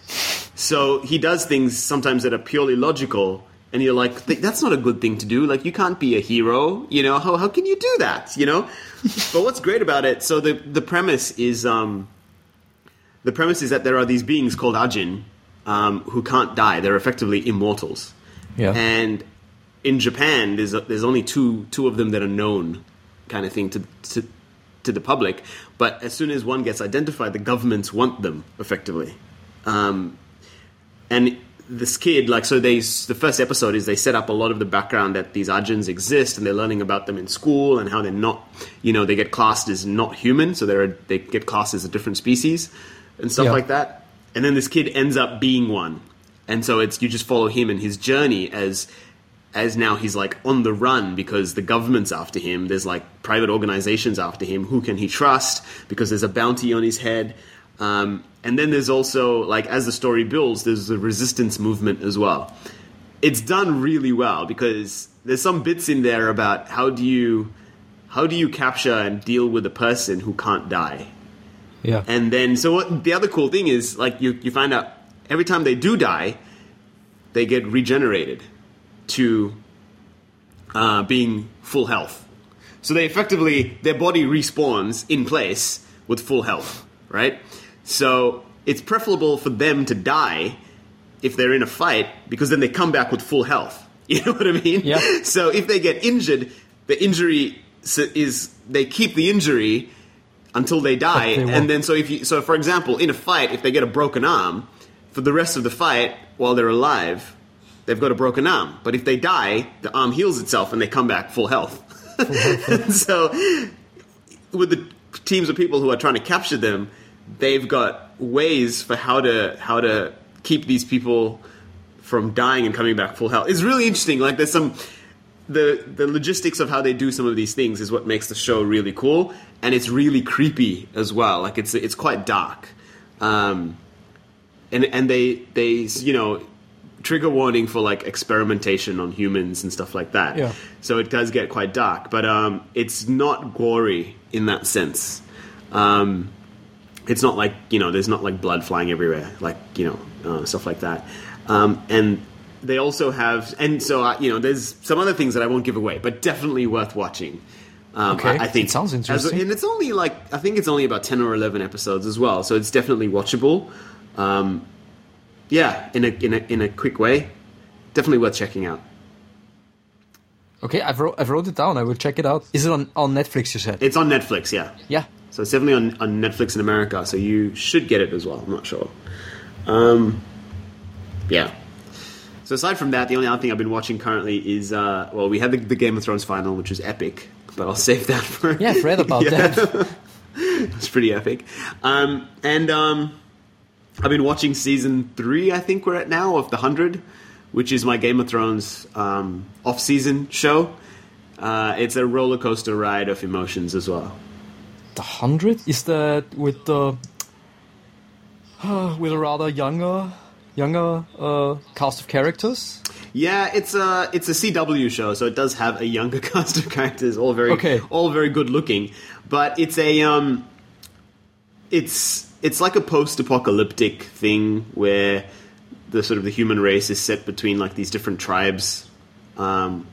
Speaker 1: So he does things sometimes that are purely logical, and you're like, "Th- that's not a good thing to do. Like, you can't be a hero, you know? How, how can you do that, you know? But what's great about it, so the, the premise is, um, the premise is that there are these beings called Ajin, um, who can't die. They're effectively immortals.
Speaker 2: Yeah.
Speaker 1: And in Japan, there's, a, there's only two, two of them that are known kind of thing to, to, to the public. But as soon as one gets identified, the governments want them, effectively. Um, and this kid, like, so they, the first episode is they set up a lot of the background that these Ajins exist, and they're learning about them in school and how they're not, you know, they get classed as not human, so they're they get classed as a different species and stuff
Speaker 2: Yeah.
Speaker 1: like that. And then this kid ends up being one, and so it's you just follow him and his journey as as now he's like on the run because the government's after him. There's like private organizations after him. Who can he trust? Because there's a bounty on his head. Um, and then there's also, like, as the story builds, there's a resistance movement as well. It's done really well because there's some bits in there about how do you how do you capture and deal with a person who can't die.
Speaker 2: Yeah.
Speaker 1: And then, so what, the other cool thing is, like, you, you find out every time they do die, they get regenerated to uh, being full health. So they effectively, their body respawns in place with full health, right? So it's preferable for them to die if they're in a fight, because then they come back with full health. You know what I mean?
Speaker 2: Yeah.
Speaker 1: So if they get injured, the injury is, they keep the injury until they die.
Speaker 2: They
Speaker 1: and then so if you, so for example, in a fight, if they get a broken arm, for the rest of the fight, while they're alive, they've got a broken arm. But if they die, the arm heals itself and they come back full health. So with the teams of people who are trying to capture them, they've got ways for how to how to keep these people from dying and coming back full health. It's really interesting. Like there's some the the logistics of how they do some of these things is what makes the show really cool, and it's really creepy as well. Like it's it's quite dark, um, and and they they you know. Trigger warning for like experimentation on humans and stuff like that.
Speaker 2: Yeah.
Speaker 1: So it does get quite dark, but um, it's not gory in that sense. Um, it's not like, you know, there's not like blood flying everywhere, like, you know, uh, stuff like that. Um, and they also have, and so uh, you know, there's some other things that I won't give away, but definitely worth watching. Um,
Speaker 2: Okay,
Speaker 1: I, I think
Speaker 2: it sounds interesting.
Speaker 1: As, and it's only like I think it's only about ten or eleven episodes as well, so it's definitely watchable. Um, Yeah, in a in a in a quick way, definitely worth checking out.
Speaker 2: Okay, I've wrote, I've wrote it down. I will check it out. Is it on, on Netflix, you said?
Speaker 1: It's on Netflix, yeah.
Speaker 2: Yeah.
Speaker 1: So it's definitely on, on Netflix in America. So you should get it as well. I'm not sure. Um, yeah. So aside from that, the only other thing I've been watching currently is uh, well, we had the, the Game of Thrones final, which was epic, but I'll save that for.
Speaker 2: Yeah, I've read about
Speaker 1: Yeah.
Speaker 2: that.
Speaker 1: It's pretty epic, um, and. Um, I've been watching season three, I think we're at now, of The Hundred, which is my Game of Thrones um, off-season show. Uh, it's a roller coaster ride of emotions as well.
Speaker 2: The Hundred? Is that with the uh, with a rather younger younger uh, cast of characters?
Speaker 1: Yeah, it's a it's a C W show, so it does have a younger cast of characters, all very
Speaker 2: Okay.
Speaker 1: all very good looking. But it's a um, it's it's like a post-apocalyptic thing where the sort of the human race is set between like these different tribes. Um,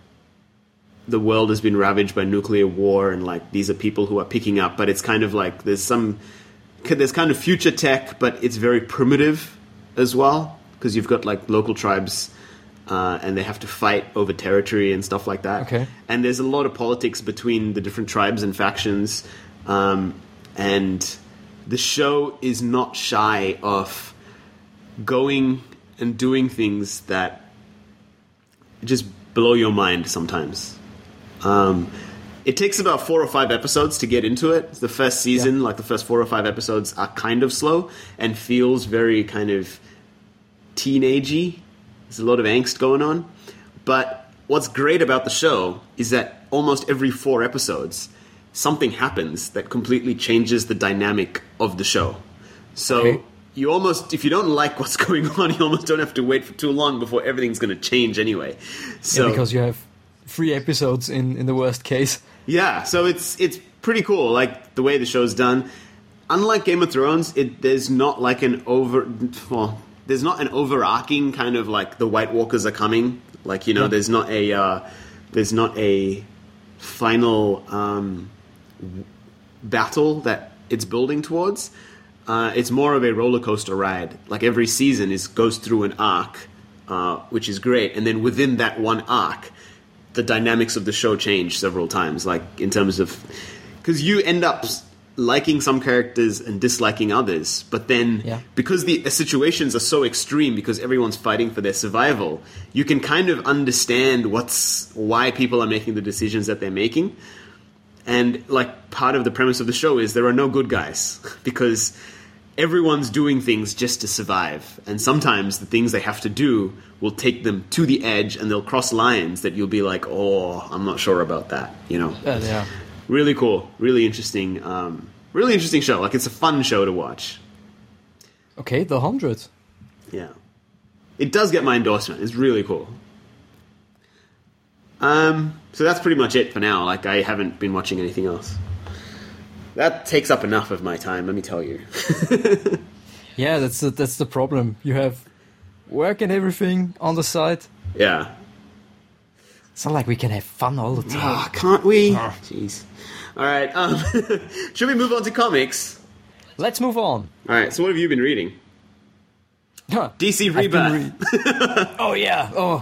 Speaker 1: the world has been ravaged by nuclear war, and like these are people who are picking up. But it's kind of like there's some there's kind of future tech, but it's very primitive as well, because you've got like local tribes. Uh, and they have to fight over territory and stuff like that.
Speaker 2: Okay.
Speaker 1: And there's a lot of politics between the different tribes and factions. Um, and the show is not shy of going and doing things that just blow your mind sometimes. Um, it takes about four or five episodes to get into it. The first season,
Speaker 2: Yeah.
Speaker 1: like the first four or five episodes, are kind of slow and feels very kind of teenagey. There's a lot of angst going on. But what's great about the show is that almost every four episodes, something happens that completely changes the dynamic of the show. So
Speaker 2: Okay.
Speaker 1: you almost, if you don't like what's going on, you almost don't have to wait for too long before everything's going to change anyway. So
Speaker 2: Yeah, because you have three episodes in, in the worst case.
Speaker 1: yeah, so it's it's pretty cool, like the way the show's done. Unlike Game of Thrones, it there's not like an over well, there's not an overarching kind of like the White Walkers are coming. Like, you know,
Speaker 2: Yeah.
Speaker 1: there's not a uh, there's not a final um, battle that it's building towards. Uh, it's more of a roller coaster ride. Like every season is goes through an arc, uh, which is great, and then within that one arc, the dynamics of the show change several times. Like in terms of, because you end up liking some characters and disliking others, but then
Speaker 2: Yeah.
Speaker 1: because the situations are so extreme, because everyone's fighting for their survival, you can kind of understand what's why people are making the decisions that they're making. And like part of the premise of the show is there are no good guys because everyone's doing things just to survive. And sometimes the things they have to do will take them to the edge, and they'll cross lines that you'll be like, oh, I'm not sure about that, you know?
Speaker 2: Uh, yeah.
Speaker 1: Really cool, really interesting, um, really interesting show. Like, it's a fun show to watch.
Speaker 2: Okay, The Hundred.
Speaker 1: Yeah. It does get my endorsement. It's really cool. Um, so that's pretty much it for now. Like, I haven't been watching anything else. That takes up enough of my time, let me tell you.
Speaker 2: Yeah, that's the, that's the problem. You have work and everything on the side.
Speaker 1: Yeah.
Speaker 2: It's not like we can have fun all the time.
Speaker 1: Ah, can't we? Jeez. All right. Um, should we move on to comics?
Speaker 2: Let's move on.
Speaker 1: All right. So, what have you been reading?
Speaker 2: Huh.
Speaker 1: D C
Speaker 2: I've been
Speaker 1: Rebirth.
Speaker 2: re- oh yeah. Oh.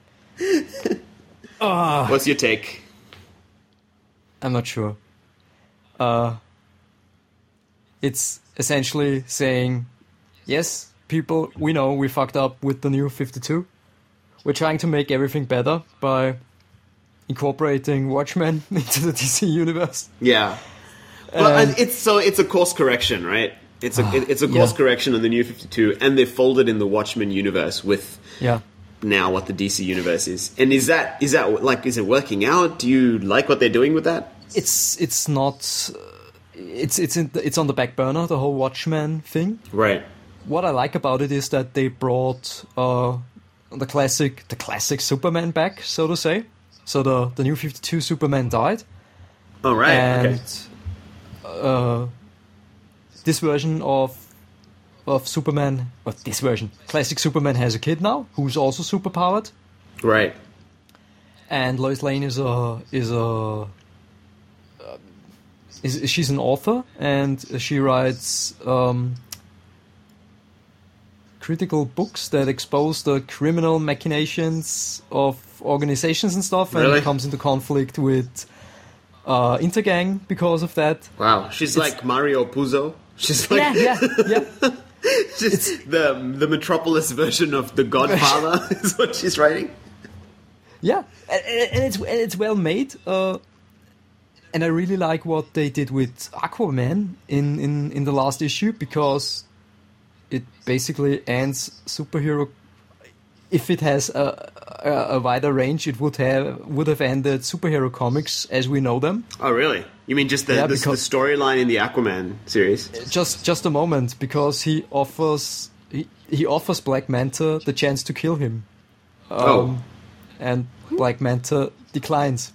Speaker 2: Oh.
Speaker 1: What's your take?
Speaker 2: I'm not sure. Uh, it's essentially saying, yes, people, we know we fucked up with the new fifty-two. We're trying to make everything better by incorporating Watchmen into the D C universe.
Speaker 1: Yeah. Well,
Speaker 2: Um,
Speaker 1: and it's so it's a course correction, right? It's a it- it's a course
Speaker 2: yeah.
Speaker 1: correction on the new fifty-two, and they've folded in the Watchmen universe with
Speaker 2: Yeah.
Speaker 1: now what the D C universe is. And is that is that like is it working out? Do you like what they're doing with that?
Speaker 2: It's it's not. Uh, it's it's in the, it's on the back burner, the whole Watchmen thing.
Speaker 1: Right.
Speaker 2: What I like about it is that they brought uh, the classic the classic Superman back, so to say. So the the new fifty-two Superman died,
Speaker 1: Oh right.
Speaker 2: and
Speaker 1: okay.
Speaker 2: uh, this version of of Superman, well, this version, classic Superman has a kid now who's also superpowered,
Speaker 1: Right.
Speaker 2: and Lois Lane is a is a uh, is she's an author, and she writes um, critical books that expose the criminal machinations of organizations and stuff, and
Speaker 1: Really?
Speaker 2: comes into conflict with uh, Intergang because of that.
Speaker 1: Wow. She's like Mario Puzo. She's like
Speaker 2: Yeah, yeah, yeah.
Speaker 1: just the the Metropolis version of The Godfather is what she's writing.
Speaker 2: Yeah, and, and it's and it's well made. Uh, and I really like what they did with Aquaman in, in, in the last issue, because it basically ends superhero. If it has a, a, a wider range, it would have would have ended superhero comics as we know them.
Speaker 1: Oh really? You mean just the
Speaker 2: Yeah,
Speaker 1: the,
Speaker 2: because-
Speaker 1: the storyline in the Aquaman series?
Speaker 2: Just just a moment, because he offers he, he offers Black Manta the chance to kill him. Um,
Speaker 1: Oh.
Speaker 2: And Black Manta declines.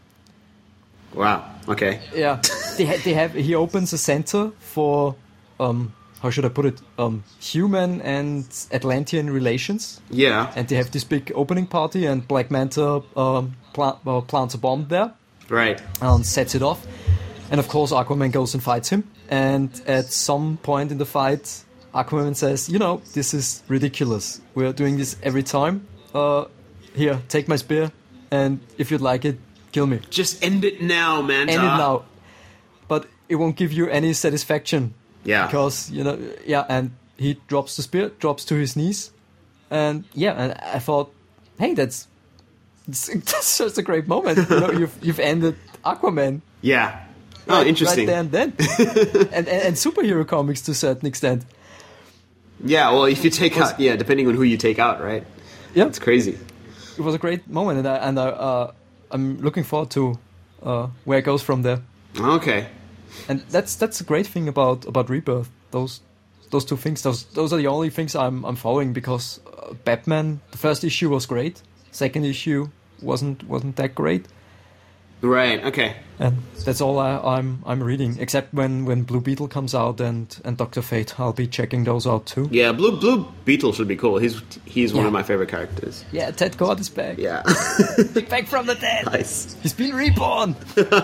Speaker 1: Wow. Okay.
Speaker 2: Yeah, they ha- they have. He opens a center for um, how should I put it? Um, human and Atlantean relations,
Speaker 1: Yeah.
Speaker 2: and they have this big opening party, and Black Manta um, pla- uh, plants a bomb there
Speaker 1: Right.
Speaker 2: and sets it off, and of course Aquaman goes and fights him. And at some point in the fight, Aquaman says, "You know, this is ridiculous. We're doing this every time. Uh, here, take my spear, and if you'd like it, kill me."
Speaker 1: Just end it now, man.
Speaker 2: End it now. But it won't give you any satisfaction.
Speaker 1: Yeah.
Speaker 2: Because, you know, yeah, and he drops the spear, drops to his knees. And yeah, and I thought, hey, that's that's just a great moment. You know, you've you've ended Aquaman.
Speaker 1: Yeah. Oh,
Speaker 2: right,
Speaker 1: interesting.
Speaker 2: Right there and then. and, and and superhero comics to a certain extent.
Speaker 1: Yeah, well, if you take out, yeah, depending on who you take out, right?
Speaker 2: Yeah.
Speaker 1: It's crazy.
Speaker 2: It was a great moment, and I, and I, uh, I'm looking forward to uh, where it goes from there.
Speaker 1: Okay.
Speaker 2: And that's that's a great thing about, about Rebirth. Those those two things. Those those are the only things I'm I'm following, because uh, Batman, the first issue was great. Second issue wasn't wasn't that great.
Speaker 1: Right. Okay.
Speaker 2: And that's all I, I'm I'm reading. Except when, when Blue Beetle comes out and, and Doctor Fate, I'll be checking those out too.
Speaker 1: Yeah, Blue Blue Beetle should be cool. He's he's one
Speaker 2: Yeah.
Speaker 1: of my favorite characters.
Speaker 2: Yeah, Ted Kord is back.
Speaker 1: Yeah.
Speaker 2: Back from the dead.
Speaker 1: Nice.
Speaker 2: He's been reborn.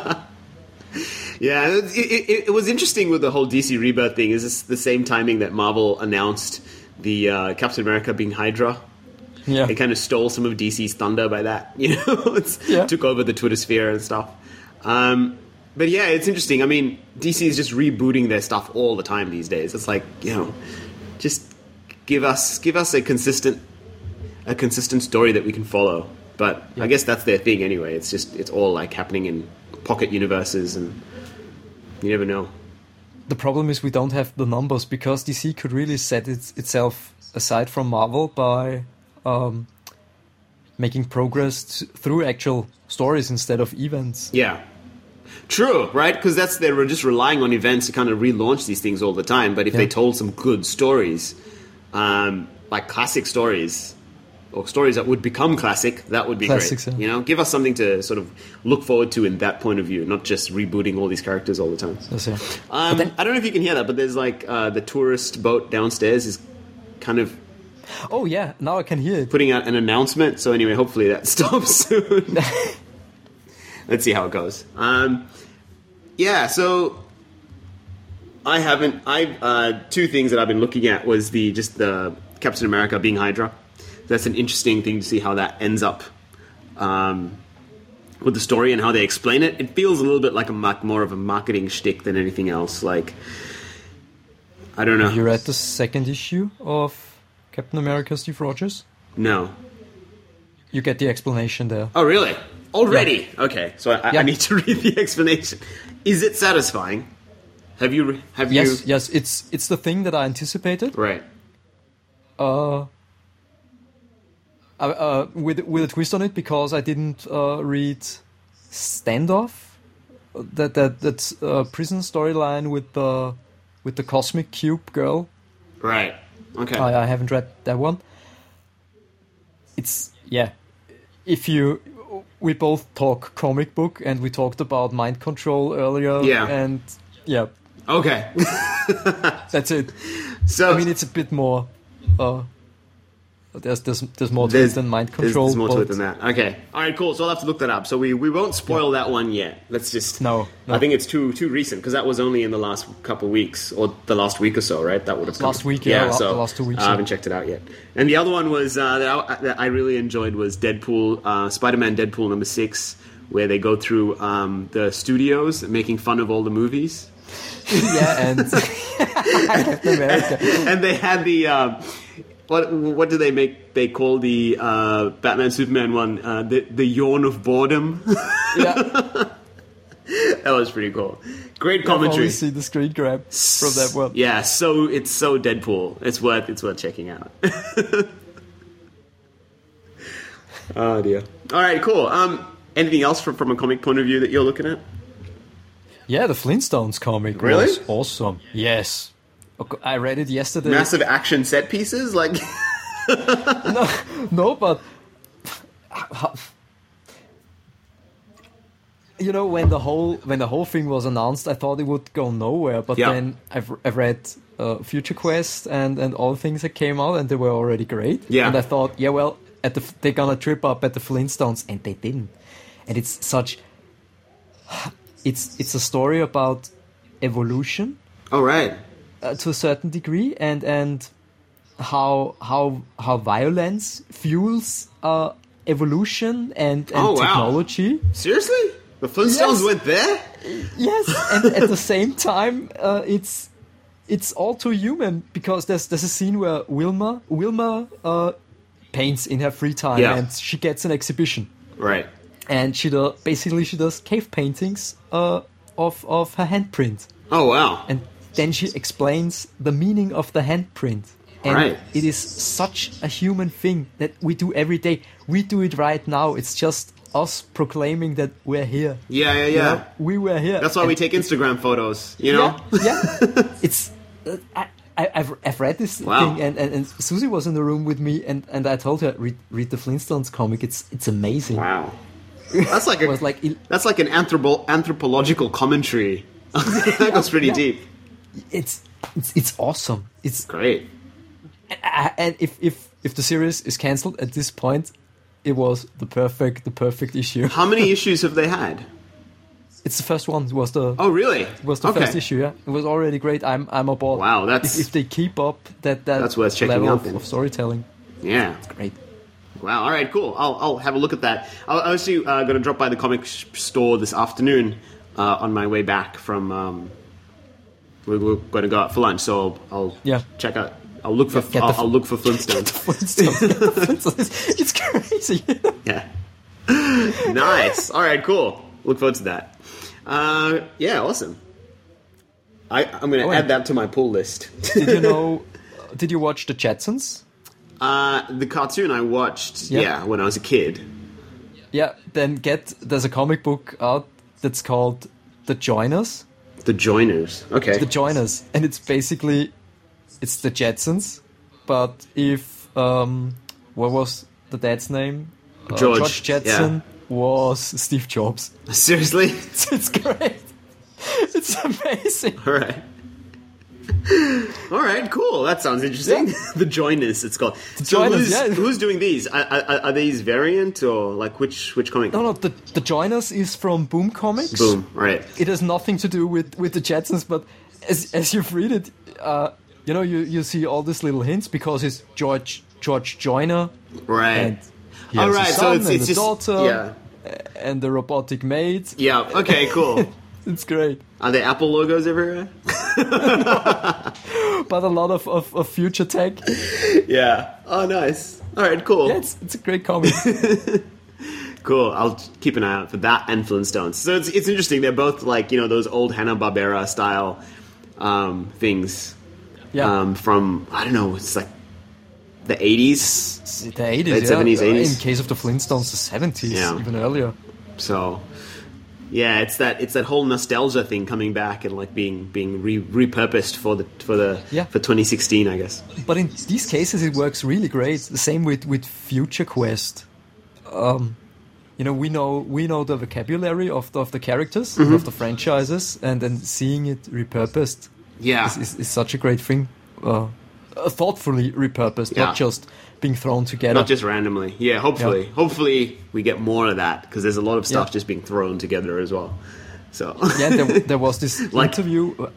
Speaker 1: Yeah, it, it, it was interesting with the whole D C Rebirth thing. Is this the same timing that Marvel announced the uh, Captain America being Hydra?
Speaker 2: Yeah.
Speaker 1: They kind of stole some of D C's thunder by that, you know, it's,
Speaker 2: Yeah.
Speaker 1: took over the Twitter sphere and stuff. Um, but yeah, it's interesting. I mean, D C is just rebooting their stuff all the time these days. It's like, you know, just give us give us a consistent a consistent story that we can follow. But I guess that's their thing anyway. It's just it's all like happening in pocket universes, and you never know.
Speaker 2: The problem is we don't have the numbers, because D C could really set it, itself aside from Marvel by um, making progress t- through actual stories instead of events.
Speaker 1: Yeah. True, right? Because that's they're just relying on events to kind of relaunch these things all the time. But if they
Speaker 2: Yeah.
Speaker 1: told some good stories, um, like classic stories, or stories that would become classic, that would be
Speaker 2: Classics,
Speaker 1: great.
Speaker 2: yeah.
Speaker 1: You know, give us something to sort of look forward to in that point of view, not just rebooting all these characters all the time.
Speaker 2: That's it.
Speaker 1: Um, I don't know if you can hear that, but there's like uh, the tourist boat downstairs is kind of
Speaker 2: Oh yeah, now I can hear it.
Speaker 1: putting out an announcement. So anyway, hopefully that stops soon. Let's see how it goes. Um, yeah, so I haven't. I uh, two things that I've been looking at was the just the Captain America being Hydra. That's an interesting thing to see how that ends up um, with the story and how they explain it. It feels a little bit like a mar- more of a marketing shtick than anything else. Like, I don't know.
Speaker 2: Have you read the second issue of Captain America: Steve Rogers?
Speaker 1: No.
Speaker 2: You get the explanation there.
Speaker 1: Oh, really? Already? Yeah. Okay, so I,
Speaker 2: yeah.
Speaker 1: I need to read the explanation. Is it satisfying? Have you? Have
Speaker 2: yes,
Speaker 1: you?
Speaker 2: Yes, it's it's the thing that I anticipated.
Speaker 1: Right.
Speaker 2: Uh, uh, uh with with a twist on it, because I didn't uh, read Standoff, that that that uh, prison storyline with the with the Cosmic Cube girl.
Speaker 1: Right. Okay.
Speaker 2: I, I haven't read that one. It's yeah. If you, we both talk comic book, and we talked about mind control earlier.
Speaker 1: Yeah.
Speaker 2: And yeah.
Speaker 1: Okay.
Speaker 2: That's it.
Speaker 1: So
Speaker 2: I mean, it's a bit more. Uh, there's there's there's more to
Speaker 1: there's,
Speaker 2: it than mind
Speaker 1: there's,
Speaker 2: control.
Speaker 1: there's more to
Speaker 2: but
Speaker 1: it than that. Okay. All right. Cool. So I'll have to look that up. So we, we won't spoil that one yet. Let's just.
Speaker 2: No. no.
Speaker 1: I think it's too too recent because that was only in the last couple of weeks or the last week or so, right? That would have come.
Speaker 2: Last week, yeah.
Speaker 1: yeah
Speaker 2: la-
Speaker 1: so
Speaker 2: the last two weeks.
Speaker 1: I
Speaker 2: yeah.
Speaker 1: haven't checked it out yet. And the other one was uh, that, I, that I really enjoyed was Deadpool, uh, Spider-Man Deadpool number six, where they go through um, the studios making fun of all the movies.
Speaker 2: Yeah, and Captain America.
Speaker 1: And they had the um, what what do they make? They call the uh, Batman Superman one uh, the the yawn of boredom.
Speaker 2: Yeah.
Speaker 1: That was pretty cool. Great
Speaker 2: I've
Speaker 1: commentary.
Speaker 2: only seen the screen grab from that one.
Speaker 1: Yeah, so it's so Deadpool. It's worth it's worth checking out. Oh dear. All right, cool. Um, anything else from from a comic point of view that you're looking at?
Speaker 2: Yeah, the Flintstones comic
Speaker 1: Really?
Speaker 2: was awesome. Yes. Okay, I read it yesterday.
Speaker 1: Massive action set pieces, like.
Speaker 2: no, no, but you know, when the whole when the whole thing was announced, I thought it would go nowhere. But
Speaker 1: Yeah.
Speaker 2: then I've I've read uh, Future Quest and and all the things that came out, and they were already great.
Speaker 1: Yeah.
Speaker 2: And I thought, yeah, well, at the they're gonna trip up at the Flintstones, and they didn't. And it's such. It's it's a story about evolution.
Speaker 1: All right.
Speaker 2: Uh, to a certain degree, and and how how how violence fuels uh, evolution and, and
Speaker 1: Oh, wow.
Speaker 2: technology.
Speaker 1: Seriously? The Flintstones
Speaker 2: Yes.
Speaker 1: went there?
Speaker 2: Yes, and at the same time, uh, it's it's all too human, because there's there's a scene where Wilma Wilma uh, paints in her free time,
Speaker 1: Yeah.
Speaker 2: and she gets an exhibition,
Speaker 1: Right.
Speaker 2: and she do, basically she does cave paintings uh, of of her handprint.
Speaker 1: Oh wow.
Speaker 2: And then she explains the meaning of the handprint. And
Speaker 1: Right.
Speaker 2: it is such a human thing that we do every day. We do it right now. It's just us proclaiming that we're here.
Speaker 1: Yeah, yeah,
Speaker 2: You
Speaker 1: yeah.
Speaker 2: know, we were here.
Speaker 1: That's why
Speaker 2: And
Speaker 1: we take Instagram photos, you know?
Speaker 2: Yeah, yeah. It's... Uh, I, I, I've, I've read this
Speaker 1: Wow.
Speaker 2: thing, and, and, and Susie was in the room with me, and, and I told her, read, read the Flintstones comic. It's it's amazing.
Speaker 1: Wow. That's like a,
Speaker 2: It was like il-
Speaker 1: that's like an anthropo- anthropological commentary. That goes pretty
Speaker 2: Yeah.
Speaker 1: deep.
Speaker 2: It's, it's it's awesome. It's
Speaker 1: Great.
Speaker 2: I- and if, if if the series is cancelled at this point, it was the perfect the perfect issue.
Speaker 1: How many issues have they had?
Speaker 2: It's the first one. It was the
Speaker 1: Oh, really?
Speaker 2: it was the
Speaker 1: Okay.
Speaker 2: first issue. Yeah, it was already great. I'm I'm aboard.
Speaker 1: Wow, that's-
Speaker 2: if, if they keep up that that
Speaker 1: That's worth checking
Speaker 2: level
Speaker 1: out
Speaker 2: of,
Speaker 1: then.
Speaker 2: of storytelling.
Speaker 1: Yeah.
Speaker 2: Great.
Speaker 1: Wow. All right. Cool. I'll I'll have a look at that. I I was actually uh, going to drop by the comic sh- store this afternoon uh, on my way back from. Um, we're, we're going to go out for lunch, so I'll, I'll
Speaker 2: Yeah.
Speaker 1: check out. I'll look for.
Speaker 2: Get the
Speaker 1: I'll,
Speaker 2: f-
Speaker 1: I'll look for Flintstones.
Speaker 2: Flintstones. Get the Flintstones. It's crazy.
Speaker 1: Yeah. Nice. All right. Cool. Look forward to that. Uh, yeah. Awesome. I, I'm going to
Speaker 2: Oh,
Speaker 1: add
Speaker 2: and-
Speaker 1: that to my pull list.
Speaker 2: Did you know? Did you watch the Jetsons?
Speaker 1: uh, the cartoon I watched,
Speaker 2: Yeah.
Speaker 1: yeah, when I was a kid.
Speaker 2: Yeah. Then get there's a comic book out that's called The Joiners.
Speaker 1: The Joiners. Okay.
Speaker 2: The Joiners, and it's basically it's the Jetsons, but if um, what was the dad's name? Uh,
Speaker 1: George,
Speaker 2: George Jetson was Steve Jobs.
Speaker 1: Seriously?
Speaker 2: It's, it's great. It's amazing.
Speaker 1: All right. All right, cool. That sounds interesting.
Speaker 2: Yeah.
Speaker 1: The Joiners, it's called.
Speaker 2: The
Speaker 1: so
Speaker 2: Joiners,
Speaker 1: who's,
Speaker 2: yeah.
Speaker 1: who's doing these? Are, are, are these variant or like which which comic?
Speaker 2: No, no, the, the Joiners is from Boom Comics.
Speaker 1: Boom. Right.
Speaker 2: It has nothing to do with, with the Jetsons, but as as you've read it, uh, you know, you, you see all these little hints because it's George George Joiner.
Speaker 1: Right.
Speaker 2: And he
Speaker 1: All
Speaker 2: has
Speaker 1: right.
Speaker 2: a
Speaker 1: So
Speaker 2: son
Speaker 1: it's
Speaker 2: and
Speaker 1: it's
Speaker 2: a
Speaker 1: just
Speaker 2: daughter
Speaker 1: yeah
Speaker 2: and the robotic maid.
Speaker 1: yeah. Okay. Cool.
Speaker 2: It's great.
Speaker 1: Are there Apple logos everywhere?
Speaker 2: But a lot of, of, of future tech.
Speaker 1: Yeah. Oh, nice. All right. Cool.
Speaker 2: Yeah, it's, it's a great comic.
Speaker 1: Cool. I'll keep an eye out for that and Flintstones. So it's it's interesting. They're both like, you know, those old Hanna-Barbera style um, things.
Speaker 2: Yeah.
Speaker 1: Um, from I don't know. It's like the eighties.
Speaker 2: The eighties,
Speaker 1: Late
Speaker 2: yeah.
Speaker 1: seventies, eighties.
Speaker 2: In case of the Flintstones, the seventies,
Speaker 1: Yeah.
Speaker 2: even earlier.
Speaker 1: So yeah, it's that it's that whole nostalgia thing coming back and like being being re- repurposed for the for the
Speaker 2: Yeah.
Speaker 1: for twenty sixteen, I guess.
Speaker 2: But in these cases, it works really great. The same with, with Future Quest. Um, you know, we know we know the vocabulary of the, of the characters,
Speaker 1: Mm-hmm.
Speaker 2: of the franchises, and then seeing it repurposed
Speaker 1: Yeah.
Speaker 2: is, is, is such a great thing. Uh, uh, thoughtfully repurposed,
Speaker 1: Yeah.
Speaker 2: not just being thrown together.
Speaker 1: Not just randomly. Yeah, hopefully.
Speaker 2: Yeah.
Speaker 1: Hopefully we get more of that because there's a lot of stuff
Speaker 2: Yeah.
Speaker 1: just being thrown together as well. So
Speaker 2: Yeah, there, there was this
Speaker 1: Like-
Speaker 2: interview. uh,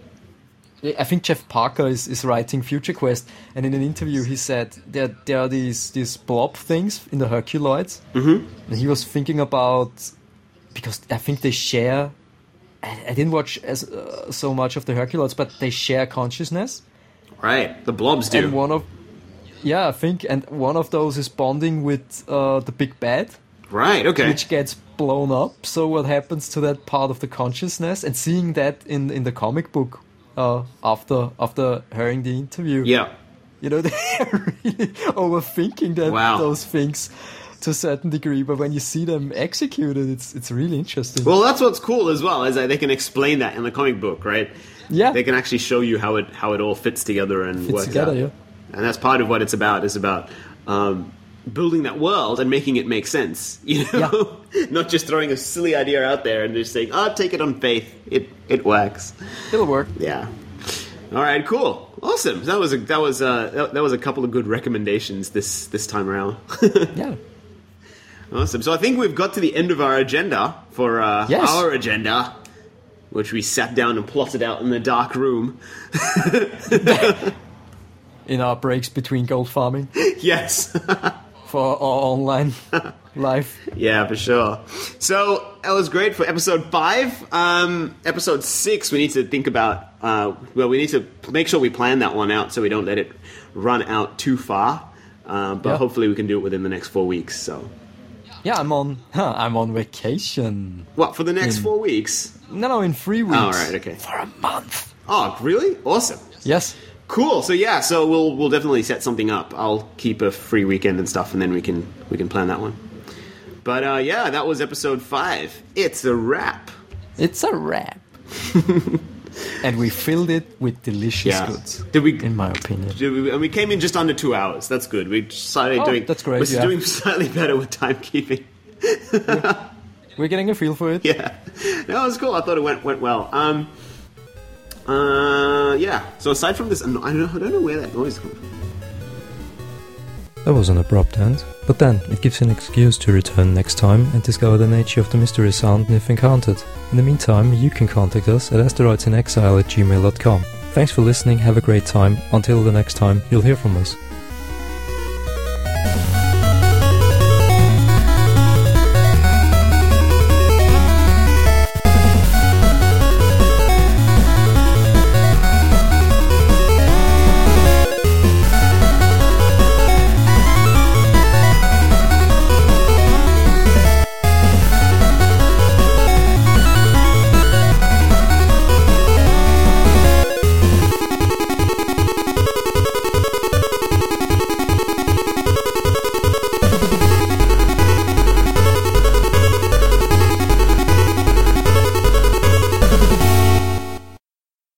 Speaker 2: I think Jeff Parker is, is writing Future Quest, and in an interview he said that there are these these blob things in the Herculoids, mm-hmm. and he was thinking about because I think they share. I, I didn't watch as uh, so much of the Herculoids, but they share consciousness,
Speaker 1: right, the blobs do.
Speaker 2: and one of yeah, I think, and one of those is bonding with uh, the big bad,
Speaker 1: Right, okay.
Speaker 2: which gets blown up. So what happens to that part of the consciousness? And seeing that in, in the comic book uh, after after hearing the interview,
Speaker 1: Yeah.
Speaker 2: you know, they're really overthinking that
Speaker 1: Wow.
Speaker 2: those things to a certain degree. But when you see them executed, it's it's really interesting.
Speaker 1: Well, that's what's cool as well, is that they can explain that in the comic book, right?
Speaker 2: Yeah.
Speaker 1: They can actually show you how it how it all fits together and
Speaker 2: Fits
Speaker 1: works
Speaker 2: together,
Speaker 1: out.
Speaker 2: yeah.
Speaker 1: And that's part of what it's about, is about um, building that world and making it make sense, you know? Not just throwing a silly idea out there and just saying, oh, take it on faith. It it works.
Speaker 2: It'll work.
Speaker 1: Yeah. All right, cool. Awesome. That was a that was uh that, that was a couple of good recommendations this this time around.
Speaker 2: Yeah.
Speaker 1: Awesome. So I think we've got to the end of our agenda for uh,
Speaker 2: Yes.
Speaker 1: our agenda, which we sat down and plotted out in the dark room.
Speaker 2: In our breaks between gold farming
Speaker 1: Yes.
Speaker 2: for our online life.
Speaker 1: Yeah, for sure. So that was great for episode five. Um, episode six, we need to think about. Uh, well, we need to make sure we plan that one out so we don't let it run out too far. Uh, but
Speaker 2: Yeah.
Speaker 1: hopefully we can do it within the next four weeks. So,
Speaker 2: Yeah, I'm on. Huh, I'm on vacation.
Speaker 1: what for the next four weeks?
Speaker 2: No, no, in three weeks.
Speaker 1: Oh, all right, okay.
Speaker 2: For a month.
Speaker 1: Oh, really? Awesome.
Speaker 2: Yes.
Speaker 1: Cool. So yeah, so we'll we'll definitely set something up. I'll keep a free weekend and stuff, and then we can we can plan that one. But uh, yeah, that was episode five. It's a wrap.
Speaker 2: It's a wrap. And we filled it with delicious
Speaker 1: Yeah.
Speaker 2: goods.
Speaker 1: Did we?
Speaker 2: In my opinion.
Speaker 1: Did we, and we came in just under two hours. That's good. We started
Speaker 2: Oh,
Speaker 1: doing.
Speaker 2: that's great,
Speaker 1: We're
Speaker 2: yeah.
Speaker 1: doing slightly better with timekeeping.
Speaker 2: We're getting a feel for it.
Speaker 1: Yeah, no, it was cool. I thought it went went well. Um. Uh. Yeah. So aside from this, I don't know. I don't know where that noise comes from.
Speaker 2: That was an abrupt end, but then it gives you an excuse to return next time and discover the nature of the mysterious sound you've encountered. In the meantime, you can contact us at asteroidsinexile at gmail dot com. Thanks for listening, have a great time. Until the next time, you'll hear from us.